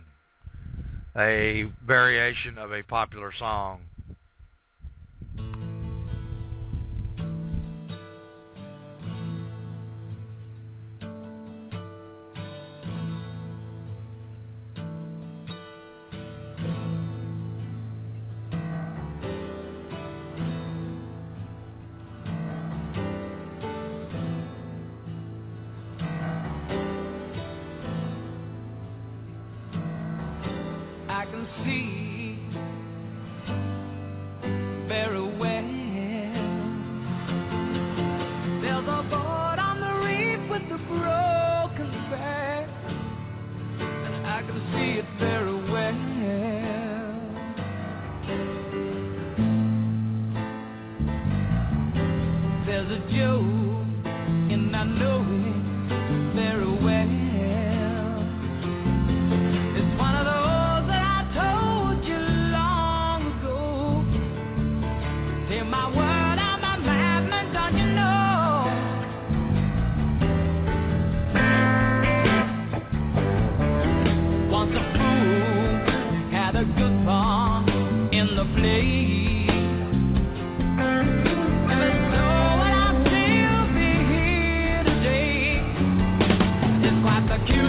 Speaker 3: a variation of a popular song.
Speaker 4: I can see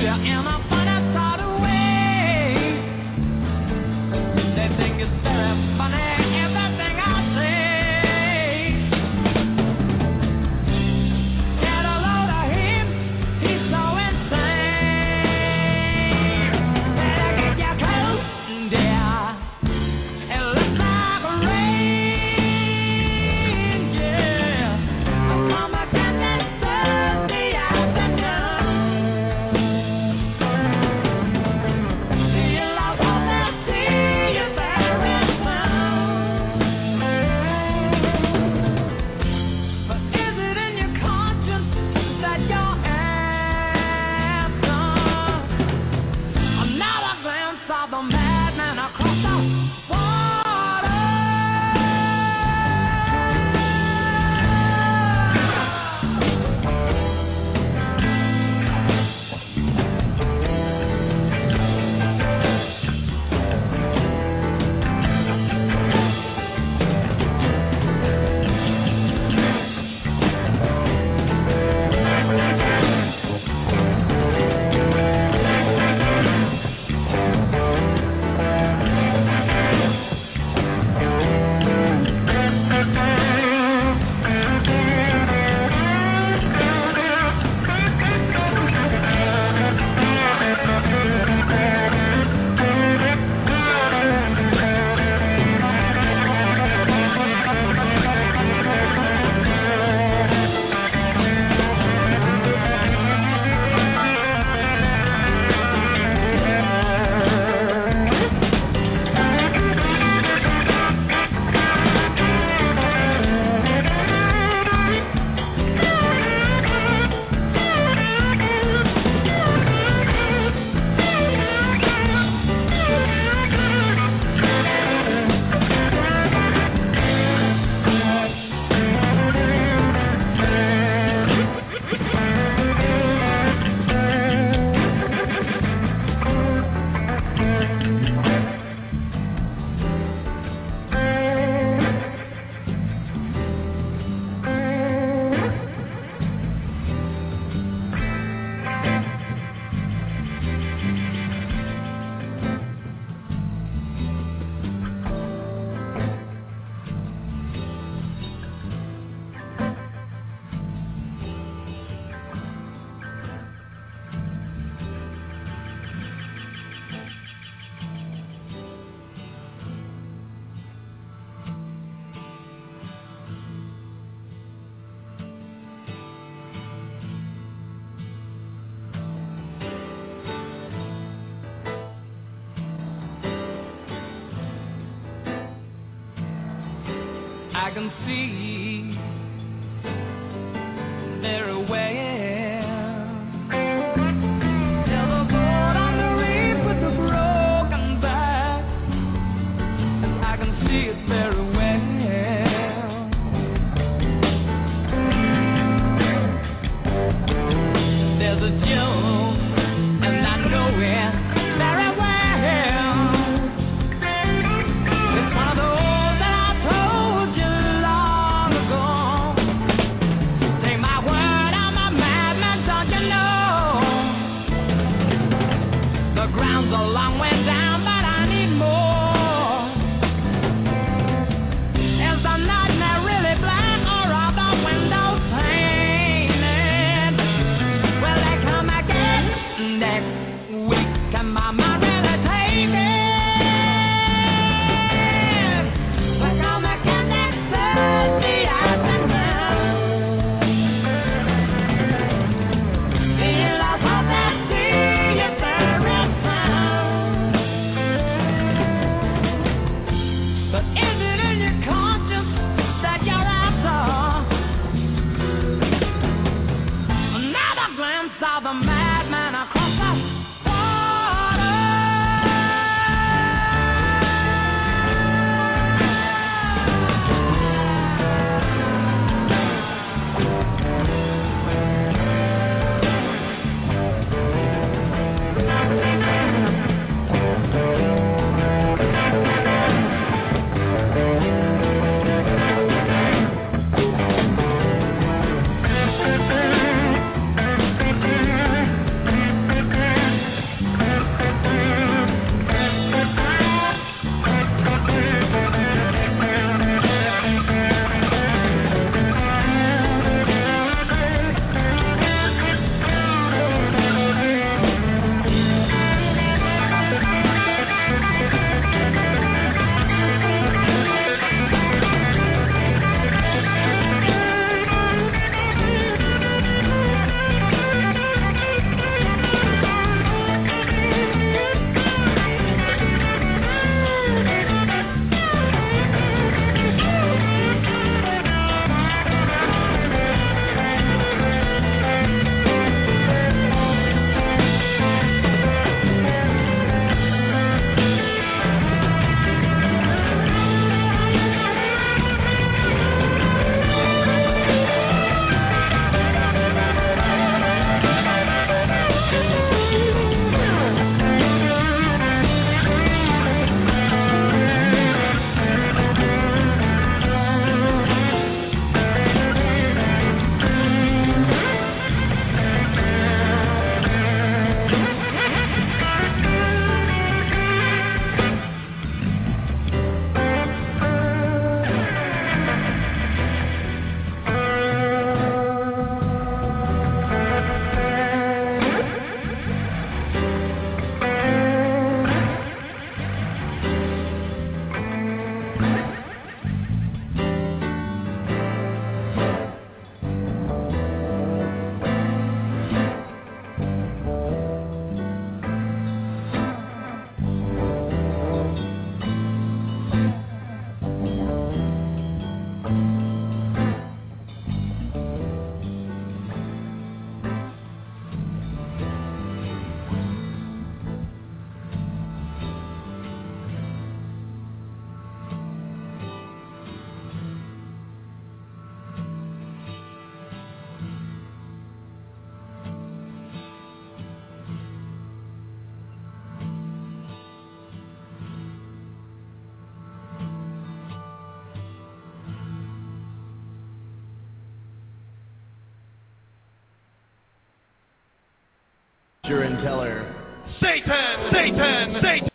Speaker 4: I can see very well. There's a boat on the reef with a broken back. I can see it very well. There's a joke, and I know it very well. It's one of those ground's a long way down, but I need more. Is the nightmare really black, or are the windows painted? Will they come again next week? Can mama really take it? We're gonna get next Thursday afternoon. Feel I hope that see you very But is it in your conscience that you're after another glimpse of the madman across the
Speaker 6: and Teller.
Speaker 7: Satan! Satan! Satan!